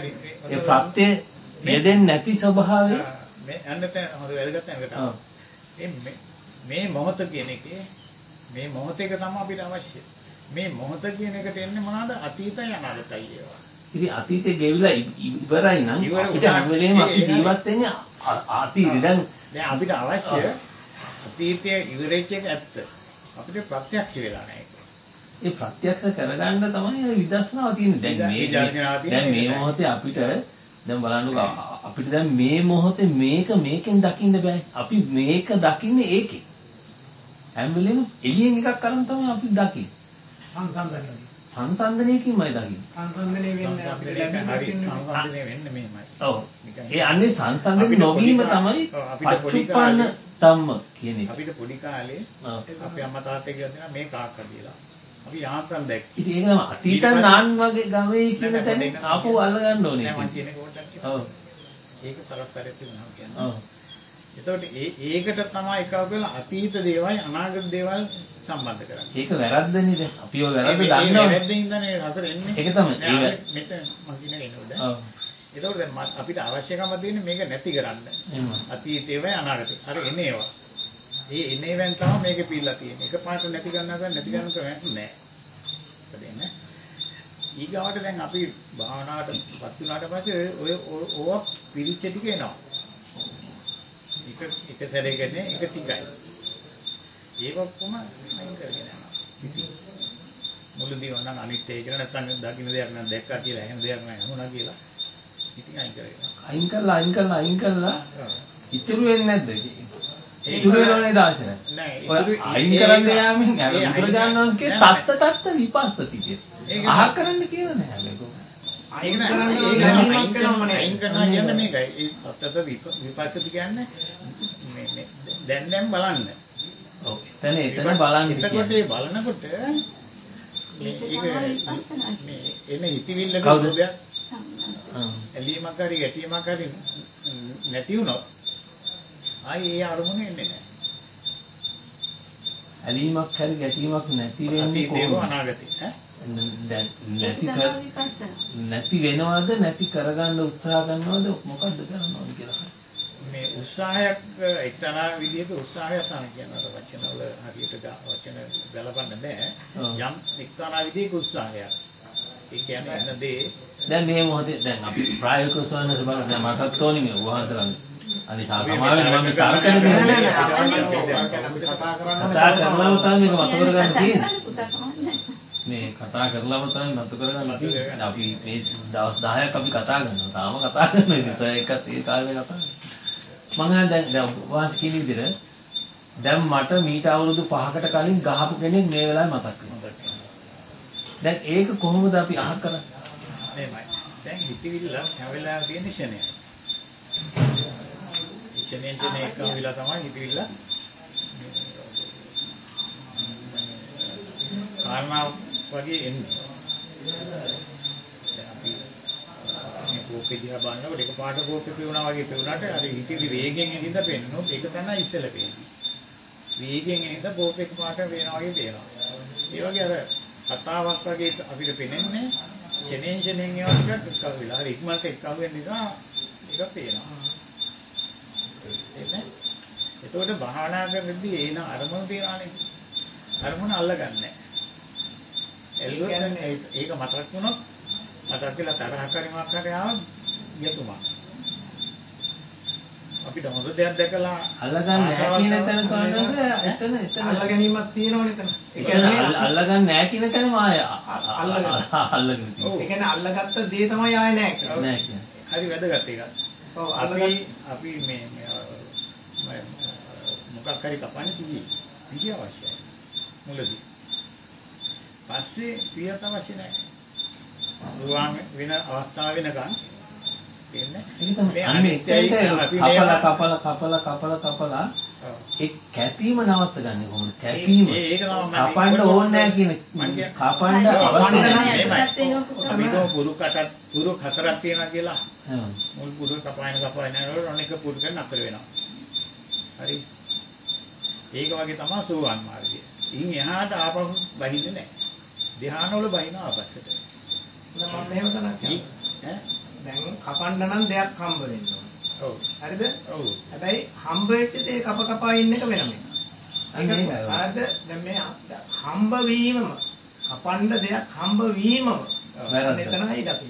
ඒ ප්‍රත්‍ය යෙදෙන්නේ නැති ස්වභාවය මේ අන්නත හොඳ වැදගත් නැකට. මේ මොහොත කියන එකේ මේ මොහොතේක තමයි අපිට අවශ්‍ය. මේ මොහොත කියන එකට එන්නේ මොනවාද? අතීතය අනාගතයි ඒවා. ඉතින් අතීතේ ගෙවිලා ඉවරයි නම් අපිට හැම වෙලේම අපි ජීවත් වෙන්නේ අතීතේ. දැන් අපිට අවශ්‍ය අතීතයේ ඉවරෙච්ච එක ඇත්ත. අපිට ප්‍රත්‍යක්ෂ වෙලා නැහැ. ඒ ප්‍රත්‍යක්ෂ කරගන්න තමයි විදර්ශනාව තියෙන්නේ. දැන් මේ මොහොතේ අපිට දැන් බලන්නකෝ අපිට දැන් මේ මොහොතේ මේකෙන් දකින්න බෑ. අපි මේක දකින්නේ ඒකේ. හැම වෙලේම එළියෙන් එකක් කරන් තමයි අපි දකින්නේ. සංසන්දනයකින්මයි දකින්නේ. සංසන්දනය වෙන්නේ අපිට සංසන්දනය වෙන්නේ මෙහෙමයි. ඔව්. ඒ අන්නේ සංසන්දනය නොවීම තමයි පච්චුප්පන්න ධම්ම කියන එක. අපිට පොඩි කාලේ අපේ අම්මා තාත්තා කියලා දෙනවා මේ කාක්ක කියලා. අපි යාන්තම් දැක්කේ. ඉතින් ඒක තමයි අතීත නාන් වගේ ගමේ කියන තැන ආපහු අල්ල ගන්න ඕනේ. නෑ මං කියන්නේ කොහොමද? ඔව්. ඒක තරස්තරයක් වෙනවා කියන්නේ. ඔව්. එතකොට ඒකට තමයි එකව කියලා අතීත දේවල් අනාගත දේවල් සම්බන්ධ කරන්නේ. ඒක වැරද්දනේ දැන්. අපි ඔය වැරද්ද දන්නවා. වැරද්දින් ඉඳනේ හතර එන්නේ. ඒක තමයි. මෙතන මං කියන්නේ නේද? ඔව්. එතකොට දැන් අපිට අවශ්‍යකම තියෙන්නේ මේක නැති කරන්න. අතීතේවයි අනාගතේ. අර එන්නේ ඒවා. ඒ එනේවෙන් තමයි මේකේ පිළලා තියෙන්නේ. එකපාරට නැති ගන්නවා නැති ගන්න නෑ. හරිනේ. ඊගාවට දැන් අපි භාවනාවටපත් වුණාට පස්සේ ඔය ඕවා පිළිච්ච ටික එනවා. එක සැරේකනේ එක ටිකයි. ඒක ඔක්කොම අයින් කරගෙන යනවා. ඉතින් මුලදී වුණා අනිත්‍යය කියලා නැත්නම් දකින්න දෙයක් නම් දැක්කා කියලා එහෙම දෙයක් නෑ හමුණා කියලා. ඉතින් අයින් කරගෙන අයින් කළා ඉතුරු වෙන්නේ නැද්ද? ඉතුරු වෙනවනේ දාශන. නෑ අයින් කරන්න යාමෙන් අර බුදුරජාණන් වහන්සේ තත්ත විපස්සති කියලා. අහ කරන්න කියලා නෑ මේක. අයින් කරනවා කියන්නේ මේකයි. ඒ තත්ත විපස්සති කියන්නේ මේ දැන් බලන්න. ඔව්. එතන බලන්න. එතකොට ඒ බලනකොට මේ එන හිතවිල්ලක රූපයක් ඇලීමක් හරි ගැටීමක් හරි නැති වුණොත් ආයේ ඒ අරමුණ එන්නේ නැහැ. ඇලීමක් හරි ගැටීමක් නැති වෙන්නේ කොහොමද? අනාගතේ දැන් නැති වෙනවද නැති කරගන්න උත්සාහ කරනවද මොකද්ද කරනවද කියලා. මේ උත්සාහයක් එක්තරා විදිහක උත්සාහයක් තමයි කියනවා වචනවල හරියට වචන ගලපන්න බෑ. යම් එක්තරා විදිහක උත්සාහයක්. ඒ කියන්නේ එනදී දැන් මේ මොහොතේ දැන් අපි ප්‍රායෝගිකව සොයනද බලන්න දැන් මටත් තෝනි මේ වහන්සලා අනිත් සමාවෙන්න මම තර්කනේ කතා කරලාම තමයි මේක මත කරගන්න තියෙන්නේ. මේ කතා කරලාම තමයි මත කරගන්න තියෙන්නේ. අපි මේ දවස් 10ක් අපි කතා කරනවා. තාම කතා කරනවා. ඒකත් ඒ කාලේ කතා කරනවා. මම දැන් වහන්සේ කියන විදිහට දැන් මට මීට අවුරුදු 5කට කලින් ගහපු කෙනෙක් මේ වෙලාවේ මතක් වෙනවා. දැන් ඒක කොහොමද අපි අහ කරන්නේ? මේමයි. දැන් හිතවිල්ල හැම වෙලාවෙම තියෙන ෂණයයි. ෂණයෙන් එකම විලා තමයි හිතවිල්ල කාරණා වගේ එන්නේ. දැන් අපි මේ කෝපේ දිහා බලනකොට එකපාරට කෝපේ පෙවුනා වගේ පෙවුනට අර හිතවිලි වේගෙන් එනින්ද පෙන්නොත් ඒක තමයි ඉස්සෙල්ලා පේන්නේ. වේගෙන් එනින්ද කෝපේ එකපාරට වෙනවා වගේ පේනවා. ඒ වගේ අර කතාවක් වගේ අපිට පේන්නේ ෂණයෙන් ඒවා ටිකක් එක්කව වෙලා හරි ඉක්මනට එක්කව වෙන නිසා ඒක පේනවා. එන්නේ එතකොට භාවනා කරද්දී එන අරමුණු තියනවානේ. අරමුණ අල්ලගන්නේ. ඒක මතක් වුණොත් මතක් වෙලා තරහක් හරි මොකක් හරි ආවොත් යතුමා. අපිට හොඳ දෙයක් දැකලා අල්ලගන්නේ නැහැ කියන තැන සොයනද එතන අල්ල ගැනීමක් තියෙනවනේ එතන. ඒ කියන්නේ අල්ලගන්නේ නැහැ කියන තැන මාය අල්ලගෙන තියෙනවා. ඒ කියන්නේ අල්ලගත්ත දේ තමයි ආයේ නැහැ කියන්නේ. හරි වැදගත් එකක්. ඔව් අපි මේ මොකක් හරි කපන්නේ පිහි අවශ්‍යයි. මුලදී. පස්සේ පියත අවශ්‍ය නැහැ. දුවාන් වෙන අවස්ථාව වෙනකන් තියෙන්නේ. මේ අනිත්‍යයි කපලා ඒ කැපීම නවත්ත ගන්න කොහොමද? කැපීම කපන්න ඕනේ නැහැ කියන කපන්න අවශ්‍ය නැහැ. අපි පුරුක් හතරක් තියෙනවා කියලා. මුල් පුරුක් කපාගෙන යනකොට අනික පුරුක නතර වෙනවා. හරි. ඒක වගේ තමයි සෝවාන් මාර්ගය. ඉන් එහාට ආපහු බහින්නේ නැහැ. ධ්‍යාන වල බහිනවා ආපස්සට. මම මෙහෙම තමයි කියන්නේ. දැන් කපන්න නම් දෙයක් හම්බ වෙන්න ඕන. ඔව්. හරිද? ඔව්. හැබැයි හම්බ වෙච්ච දේ කපා ඉන්න එක වෙනම එකක්. හරිද? දැන් මේ හම්බ වීමම කපන්න දෙයක් හම්බ වීමම මෙතනයි දකින්න.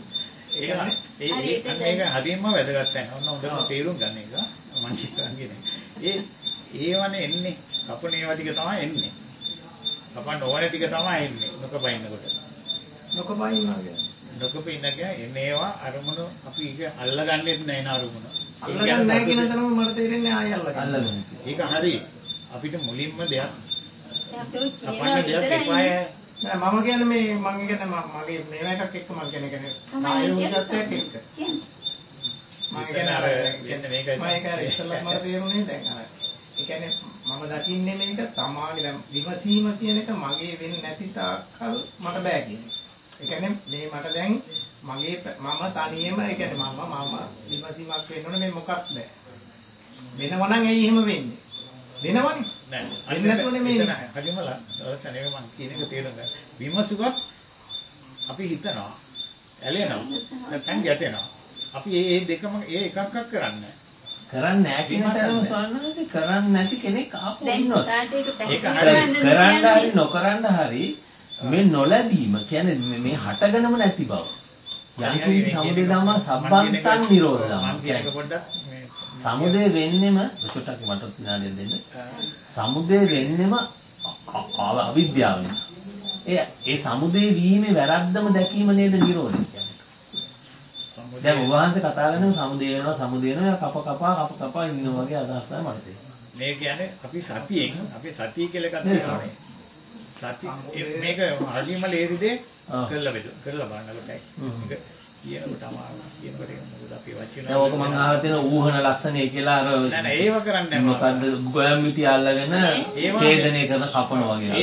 ඒක හදින්ම වැදගත් නැහැ. ඔන්න හොඳට තේරුම් ගන්න එක. මම කියන්නේ. ඒවනේ එන්නේ. කපන ඒවා ටික තමයි එන්නේ. කපන්න ඕනේ ටික තමයි එන්නේ. නොකපින්නකොට. නොකපින්නවා කියන්නේ. නොකපින්න කියන්නේ ඒවා අරමුණු අපි ඒක අල්ලගන්නෙත් නැහැ න අරමුණ. අල්ලගන්නේ නැහැ කියන තරම මට තේරෙන්නේ ආයෙ අල්ලගන්න. ඒක හරි. අපිට මුලින්ම දෙයක් කපන්න දෙයක් එපාය. නෑ මම කියන්නේ මේ මම කියන්නේ මගේ මේව එකක් එක්ක මම කියන්නේ ආයෝගිකත්වයක් එක්ක. මම කියන්නේ අර කියන්නේ මේකයි. මම ඒක ඉස්සෙල්ලා මට තේරුනේ දැන් අර. ඒ කියන්නේ මම දකින්නේ මේක තමාගේ දැන් විමසීම කියන එක මගේ වෙන්නේ නැති තාක්කල් මට බෑ කියන්නේ. ඒ කියන්නේ මේ මට දැන් මගේ මම තනියම ඒ කියන්නේ මම විමසීමක් වෙන්න ඕනේ මේ මොකක්ද? වෙනවනම් ඇයි එහෙම වෙන්නේ? වෙනවනේ. නෑ. වෙන්නේ නැතුවනේ මේ හරිම ලස්සන ඒක මම කියන එක තේරුම් ගන්න. විමසුවත් අපි හිතනවා ඇලෙනවා නැත්නම් ගැටෙනවා. අපි මේ දෙකම එකක්වත් කරන්නේ කරන්නේ නැහැ කියන තරම ස්වාමීන් කරන්නේ නැති කෙනෙක් ආපහු ඉන්නවා. ඒක කරන්න හරි නොකරන්න හරි මේ නොලැබීම කියන්නේ මේ හටගනම නැති බව. යම් කිසි සමුදේ ධම්ම සම්බන්තං නිරෝධ ධම්ම. මම කියන එක පොඩ්ඩක් මේ සමුදේ වෙන්නෙම චුට්ටක් මට විනාඩියක් දෙන්න. සමුදේ වෙන්නෙම අවිද්‍යාව නිසා. ඒ සමුදේ වීමේ වැරද්දම දැකීම නේද නිරෝධය කියන්නේ. දැන් ඔබ වහන්සේ කතා කරනකොට සමුදේ වෙනවා කප කපා ඉන්නවා වගේ අදහස් තමයි මට තියෙන්නේ. මේ කියන්නේ අපි සතියෙන් අපි සතිය කියලා එකක් තියෙනවානේ. සති මේක හරියම ලේරි දෙයක් කරලා බලනකොටයි. ඒක කියනකොට අමාරු කියනකොට මොකද අපි වචන දැන් ඕක මම අහලා තියෙන ඌහන ලක්ෂණය කියලා අර නෑ ඒව කරන්නේ නැහැ මොකද්ද ගොයම් මිටි අල්ලගෙන ඡේදනය කරන කපනවා වගේ.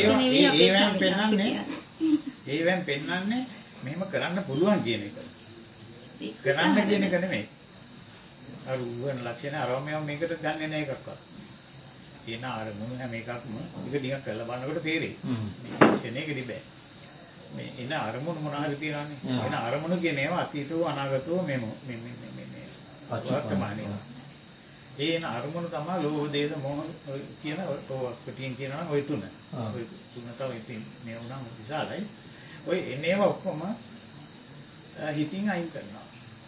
ඒවෙන් පෙන්නන්නේ මෙහෙම කරන්න පුළුවන් කියන එක. කරන්න කියන එක නෙමෙයි. අර ඌහන ලක්ෂණ අරම මේකට ගන්නෙ නැහැ එකක්වත්. කියන අරමුණ හැම එකක්ම එක ටිකක් කරලා බලනකොට තේරෙයි. මේ ක්ෂණයකදී බෑ. මේ එන අරමුණු මොන හරි තියනවානේ. එන අරමුණු කියන ඒවා අතීතව අනාගතව මේ වර්තමානයේ. එන අරමුණු තමයි ලෝභ දේශ මොහ කියන ඔය පිටින් කියනවා ඔය තුන. ඔය තුන තමයි ඉතින් මේ වුණාම විශාලයි. ඔය එනේවා ඔක්කොම හිතින් අයින් කරනවා.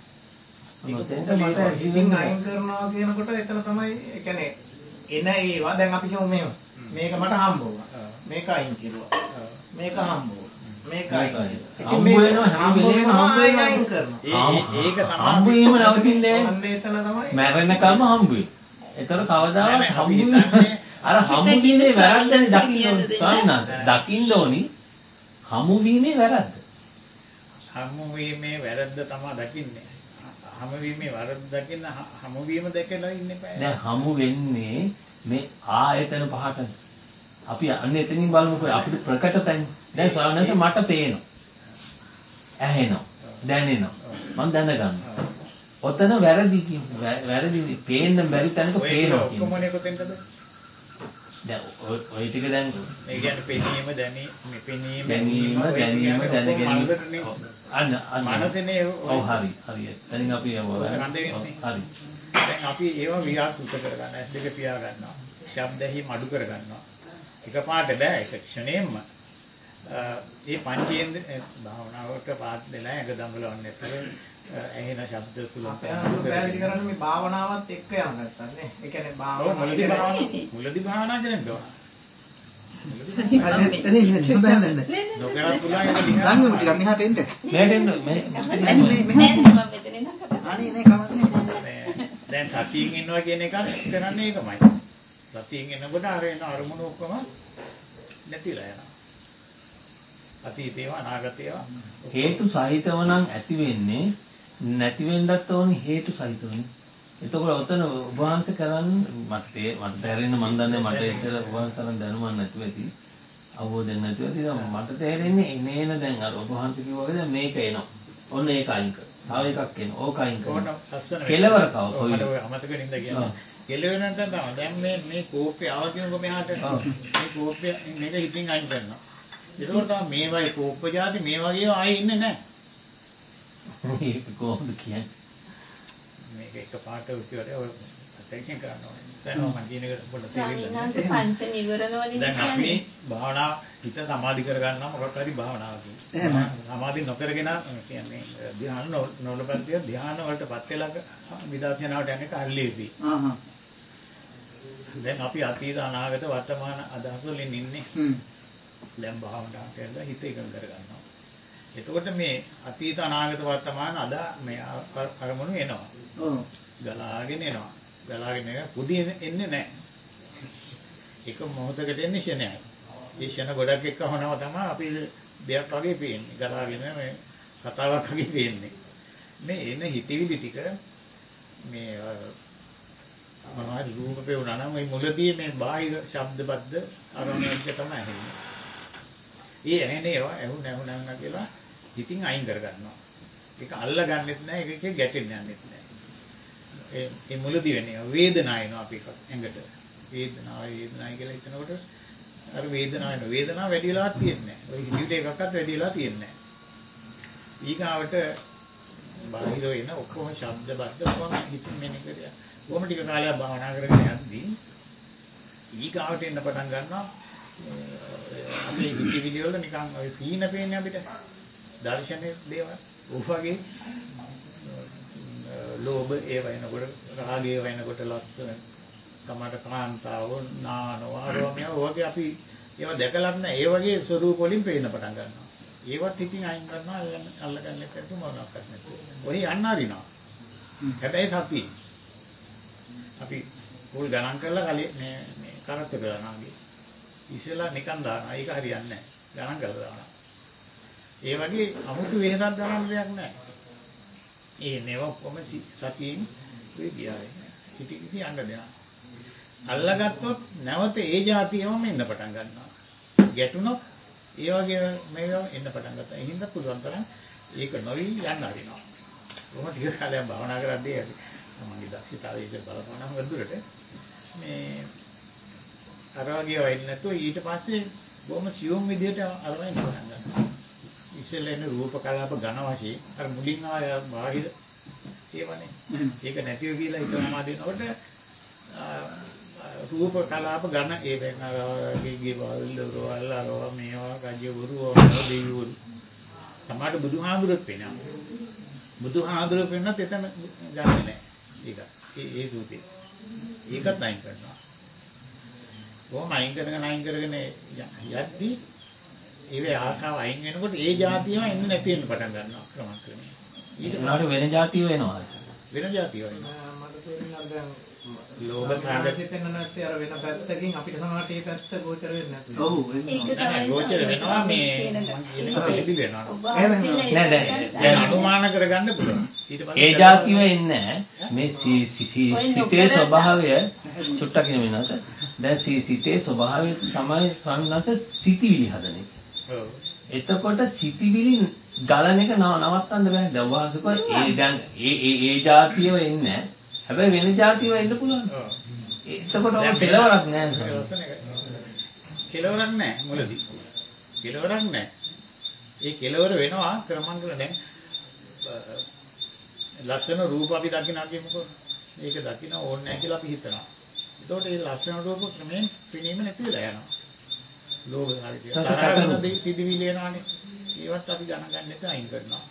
හිතින් අයින් කරනවා කියනකොට එතන තමයි ඒ කියන්නේ එන ඒවා දැන් අපි කියමු මේක මට හම්බ වුණා. මේක අයින් කෙරුවා. මේක හම්බ වුණා. මේකයි. හම්බ වෙනවා හැම වෙලේම හම්බ වෙනවා. ඒක තමයි හම්බ වීම නවතින්නේ නැහැ. අන්න එතන තමයි. මැරෙනකම්ම හම්බ වෙනවා. ඒතර කවදාවත් හම්බ වෙන්නේ අර හම්බ වීමේ වැරද්දනේ දකින්න ස්වාමීනාත් දකින්න ඕනි හමු වීමේ වැරද්ද. හමු වීමේ වැරද්ද තමයි දකින්නේ. හමු වීමේ වැරද්ද දකින්න හමු වීම දැකලා ඉන්න බෑ. දැන් හමු වෙන්නේ මේ ආයතන පහට. අපි අන්න එතනින් බලමුකෝ අපිට ප්‍රකට තැන්. දැන් ස්වාමීන් වහන්සේ මට පේනවා. ඇහෙනවා. දැනෙනවා. මම දැනගන්නවා. ඔතන වැරදි වැරදි පේන්න බැරි තැනක පේනවා කියන්නේ. කොහොමනේ කොතෙන්ද? දැන් ඔය ටික දැන් ඒ කියන්නේ පෙනීම දැනීම දැනීම දැනගැනීම අන්න මනසනේ ඔව් හරි. දැන් අපි හරි. දැන් අපි ඒව ව්‍යාකෘත කරගන්න ඇස් දෙක පියා ගන්නවා. ශබ්ද ඇහිම අඩු කර ගන්නවා. එකපාරට බෑ ඒක ක්ෂණයෙන්ම. මේ පංචේන්ද්‍ර භාවනාවට පාත් දෙලා ඇඟ දඟලවන්න නැතුව ඇහෙන ශබ්ද සුලම් පැහැදිලි කරන්නේ මේ භාවනාවත් එක්ක යන ගත්තා නේ. ඒ කියන්නේ මුලදී භාවනා කරන්න ඕන. දැන් සතියින් ඉන්නවා කියන එක කරන්නේ ඒකමයි. සතියින් එනකොට අර එන අරමුණු ඔක්කොම නැතිලා යනවා. අතීතේවා අනාගතේවා හේතු සහිතව නම් ඇති වෙන්නේ නැති වෙන්නත් ඕනි හේතු සහිතවනේ. එතකොට ඔතන ඔබ වහන්සේ කරන්නේ මට තේරෙන්නේ මන් දන්නේ මට ඒක ඔබ වහන්සේ තරම් දැනුමක් නැතුව ඇති. අවබෝධයක් නැතුව ඇති. මට තේරෙන්නේ එනේන දැන් අර ඔබ වහන්සේ කිව්වා වගේ දැන් මේක එනවා. ඔන්න ඒක අයින් කර. තව එකක් එනවා. ඕක අයින් කරනවා. කෙලවර කව කොයි. මට අමතක වෙනින්ද කියන්නේ. කෙලවෙනට තමයි දැන් මේ කෝප්පේ ආව කියනකො මෙහාට මේ කෝප්පේ මේක හිතින් අයින් කරනවා. ඒකෝට තමයි මේ වගේ කෝප්ප જાති මේ වගේ ආයේ ඉන්නේ නැහැ. ඒක කොහොමද කියන්නේ? මේක එකපාරට උත්තරය ඔය අත්‍යවශ්‍ය කරන්න ඕනේ. දැන් මම කියන එක පොඩ්ඩක් තේරෙන්න. පංච නිවරණ වලින් දැන් අපි භාවනා හිත සමාධි කරගන්නවා මොකක් හරි භාවනාවකින්. සමාධි නොකරගෙන කියන්නේ ධ්‍යාන නොලබද්දී ධ්‍යාන වලටපත් වෙලා විදර්ශනාවට යන්නේ කල්ලේදී. දැන් අපි අතීත අනාගත වර්තමාන අදහස් වලින් ඉන්නේ. දැන් භාවනාවට යලා හිත එකඟ කරගන්නවා. එතකොට මේ අතීත අනාගත වර්තමාන අද මේ අරමුණු එනවා. ගලාගෙන එනවා. ගලාගෙන පුදි එන්නේ නැහැ. එක මොහොතකට එන්නේ ෂණයක්. ඒ ෂණ ගොඩක් එක්ක වුණාම තමයි අපි දෙයක් වගේ පේන්නේ. ගලාගෙන මේ කතාවක් වගේ පේන්නේ. මේ එන හිතවිලි ටික මේ මොනවද රූප පෙවුනා නම් මේ මුලදී මේ බාහිර ශබ්ද බද්ද අරමුණක් තමයි ඇහෙන්නේ. ඒ ඇහෙනේවා ඇහුණා කියලා හිතින් අයින් කරගන්නවා. ඒක අල්ලගන්නෙත් නැහැ, ඒකේ ගැටෙන්න යන්නෙත් නැහැ. ඒ මුලදී වෙන්නේ වේදනාව එනවා අපි ඇඟට. වේදනාවයි කියලා හිතනකොට අර වේදනාව එනවා. වේදනාව වැඩි වෙලාවක් තියෙන්නේ නැහැ. ඔය හිතවිලි එකක්වත් වැඩි වෙලා තියෙන්නේ නැහැ. ඊගාවට බාහිර එන ඔක්කොම ශබ්ද බද්ද කොහොම හිතින් මෙන්න කරේ. කොහොම ටික කාලයක් භාවනා කරගෙන යද්දී ඊගාවට එන්න පටන් ගන්නවා අපේ හිතවිලි වල නිකන් ඔය සීන පේන්නේ අපිට. දර්ශනයේ දේවල්. ඔය වගේ ලෝභ ඒ වෙනකොට රාගය වෙනකොට ලස්සන තමයි කාන්තාව නානවා රෝමිය වගේ අපි ඒවා දැකලා නැහැ. ඒ වගේ ස්වරූප වලින් පේන්න පටන් ගන්නවා. ඒවත් ඉතින් අයින් කරනවා අල්ලගන්න නැත්නම් මොනවාක්වත් නැතුව. ඔය යන්න අරිනවා. හැබැයි සතිය. අපි මුල් ගණන් කරලා කලින් මේ කරත් කරනවා වගේ. ඉස්සෙල්ලා නිකන් දානවා. ඒක හරියන්නේ නැහැ. ගණන් කරලා දානවා. ඒ වගේ 아무තු වෙනසක් ගන්න දෙයක් නැහැ. ඒ නෙව කොම සතියෙන් වෙදියායි. කිටි යන්න දෙනවා. අල්ලගත්තොත් නැවත ඒ જાතියම එන්න පටන් ගන්නවා. ගැටුණොත් ඒ වගේ මේවා එන්න පටන් ගත්තා. ඒ හින්දා පුළුවන් තරම් ඒක නොවි යන්න හරිනවා. කොහොම ටික කාලයක් භාවනා කරද්දී ඇති. තමන්ගේ දක්ෂතාවය ඉතින් බලපෑනම ගදුරට මේ අර වගේ වෙන්නේ නැතුව ඊට පස්සේ බොහොම සියුම් විදිහට අරගෙන පටන් ගන්නවා. ඉස්සෙල්ලා එන රූප කලාප ඝන වශයෙන් අර මුලින් ආය බාහිර ඒවනේ. ඒක නැතිව කියලා හිතනවා දෙනකොට රූප කලාප ඝන ඒ වෙන අරගේ වල අරවා මේවා ගජවරු දෙවිවරු තමයි බුදුහාමුදුරුවෝ පේනවා. බුදුහාමුදුරුවෝ පේනත් එතන ගන්නෙ නැහැ. ඒක ඒ රූපේ. ඒකත් අයින් කරනවා. කොහොම අයින් කරගෙන යද්දී ඒ ආසාව අයින් වෙනකොට ඒ જાතියම එන්නේ නැති වෙන්න පටන් ගන්නවා ක්‍රමක්‍රමයෙන්. ඊට පස්සේ වෙන જાතිය වෙනවා. වෙන જાතිය වෙනවා. මට තේරෙන්නේ දැන් ලෝභ රාගයෙන් පෙන්න නැත්තේ අර වෙන පැත්තකින් අපිට සමහරට ඒ පැත්ත ගෝචර වෙන්නේ නැති. ඔව් ඒක තමයි ගෝචර වෙනවා මේ පිළිබිලි වෙනවා. නෑ දැන් අනුමාන කරගන්න පුළුවන්. ඊට පස්සේ ඒ જાතිය වෙන්නේ මේ සිතේ ස්වභාවය චුට්ටක් වෙනස. දැන් සිතේ ස්වභාවය තමයි ස්වාමීන් වහන්සේ සිතිවිලි හදන එක. ඔව්. එතකොට සිතිවිලි ගලන එක නවත්තන්න බෑ. දැන් වාසක ඒ දැන් ඒ જાතිය වෙන්නේ හැබැයි වෙන જાතිය වෙන්න පුළුවන්. ඔව්. එතකොට ඔය කෙලවරක් නෑ නේද? කෙලවරක් නෑ මුලදී. කෙලවරක් නෑ. ඒ කෙලවර වෙනවා ක්‍රමංගල දැන් ලස්සන රූප අපි දකිනවා කියමුකෝ. ඒක දකින්න ඕනේ නැහැ කියලා අපි හිතනවා. එතකොට මේ ලස්සන රූප ක්‍රමයෙන් පෙනීම නැති වෙලා යනවා. ලෝභ ආදී තරහන සිදිවිලි එනවානේ. ඒවත් අපි ගණන් ගන්න නැතුව අයින් කරනවා.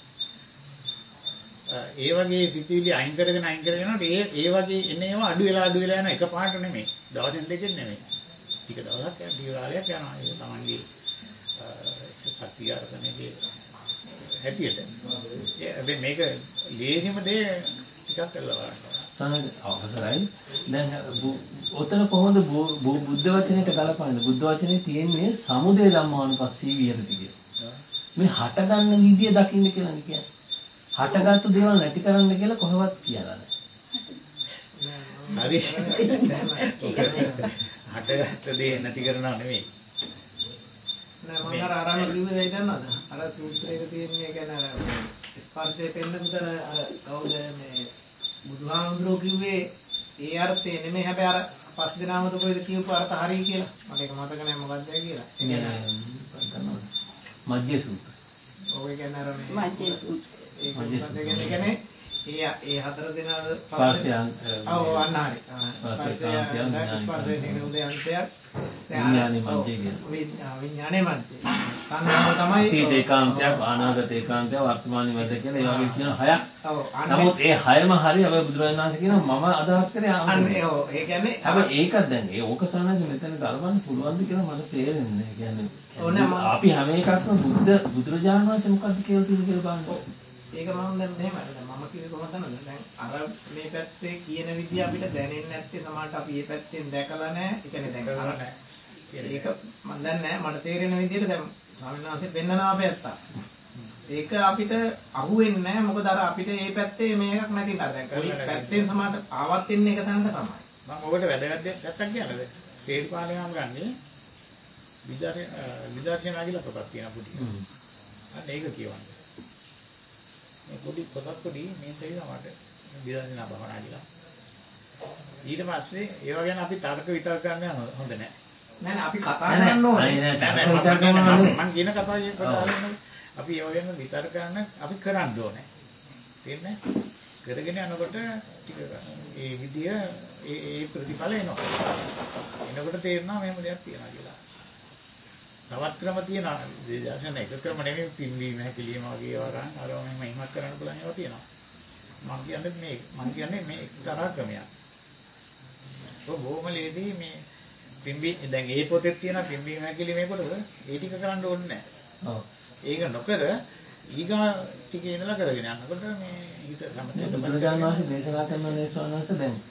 ඒ වගේ සිතිවිලි අයින් කරගෙන යනකොට ඒ වගේ එන ඒවා අඩු වෙලා යන එකපාරට නෙමෙයි. දවසෙන් දෙකෙන් නෙමෙයි. ටික දවසක් යන ටික කාලයක් යනවා. ඒක තමන්ගේ සත්‍ය අර්ථනේදී හැටියට. ඒ මේක ලේසිම දේ ටිකක් කරලා බලන්න. සනද අවසරයි. දැන් ඔතන කොහොමද බුද්ධ වචනයට ගලපන්නේ? බුද්ධ වචනේ තියෙන්නේ සමුදය ධම්මානුපස්සී විහෙරති කියලා. මේ හට ගන්න විදිය දකින්න කියලා කියන්නේ. හටගත්තු දේවල් නැති කරන්න කියලා කොහොමවත් කියලා නැහැ. හරි. හටගත්තු දේ නැති කරනව නෙමෙයි. නෑ මම අර ආරම්භ කිව්වේ ඒක දන්නවද? අර සූත්‍රයක තියෙන්නේ ඒ කියන්නේ අර ස්පර්ශය පෙන්නපුතන අර කවුද මේ බුදුහාමුදුරුවෝ කිව්වේ ඒ අර්ථය නෙමෙයි හැබැයි අර පස් දිනාමද කොයිද කියපු අර්ථ හරියි කියලා. මට ඒක මතක නෑ මොකක්ද කියලා. ඒ කියන්නේ මජ්ජේ සූත්‍රය. ඔය කියන්නේ අර මේ මජ්ජේ සූත්‍රය. ඒ කියන්නේ ඒ හතර දෙනාද ස්පර්ශයන් ඔව් අන්න හරි ස්පර්ශය නිරෝධය අන්තයක් විඥානේ මංජේ කියන විඥානේ මංජේ තණ්හාව තමයි අතීත ඒකාන්තයක් අනාගත ඒකාන්තයක් වර්තමාන මැද කියලා ඒ වගේ කියන හයක්. නමුත් ඒ හයම හරි අපි බුදුරජාණන් වහන්සේ කියනවා මම අදහස් කරේ අන්නේ ඔව් ඒ කියන්නේ හැබැයි ඒකත් දැන් ඒ ඕක සානජ මෙතන ගලවන්න පුළුවන්ද කියලා මට තේරෙන්නේ නැහැ. කියන්නේ අපි හැම එකක්ම බුදුරජාණන් වහන්සේ මොකක්ද කියලා තියෙන කියලා බලන්න. ඒක මම දැන් මෙහෙමයි. දැන් මම කිව්වේ කොහොමද දන්නවද? දැන් අර මේ පැත්තේ කියන විදිය අපිට දැනෙන්නේ නැත්තේ සමහරට අපි මේ පැත්තෙන් දැකලා නැහැ. ඒ කියන්නේ දැන් අර නැහැ. ඒක මම දැන් නැහැ. මට තේරෙන විදිහට දැන් ස්වාමීන් වහන්සේ පෙන්නනවා පැත්ත. ඒක අපිට අහුවෙන්නේ නැහැ. මොකද අර අපිට මේ පැත්තේ මේකක් නැති නේද? දැන් කොයි පැත්තෙන් සමහරට ආවත් ඉන්නේ එක තැනක තමයි. මම ඔබට වැදගත් දෙයක් කියන්නද? තේරිපාලනයම ගන්නේ විදර්ශනා කියලා පොතක් තියෙනවා පුඩි. අන්න ඒක කියවන්න. මේ පොඩි පොතක් පොඩි මේ තේරෙනවා මට විදර්ශනා භාවනා කියලා. ඊට පස්සේ ඒවා ගැන අපි තර්ක විතර්ක කරන්න හොඳ නැහැ. නෑ අපි කතා කරන්න ඕනේ. නෑ මම කියන කතාවේ අපි ඒවා ගැන විතර්ක කරන්න අපි කරන්න ඕනේ. තේරෙන්නේ? කරගෙන යනකොට ටික ඒ විදිය ඒ ප්‍රතිඵල එනවා. එනකොට තේරෙනවා මෙහෙම දෙයක් තියෙනවා කියලා. තවත් ක්‍රම තියෙනවා. විදර්ශන එක ක්‍රම නෙමෙයි පින්වීම හැකිලිම වගේ ඒවා ගන්න. අර මෙහෙම ඉමක් කරන්න පුළුවන් ඒවා තියෙනවා. මම කියන්නේ මේ එක්තරා ක්‍රමයක්. ඔය බොහොමලේදී මේ පින්වි දැන් ඒ පොතේ තියෙන පින්වීම හැකිලිම මේකටද ඒ ටික කරන්න ඕනේ නැහැ. ඔව්. ඒක නොකර ඊගා ටිකේ ඉඳලා කරගෙන යනකොට මේ හිත සමතේ බුදුරජාණන් වහන්සේ දේශනා කරන මේ ස්වාමීන් වහන්සේ දැන්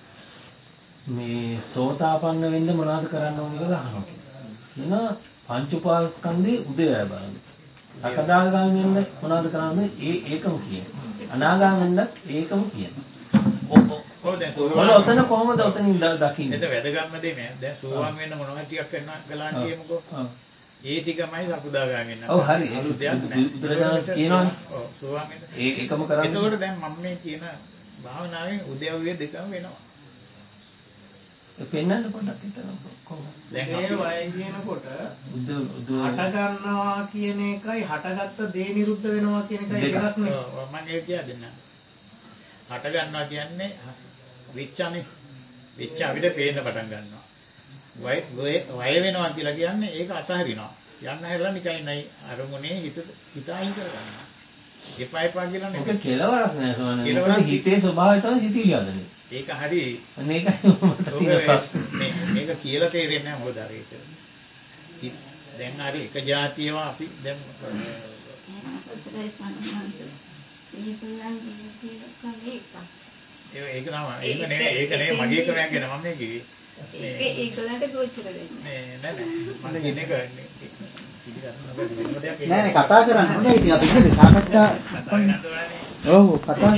මේ සෝතාපන්න වෙන්න මොනවද කරන්න ඕනේ කියලා අහනවා. එන පංච උපාස්කන්ධේ උදේවැය බලන්න. සකදාගාමී වෙන්න මොනවද කරන්නේ? ඒකම කියනවා. අනාගාමී වෙන්න ඒකම කියනවා. ඔව් දැන් ඔතන කොහොමද ඔතනින් දකින්නේ? ඒක වැදගත්ම දේ මේ. දැන් සෝවාන් වෙන්න මොනවා ටිකක් කරනවා ගලන් කියමුකෝ. ඒ ටිකමයි සකුදාගාමී වෙන්න. ඔව් හරි. බුදුරජාණන් කියනවානේ. ඔව් සෝවාන් වෙන්න. ඒකම කරන්නේ. එතකොට දැන් මම මේ කියන භාවනාවෙන් උදේව්වේ දෙකම වෙනවා. පෙන්නන්න පොඩ්ඩක් හිතන්න කොහොමද? දැන් ඒ වය කියනකොට හට ගන්නවා කියන එකයි හටගත්ත දේ නිරුද්ධ වෙනවා කියන එකයි දෙකක් නේ. ඔව් මම ඒක කියා දෙන්නම්. හට ගන්නවා කියන්නේ විච්ඡානේ. විච්ඡ අපිට පේන්න පටන් ගන්නවා. වය වෙනවා කියලා කියන්නේ ඒක අතහරිනවා. යන්න හැරලා නිකන් නයි අරමුණේ හිතායින් කරගන්නවා. එපා එපා කියලා නෙමෙයි. ඒක කෙලවරක් නෑ සෝනනේ. හිතේ ස්වභාවය තමයි සිතිවිලි හදන්නේ. ඒක හරි. මේකයි මට තියෙන ප්‍රශ්නේ. මේක කියලා තේරෙන්නේ නැහැ මොකද අර ඒක. දැන් හරි එක જાතියව අපි දැන් ඒක නෙමෙයි මගේ ක්‍රමයක් ගැන මම කිව්වේ. ඒකලන්ට ගෝචර වෙන්නේ. නෑ මම කියන්නේ නෑ කතා කරන්න හොඳයි. ඉතින් අපි ඉන්නේ සාකච්ඡා ඔව් කතා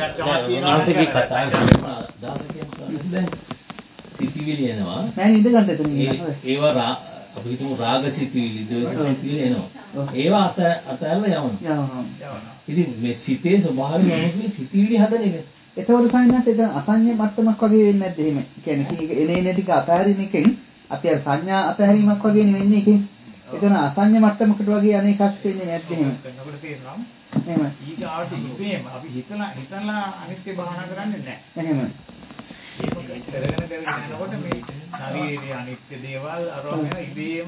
කරනවා. සිතිවිලි එනවා. නෑ ඉඳ ගන්න එතන. ඒවා අපි හිතමු රාග සිතිවිලි, ද්වේෂ සිතිවිලි එනවා. ඒවා අතහැරලා යවනවා. ඉතින් මේ සිතේ ස්වභාවය මොනවද? සිතිවිලි හදන එක. එතකොට සංඥාස ඒක අසඤ්ඤ මට්ටමක් වගේ වෙන්නේ නැද්ද එහෙම? කියන්නේ එන ටික අතහරින එකෙන් අපි අර සංඥා අතහැරීමක් වගේ නෙවෙන්නේ එකෙන්. එතන අසඤ්ඤ මට්ටමකට වගේ අනේකක් වෙන්නේ නැද්ද එහෙම? එතකොට තේරෙනවා. එහෙම. ඊගාවට ඉබේම අපි හිතලා අනිත්‍ය භාවනා කරන්නේ නැහැ. එහෙම. ඒක කරගෙන යනකොට මේ ශරීරයේ අනිත්‍ය දේවල් අරගෙන ඉබේම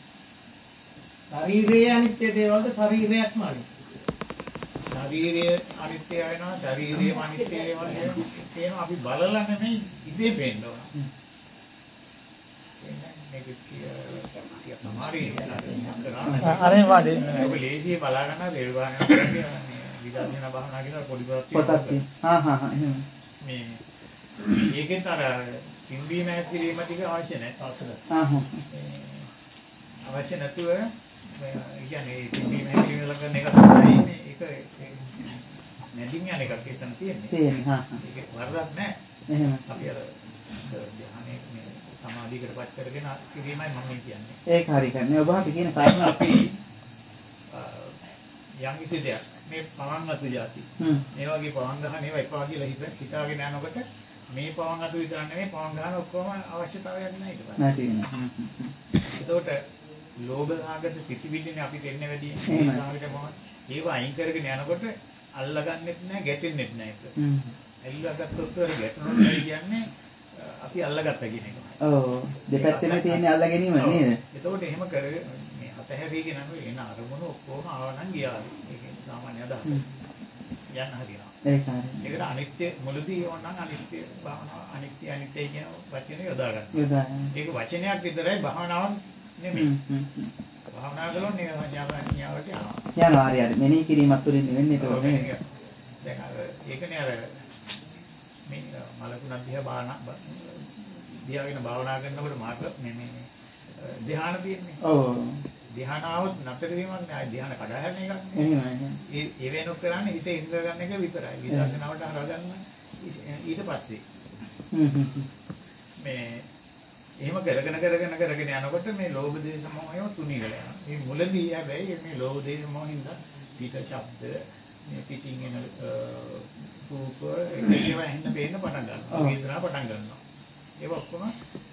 ශරීරයේ අනිත්‍ය දේවල්ද ශරීරයක්ම අනිත්‍ය. ශරීරයේ අනිත්‍ය වෙනවා ශරීරයේම අනිත්‍ය දේවල් තියෙනවා අපි බලලා නෙමෙයි ඉබේ පේන්න ඕන. මේක අනේ වාදේ ඔබ ලේසියෙන් බලා ගන්න රේල්වාන කරන්නේ විදර්ශනා භාවනා කියලා පොඩි පොතක් තියෙනවා. මේ ඒකෙන් අර පින්බීම ඇතිරීම ටික අවශ්‍ය නැහැ. අවශ්‍ය නැතුව කියන්නේ පින්බීම ඇතිරීම වල කරන එක තමයි ඒක නැදින් යන එකක් එතන තියෙන්නේ. ඒක වරදක් නැහැ. එහෙම. අපි අර ධ්‍යානයේ මේ සමාධියකටපත් කරගෙන කිරීමයි මම කියන්නේ. ඒක හරි කන්නේ. ඔබ අපි කියන කාරණා අපි යම් කිසි දෙයක් මේ පවන් අතු જાති. මේ වගේ පවන් ගන්න ඒවා එපා කියලා හිතාගෙන යනකොට මේ පවන් අතු විතර නෙමෙයි පවන් ගන්න ඔක්කොම අවශ්‍යතාවයක් නැහැ ඊට පස්සේ. නැති වෙනවා. ඒකට ලෝභ සාගත පිටිවිල්ලනේ අපිට එන්නේ වැඩි. ඒව අයින් කරගෙන යනකොට අල්ලගන්නෙත් නැහැ, ගැටෙන්නෙත් නැහැ ඒක. අල්ලගත්තොත් ගැටුණොත් කියන්නේ අපි අල්ලගත්ත කියන එක. ඔව්. දෙපැත්තෙම තියෙන අල්ල ගැනීම නේද? එතකොට එහෙම කරේ මේ අතහැරීගෙන එන අරමුණු ඔක්කොම ආවනම් ගියා. ඒක සාමාන්‍ය අදහස. යන්න හරියනවා. ඒකට අනිත්‍ය මුලදී ඕනනම් අනිත්‍ය භාවනාව අනිත්‍යයි කියන වචනේ යොදා ගන්න. ඒක වචනයක් විතරයි භාවනාවක් නෙමෙයි. භාවනා කළොත් නේ සංඥාවට යනවා. යනවා හරියට. මෙනෙහි කිරීමත් තුළින් නෙවෙන්නේ ඒක නේ. දැන් ඒකනේ අර මේ මලකුණක් දිහාගෙන භාවනා කරනකොට මාර්ග මේ ධ්‍යාන තියෙන්නේ. ඔව්. ධ්‍යානාවත් නතර වීමක් නෑ. ධ්‍යාන කඩා හැරෙන එකක් නේ. ඒ වෙනොක් කරන්නේ හිත ඉඳ ගන්න එක විතරයි. විදර්ශනාවට හරගන්න ඊට පස්සේ. මේ එහෙම කරගෙන යනකොට මේ ලෝභ දේශ මොහය තුනී වෙලා යනවා. මේ මුලදී හැබැයි මේ ලෝභ දේශ මොහින්ද පිට ශබ්ද මේ පිටින් එන රූප ඒකේම ඇහෙන්න පේන්න පටන් ගන්නවා. වේදනාව පටන් ගන්නවා. ඒක ඔක්කොම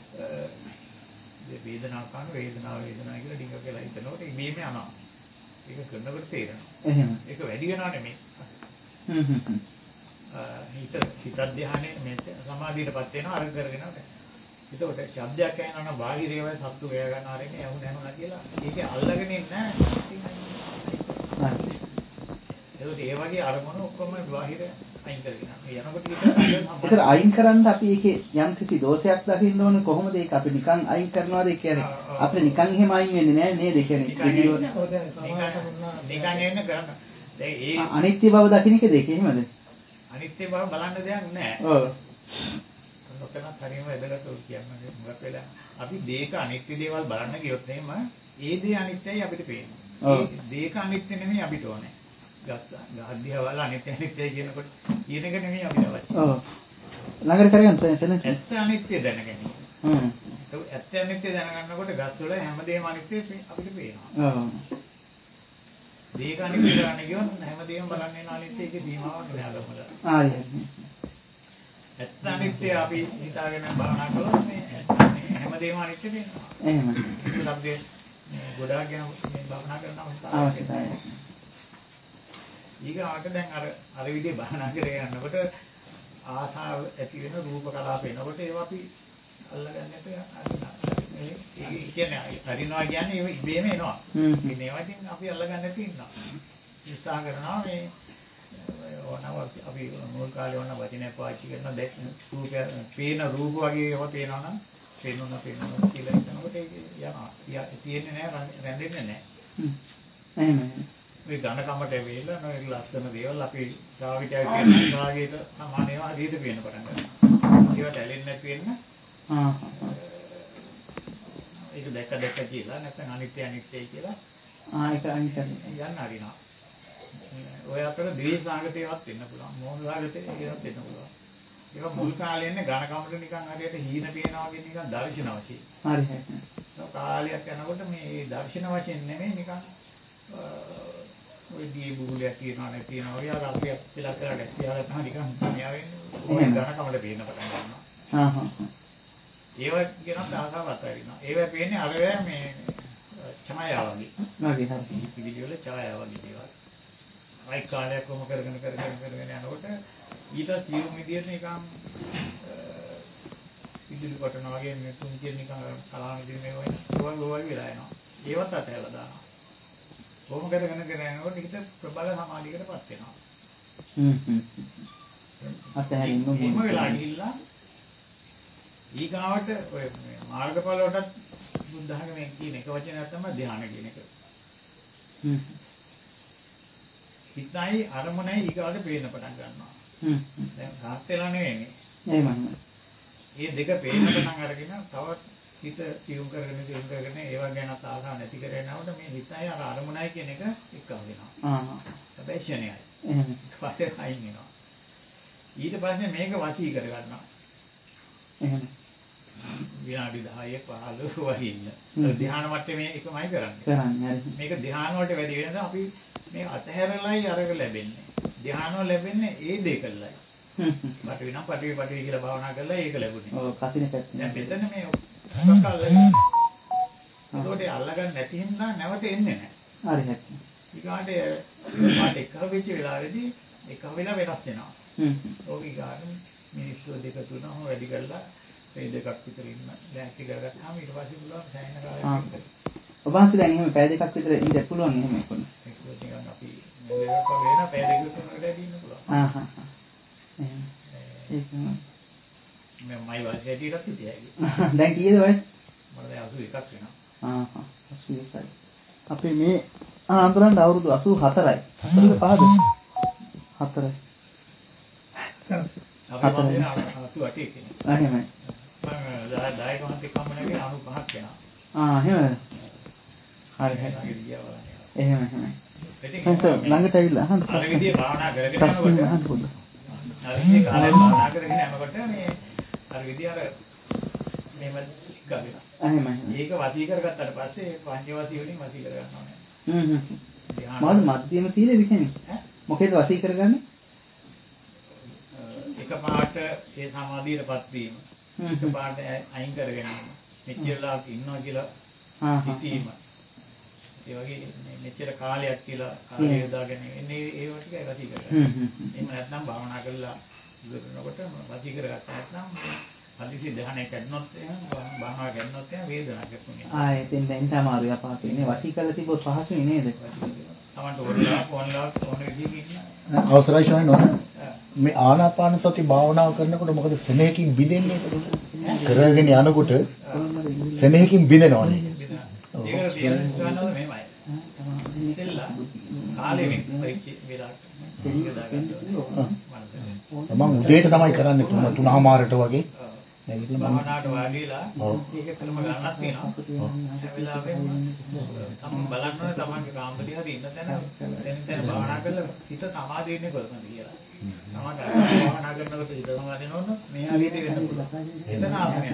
වේදනාව කන වේදනාව කියලා ඩිංග කියලා හිතනකොට ඉබේම යනවා. ඒක කරනකොට තේරෙනවා. එහෙම. ඒක වැඩි වෙනවා නෙමෙයි. හිත ධානයේ මේ සමාධියටපත් වෙනවා අර කරගෙන යනවා. ඒකට ශබ්දයක් ඇහෙනවා නම් බාහිර ඒවා සත්තු වේය ගන්න ආරෙන්නේ යහුණා කියලා. ඒකේ අල්ලගෙන ඉන්නේ නැහැ. ඒකට ඒ වගේ අරමුණු ඔක්කොම බාහිර අයින් කරගෙන යනකොට ඒතර අයින් කරන්න අපි ඒකේ යම් කිසි දෝෂයක් දකින්න ඕනේ කොහොමද ඒක අපි නිකන් අයින් කරනවාද කියන්නේ අපිට නිකන් එහෙම අයින් වෙන්නේ නැහැ නේද කියන්නේ නිකන් එන්න කරන්න දැන් ඒ අනිත්‍ය බව දකින්න එකද ඒක එහෙමද අනිත්‍ය බව බලන්න දෙයක් නැහැ ඔව් ඔතනත් හරියම වැදගත් උත් කියන්නේ මොකක් වෙලා අපි දේක අනිත්‍ය දේවල් බලන්න ගියොත් එහෙම ඒ දේ අනිත්‍යයි අපිට පේන්නේ ඒ දේක අනිත්‍ය නෙමෙයි අපිට ඕනේ ගහදිහවල අනිත්‍යයි කියනකොට කියන එක නෙමෙයි අපිට අවශ්‍ය. ඔව්. ළඟට කරගන්න සෙනෙන්. ඇත්ත අනිත්‍ය දැනගැනීම. ඒක ඇත්ත අනිත්‍ය දැනගන්නකොට ගස් වල හැමදේම අනිත්‍ය අපිට පේනවා. ඔව්. මේක අනිත්‍ය කරන්න කියොත් හැමදේම බලන්නේ අනිත්‍යයේ සීමාවක් නෑ අදමල. හරි. ඇත්ත අනිත්‍ය අපි හිතාගෙන භාවනා කළොත් මේ හැමදේම අනිත්‍ය වෙනවා. එහෙමයි. ඒක තමයි ගොඩාක් යන මේ භාවනා කරනවා අවශ්‍යයි. ඊගාට දැන් අර විදිහේ භාවනා කරගෙන යනකොට ආසාව ඇති වෙන රූප කලාප එනකොට ඒවා අපි අල්ලගන්නට ඒ කියන්නේ හරිනවා කියන්නේ ඒ ඉබේම එනවා. මේවා ඉතින් අපි අල්ලගන්න නැති ඉන්නවා. උත්සාහ කරනවා මේ ඕනම අපි මොල් කාලේ ඕන වචනයක් පාවිච්චි කරන දැන් රූපය පේන රූප වගේ ඒවා පේනවා නම් පේනවා කියලා හිතනකොට ඒක යනවා. තියෙන්නේ නැහැ රැඳෙන්නේ නැහැ. එහෙමයි. මේ ඝන කමට වෙලා නොයෙක් ලස්සන දේවල් අපි ශ්‍රාවිකයන් කියන රාගයට සමාන ඒවා හරියට පේන්න පටන් ගන්නවා. ඒවට ඇලෙන්නේ නැති වෙන්න. ඒක දැක්ක කියලා නැත්නම් අනිත්‍යයි කියලා. ඒක අනිත්‍යයි. යන්න හරිනවා. ඔය අතර ද්වේෂාගතේවත් වෙන්න පුළුවන්. මෝහාගතේ ඒවත් වෙන්න පුළුවන්. ඒක මුල් කාලේ ඉන්නේ ඝන කමට නිකන් හරියට හීන පේනවා වගේ නිකන් දර්ශන වශයෙන්. හරි හරි. කාලයක් යනකොට මේ දර්ශන වශයෙන් නෙමෙයි නිකන් ඔය දී බුබුලයක් තියනවා නැති වෙනවා වගේ අර අපි කියලා කරලා කියලා තමයි නිකන් මෙයා වෙන්නේ ඔය ඝනකමට පේන්න පටන් ගන්නවා. ඒවා කියනත් ආසාවත් හරිනවා. ඒවා පේන්නේ අර මේ ඡායාව වගේ. වගේ හරි. පිළිවිල ඡායාව වගේ දේවල්. අයි කාලයක් කොහොම කරගෙන යනකොට ඊට සියුම් විදියට නිකන් ඉදිරි කොටනවා වගේ මේ තුන් කියන නිකන් කලාන විදිහේ මේවා වගේ වෙලා යනවා. ඒවත් අතහැරලා දානවා. කොහොම කරගෙන යනකොට හිත ප්‍රබල සමාධියකටපත් වෙනවා. අතහැරින්න මොකද වෙලා ගිහිල්ලා ඊගාවට ඔය මාර්ගඵල වලට බුද්ධ ධර්මයෙන් කියන එක වචනයක් තමයි ධ්‍යාන කියන එක. හිතයි අරමුණයි ඊගාවට පේන්න පටන් ගන්නවා. දැන් රාත් වෙලා නෙවෙයි. එහෙමයි. මේ දෙක පේන්න පටන් අරගෙන තවත් හිත සියුම් කරගෙන ඒවා ගැන ආසාව නැති කරගෙනනකොට මේ හිතයි අර අරමුණයි කියන එක එක්ක වෙනවා. හැබැයි ශණයයි. එහෙනම් පස්සේ අයින් වෙනවා. ඊට පස්සේ මේක වශී කර ගන්නවා. එහෙනම් විනාඩි 10 15 වගේ ඉන්න. ධ්‍යාන මට්ටමේ එකමයි කරන්නේ. කරන්නේ හරි. මේක ධ්‍යාන වලට වැඩි වෙනද අපි මේ අතහැරලයි අරක ලැබෙන්නේ. ධ්‍යාන වල ලැබෙන්නේ ඒ දෙකලයි. පටවි කියලා භාවනා කරලා ඒක ලැබුණේ. ඔව් කසිනේ පැත්ත. දැන් මෙතන මේ මොකක් අල්ලන්නේ. ඒකට අල්ලගන්න නැති හින්දා නැවත එන්නේ නැහැ. හරි හරි. ඊගාට පාට එක වෙච්ච වෙලාවේදී එකම වෙලා වෙනස් වෙනවා. ඕකේ ගන්න මිනිස්සු දෙක තුනම වැඩි කරලා මේ දෙකක් විතර ඉන්න ලෑස්ති කරගත්තාම ඊට පස්සේ පුළුවන් සෑහෙන කාලයක් ඉන්න. ඔබ වහන්සේ දැන් එහෙම පැය දෙකක් විතර ඉන්න පුළුවන් එහෙම කොහොමද? ඒක නිකන් අපි මෙලෙක වෙන පැය දෙකක් තුනකට ඉන්න පුළුවන්. එහෙම. ඒක මම මයි වයසට හිටියයි. දැන් කීයද වයස? මට දැන් 81ක් වෙනවා. 81යි. අපි මේ ආන්දරන් අවුරුදු 84යි. 4ද 5ද? 4යි. අපි මම 88 කෙනෙක්. එහෙමයි. මම දායක මහත්තයෙක් හම්බ නැගේ 95ක් වෙනවා. එහෙමද? හරි හරි. එහෙම. සංස ළඟට ඇවිල්ලා අහන්න. අර විදිහේ භාවනා කරගෙන යනකොට අර විදිහේ කාලයක් භාවනා කරගෙන යනකොට මේ අර විදිහ අර මේව එක්කගෙන. එහෙමයි. ඒක වසී කරගත්තාට පස්සේ පංචවාසී වලින් වසී කරගන්නවා නේ. මොකද මධ්‍යම සීලෙද කියන්නේ? මොකේද වසී කරගන්නේ? එකපාරට ඒ සමාධියටපත් වීම. එකපාරට අයින් කරගැනීම. මෙච්චරලා ඉන්නවා කියලා හිතීම. ඒ වගේ මෙච්චර කාලයක් කියලා කාලය යොදා ගැනීම. එන්නේ ඒව ටිකයි වසී කරගන්න. එහෙම නැත්නම් භාවනා කරලා ඉවරනකොට වසී කරගත්තා නැත්නම් අදිසි ධානය කැඩනොත් එහෙනම් භාවනා කරනොත් එහෙනම් වේදනාවක් එක්කුනේ. එතෙන් දැන් තමයි අපහසුයි නේ වසී කරලා තිබ්බොත් පහසුයි නේද? තමන්ට ඕනලා ඕන විදිහකින් ඉන්න. අවසරයි ශානවන. මේ ආනාපාන සති භාවනාව කරනකොට මොකද සෙනෙහකින් බිඳෙන්නේ එතකොට? කරගෙන යනකොට සෙනෙහකින් බිඳෙනවනේ. ඒකට තියෙන ස්ථානවල මෙහෙමයි. ඉතින්ලා කාලෙ වෙච්ච වෙලාවට මම උදේට තමයි කරන්නේ 3:00ට වගේ. භාවනාවට වාඩිලා ඒකටම ගන්නක් තියෙනවා. ඒ වෙලාවෙම තමන් බලන්න ඕනේ තමන්ගේ කාමරේ හරි ඉන්න තැන දැන් භාවනා කරලා හිත සමාධි වෙන්නේ කොහොමද කියලා. තමන්ට භාවනා කරනකොට හිත සමාධි වෙනවොත් මේ ආවිතේ වෙන්න පුළුවන්. එතන ආසනේ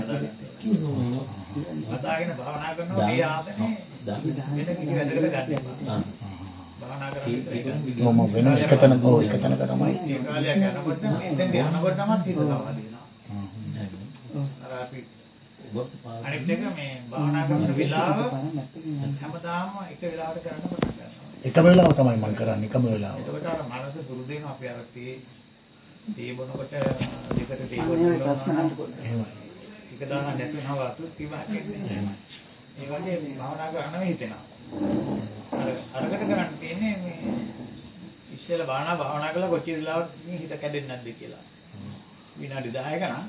හදාගෙන භාවනා කරනකොට මේ ආසනේ වෙන කිසි වැඩකට ගන්න එපා. භාවනා කරන්නේ කොහොම වෙන එකතන තමයි. ඒ කාලයක් යනකොට එතෙන්ට යනකොට තමයි හිත සමාධි වෙනවා. අර අපි අනිත් එක මේ භාවනා කරන වෙලාව හැමදාම එක වෙලාවට කරන්න පටන් ගන්නවා. එක වෙලාව තමයි මම කරන්නේ එකම වෙලාව. ඒකට අර මනස පුරුදු වෙනවා අපි අර තේ බොනකොට දෙකට තේ බොනවා. එහෙමයි. එක දාන නැතුනව අතු තිබහන්නේ. ඒ වගේ භාවනා කරනම හිතෙනවා. අරකට කරන්න තියෙන්නේ මේ ඉස්සෙල්ලා භාවනා කළා කොච්චර වෙලාවක් මේ හිත කැඩෙන්නේ නැද්ද කියලා. විනාඩි 10ක නම්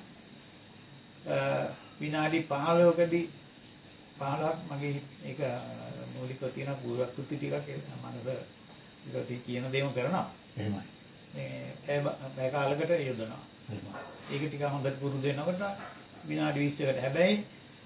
විනාඩි 15කදී 15ක් මගේ ඒක මූලිකව තියෙන පූර්වකෘති ටිකක් මනස ඒකට කියන දේම කරනවා. එහෙමයි. මේ පැය කාලයකට යොදනවා. ඒක ටික හොඳට පුරුදු වෙනකොට විනාඩි 20කට. හැබැයි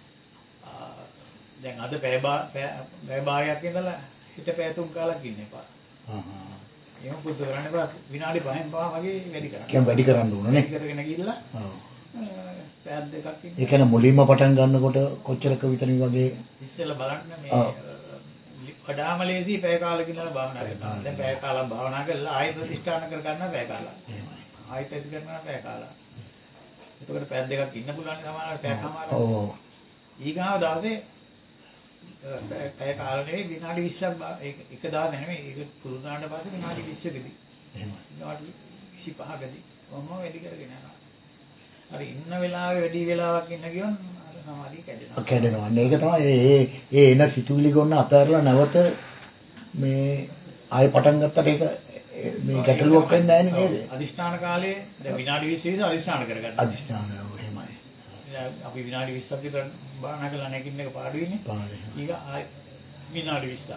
දැන් අද පැය භාගයක් ඉඳලා හිත පැය 3 කාලක් ඉන්න එපා. එහෙම පුරුදු කරන්න එපා. විනාඩි 5න් 5 වගේ වැඩි කරන්න. කියම් වැඩි කරන්න ඕන නේ. කරගෙන ගිහිල්ලා පැය දෙකක් ඉන්න. ඒ කියන්නේ මුලින්ම පටන් ගන්නකොට කොච්චරක විතරින් වගේ ඉස්සෙල්ලා බලන්න මේ වඩාම ලේසි පැය කාලෙක ඉඳලා භාවනා කරනවා. දැන් පැය කාලක් භාවනා කරලා ආයෙත් ප්‍රතිස්ථාන කර ගන්න පැය කාලක්. ආයෙත් ඇති කරනවා පැය කාලක්. එතකොට පැය දෙකක් ඉන්න පුළුවන් සමහරවිට පැයකමාරක්. ඔව්. ඊගාව දවසේ පැය කාල නෙවෙයි විනාඩි 20ක් එක දවස් නෙවෙයි ඒක පුරුදු වුණාට පස්සේ විනාඩි 20කදී. එහෙමයි. විනාඩි 25කදී කොහොම වැඩි කරගෙන යනවා. අර ඉන්න වෙලාවේ වැඩි වෙලාවක් ඉන්න ගියොත් අර සමාධිය කැඩෙනවා. කැඩෙනවා. ඒක තමයි ඒ එන සිතුවිලි ගොන්න අතහැරලා නැවත මේ ආයෙ පටන් ගත්තට ඒක මේ ගැටලුවක් වෙන්නේ නැහැ නේද? අදිෂ්ඨාන කාලයේ දැන් විනාඩි 20 විතර අදිෂ්ඨාන කරගන්න. අදිෂ්ඨාන එහෙමයි. අපි විනාඩි 20ක් විතර භාවනා කරලා නැගින්න එක පාඩුයිනේ. පාඩුයි. ඊග ආයෙ විනාඩි 20ක්.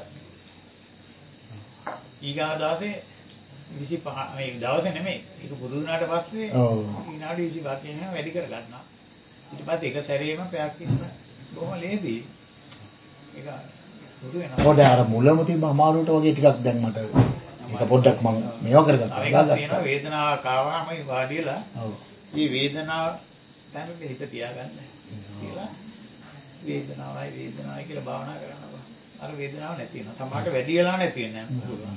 ඊගා දවසේ 25 මේ දවසේ නෙමෙයි. ඒක පුරුදු වුණාට පස්සේ විනාඩි 25 කියන වැඩි කර ගන්නවා. ඊට පස්සේ එක සැරේම පැයක් ඉන්න බොහොම ලේසියි. ඒක පුරුදු වෙනවා. ඔය දැන් අර මුලම තිබ්බ අමාරුවට වගේ ටිකක් දැන් මට ඒක පොඩ්ඩක් මම මේවා කරගත්තා. ඒක තියෙනවා වේදනාවක් ආවම වාඩිලා. ඔව්. මේ වේදනාව දැනට හිත තියාගන්න කියලා වේදනාවයි කියලා භාවනා කරනවා. අර වේදනාව නැති වෙනවා. සමහරට වැඩි වෙලා නැති වෙන්නේ නැහැ.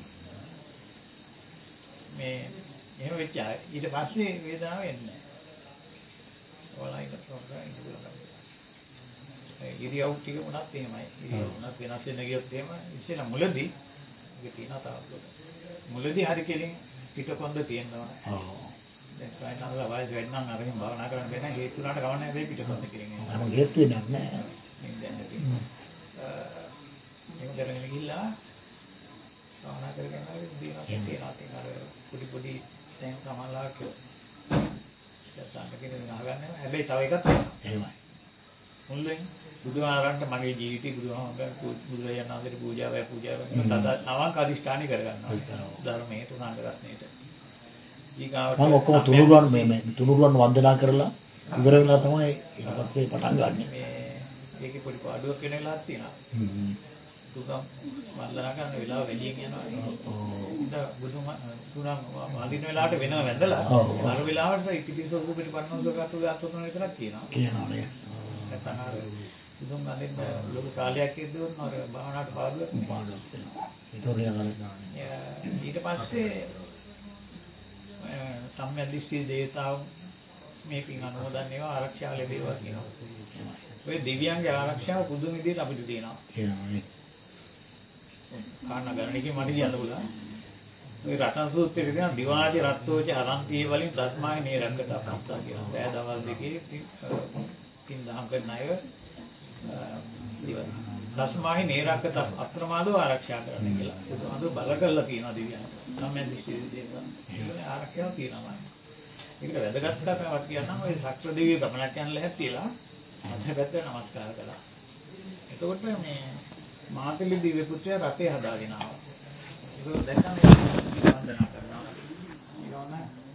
මේ එහෙම වෙච්ච ඊට පස්සේ වේදනාව එන්නේ නැහැ. ඔයාලයිට ප්‍රොග්‍රෑම් ඉන්න පුළුවන්. ඉරියව් ටික උනත් එහෙමයි. ඉරියව් උනත් වෙනස් වෙන ගියොත් එහෙම ඉස්සෙල්ලා මුලදී ඒක තියෙනවා තාම. මුලදී හරි කෙලින් පිටකොන්ද තියෙන්න ඕනේ. දැන් සායනවල වයස වැඩි නම් අරගෙන භාවනා කරන්න බෑ නේද? හේතු උනාට කවන්නේ නැහැ පිටකොන්ද කියන්නේ. මම හේතු වෙනක් නැහැ. එහෙම කරගෙන ගිහිල්ලා භාවනා කරගෙන තියෙනවා අර පොඩි දැන් සමාලාක දැන් කෙනෙක් අහගන්නේ. හැබැයි තව එකක් තියෙනවා. එහෙමයි. මුල්ලෙන් බුදුහාරන්ට මගේ ජීවිතේ බුදුරජාණන් වහන්සේට පූජාවයි තද අවංක අධිෂ්ඨානය කරගන්නවා. ධර්මයට සංඝරත්නයට. ඊගාවට මම ඔක්කොම තුනුරුවන් වන්දනා කරලා ඉවර වෙලා තමයි ඊට පස්සේ පටන් ගන්න. ඒකේ පොඩි පාඩුවක් වෙන වෙලාවක් තියෙනවා. තුනම් වන්දනා කරන වෙලාව වැඩියෙන් යනවා. බුදුම තුනම් වඳින වෙලාවට වෙනව වැඳලා අර වෙලාවට ඉතිපිසෝක පිටපන්නෝසකතු ගාතතුන විතරක් කියනවා. කියනවා නේ. නැත්නම් අර බුදුන් වඳින්න ලොකු කාලයක් ඉද්දොත් අර භාවනාවට පාඩුවක් ඊට පස්සේ සම්මියදිස්සී දේවතාවුන් මේ පින් අනුමෝදන් වේවා ආරක්ෂා ලැබේවා කියනවා. ඔය දෙවියන්ගේ ආරක්ෂාව පුදුම විදිහට අපිට තියෙනවා. කාරණා ගණනකින් මට කියන්න පුළුවන්. ඔය රතන සූත්‍රයේ තියෙනවා දිවාදී රත්තෝච හරන්තිය වලින් දස්මාගේ නේරක්කට අපත්තා කියනවා. රෑ දවල් දෙකේ පින් දහම් කරන අය දස්මාගේ නේරක්කට අප්‍රමාදව ආරක්ෂා කරන්න කියලා. බුදුහාමුදුරු බල කරලා තියෙනවා දෙවියන්ට. සම්මියදිස්සී දේවතාවුන්. ඒකේ ආරක්ෂාව තියෙනවා. ඒකට වැදගත් කතාවක් කියන්නම් ඔය සක්‍ර දෙවියෝ ගමනක් යන ලැහැත්තිලා අතර පැත්තට නමස්කාර කළා. එතකොට මේ මාතලි දිව්‍ය පුත්‍රයා රතේ හදාගෙන ආවා. ඒක දැක්කම වන්දනා කරනවා. ඊළඟ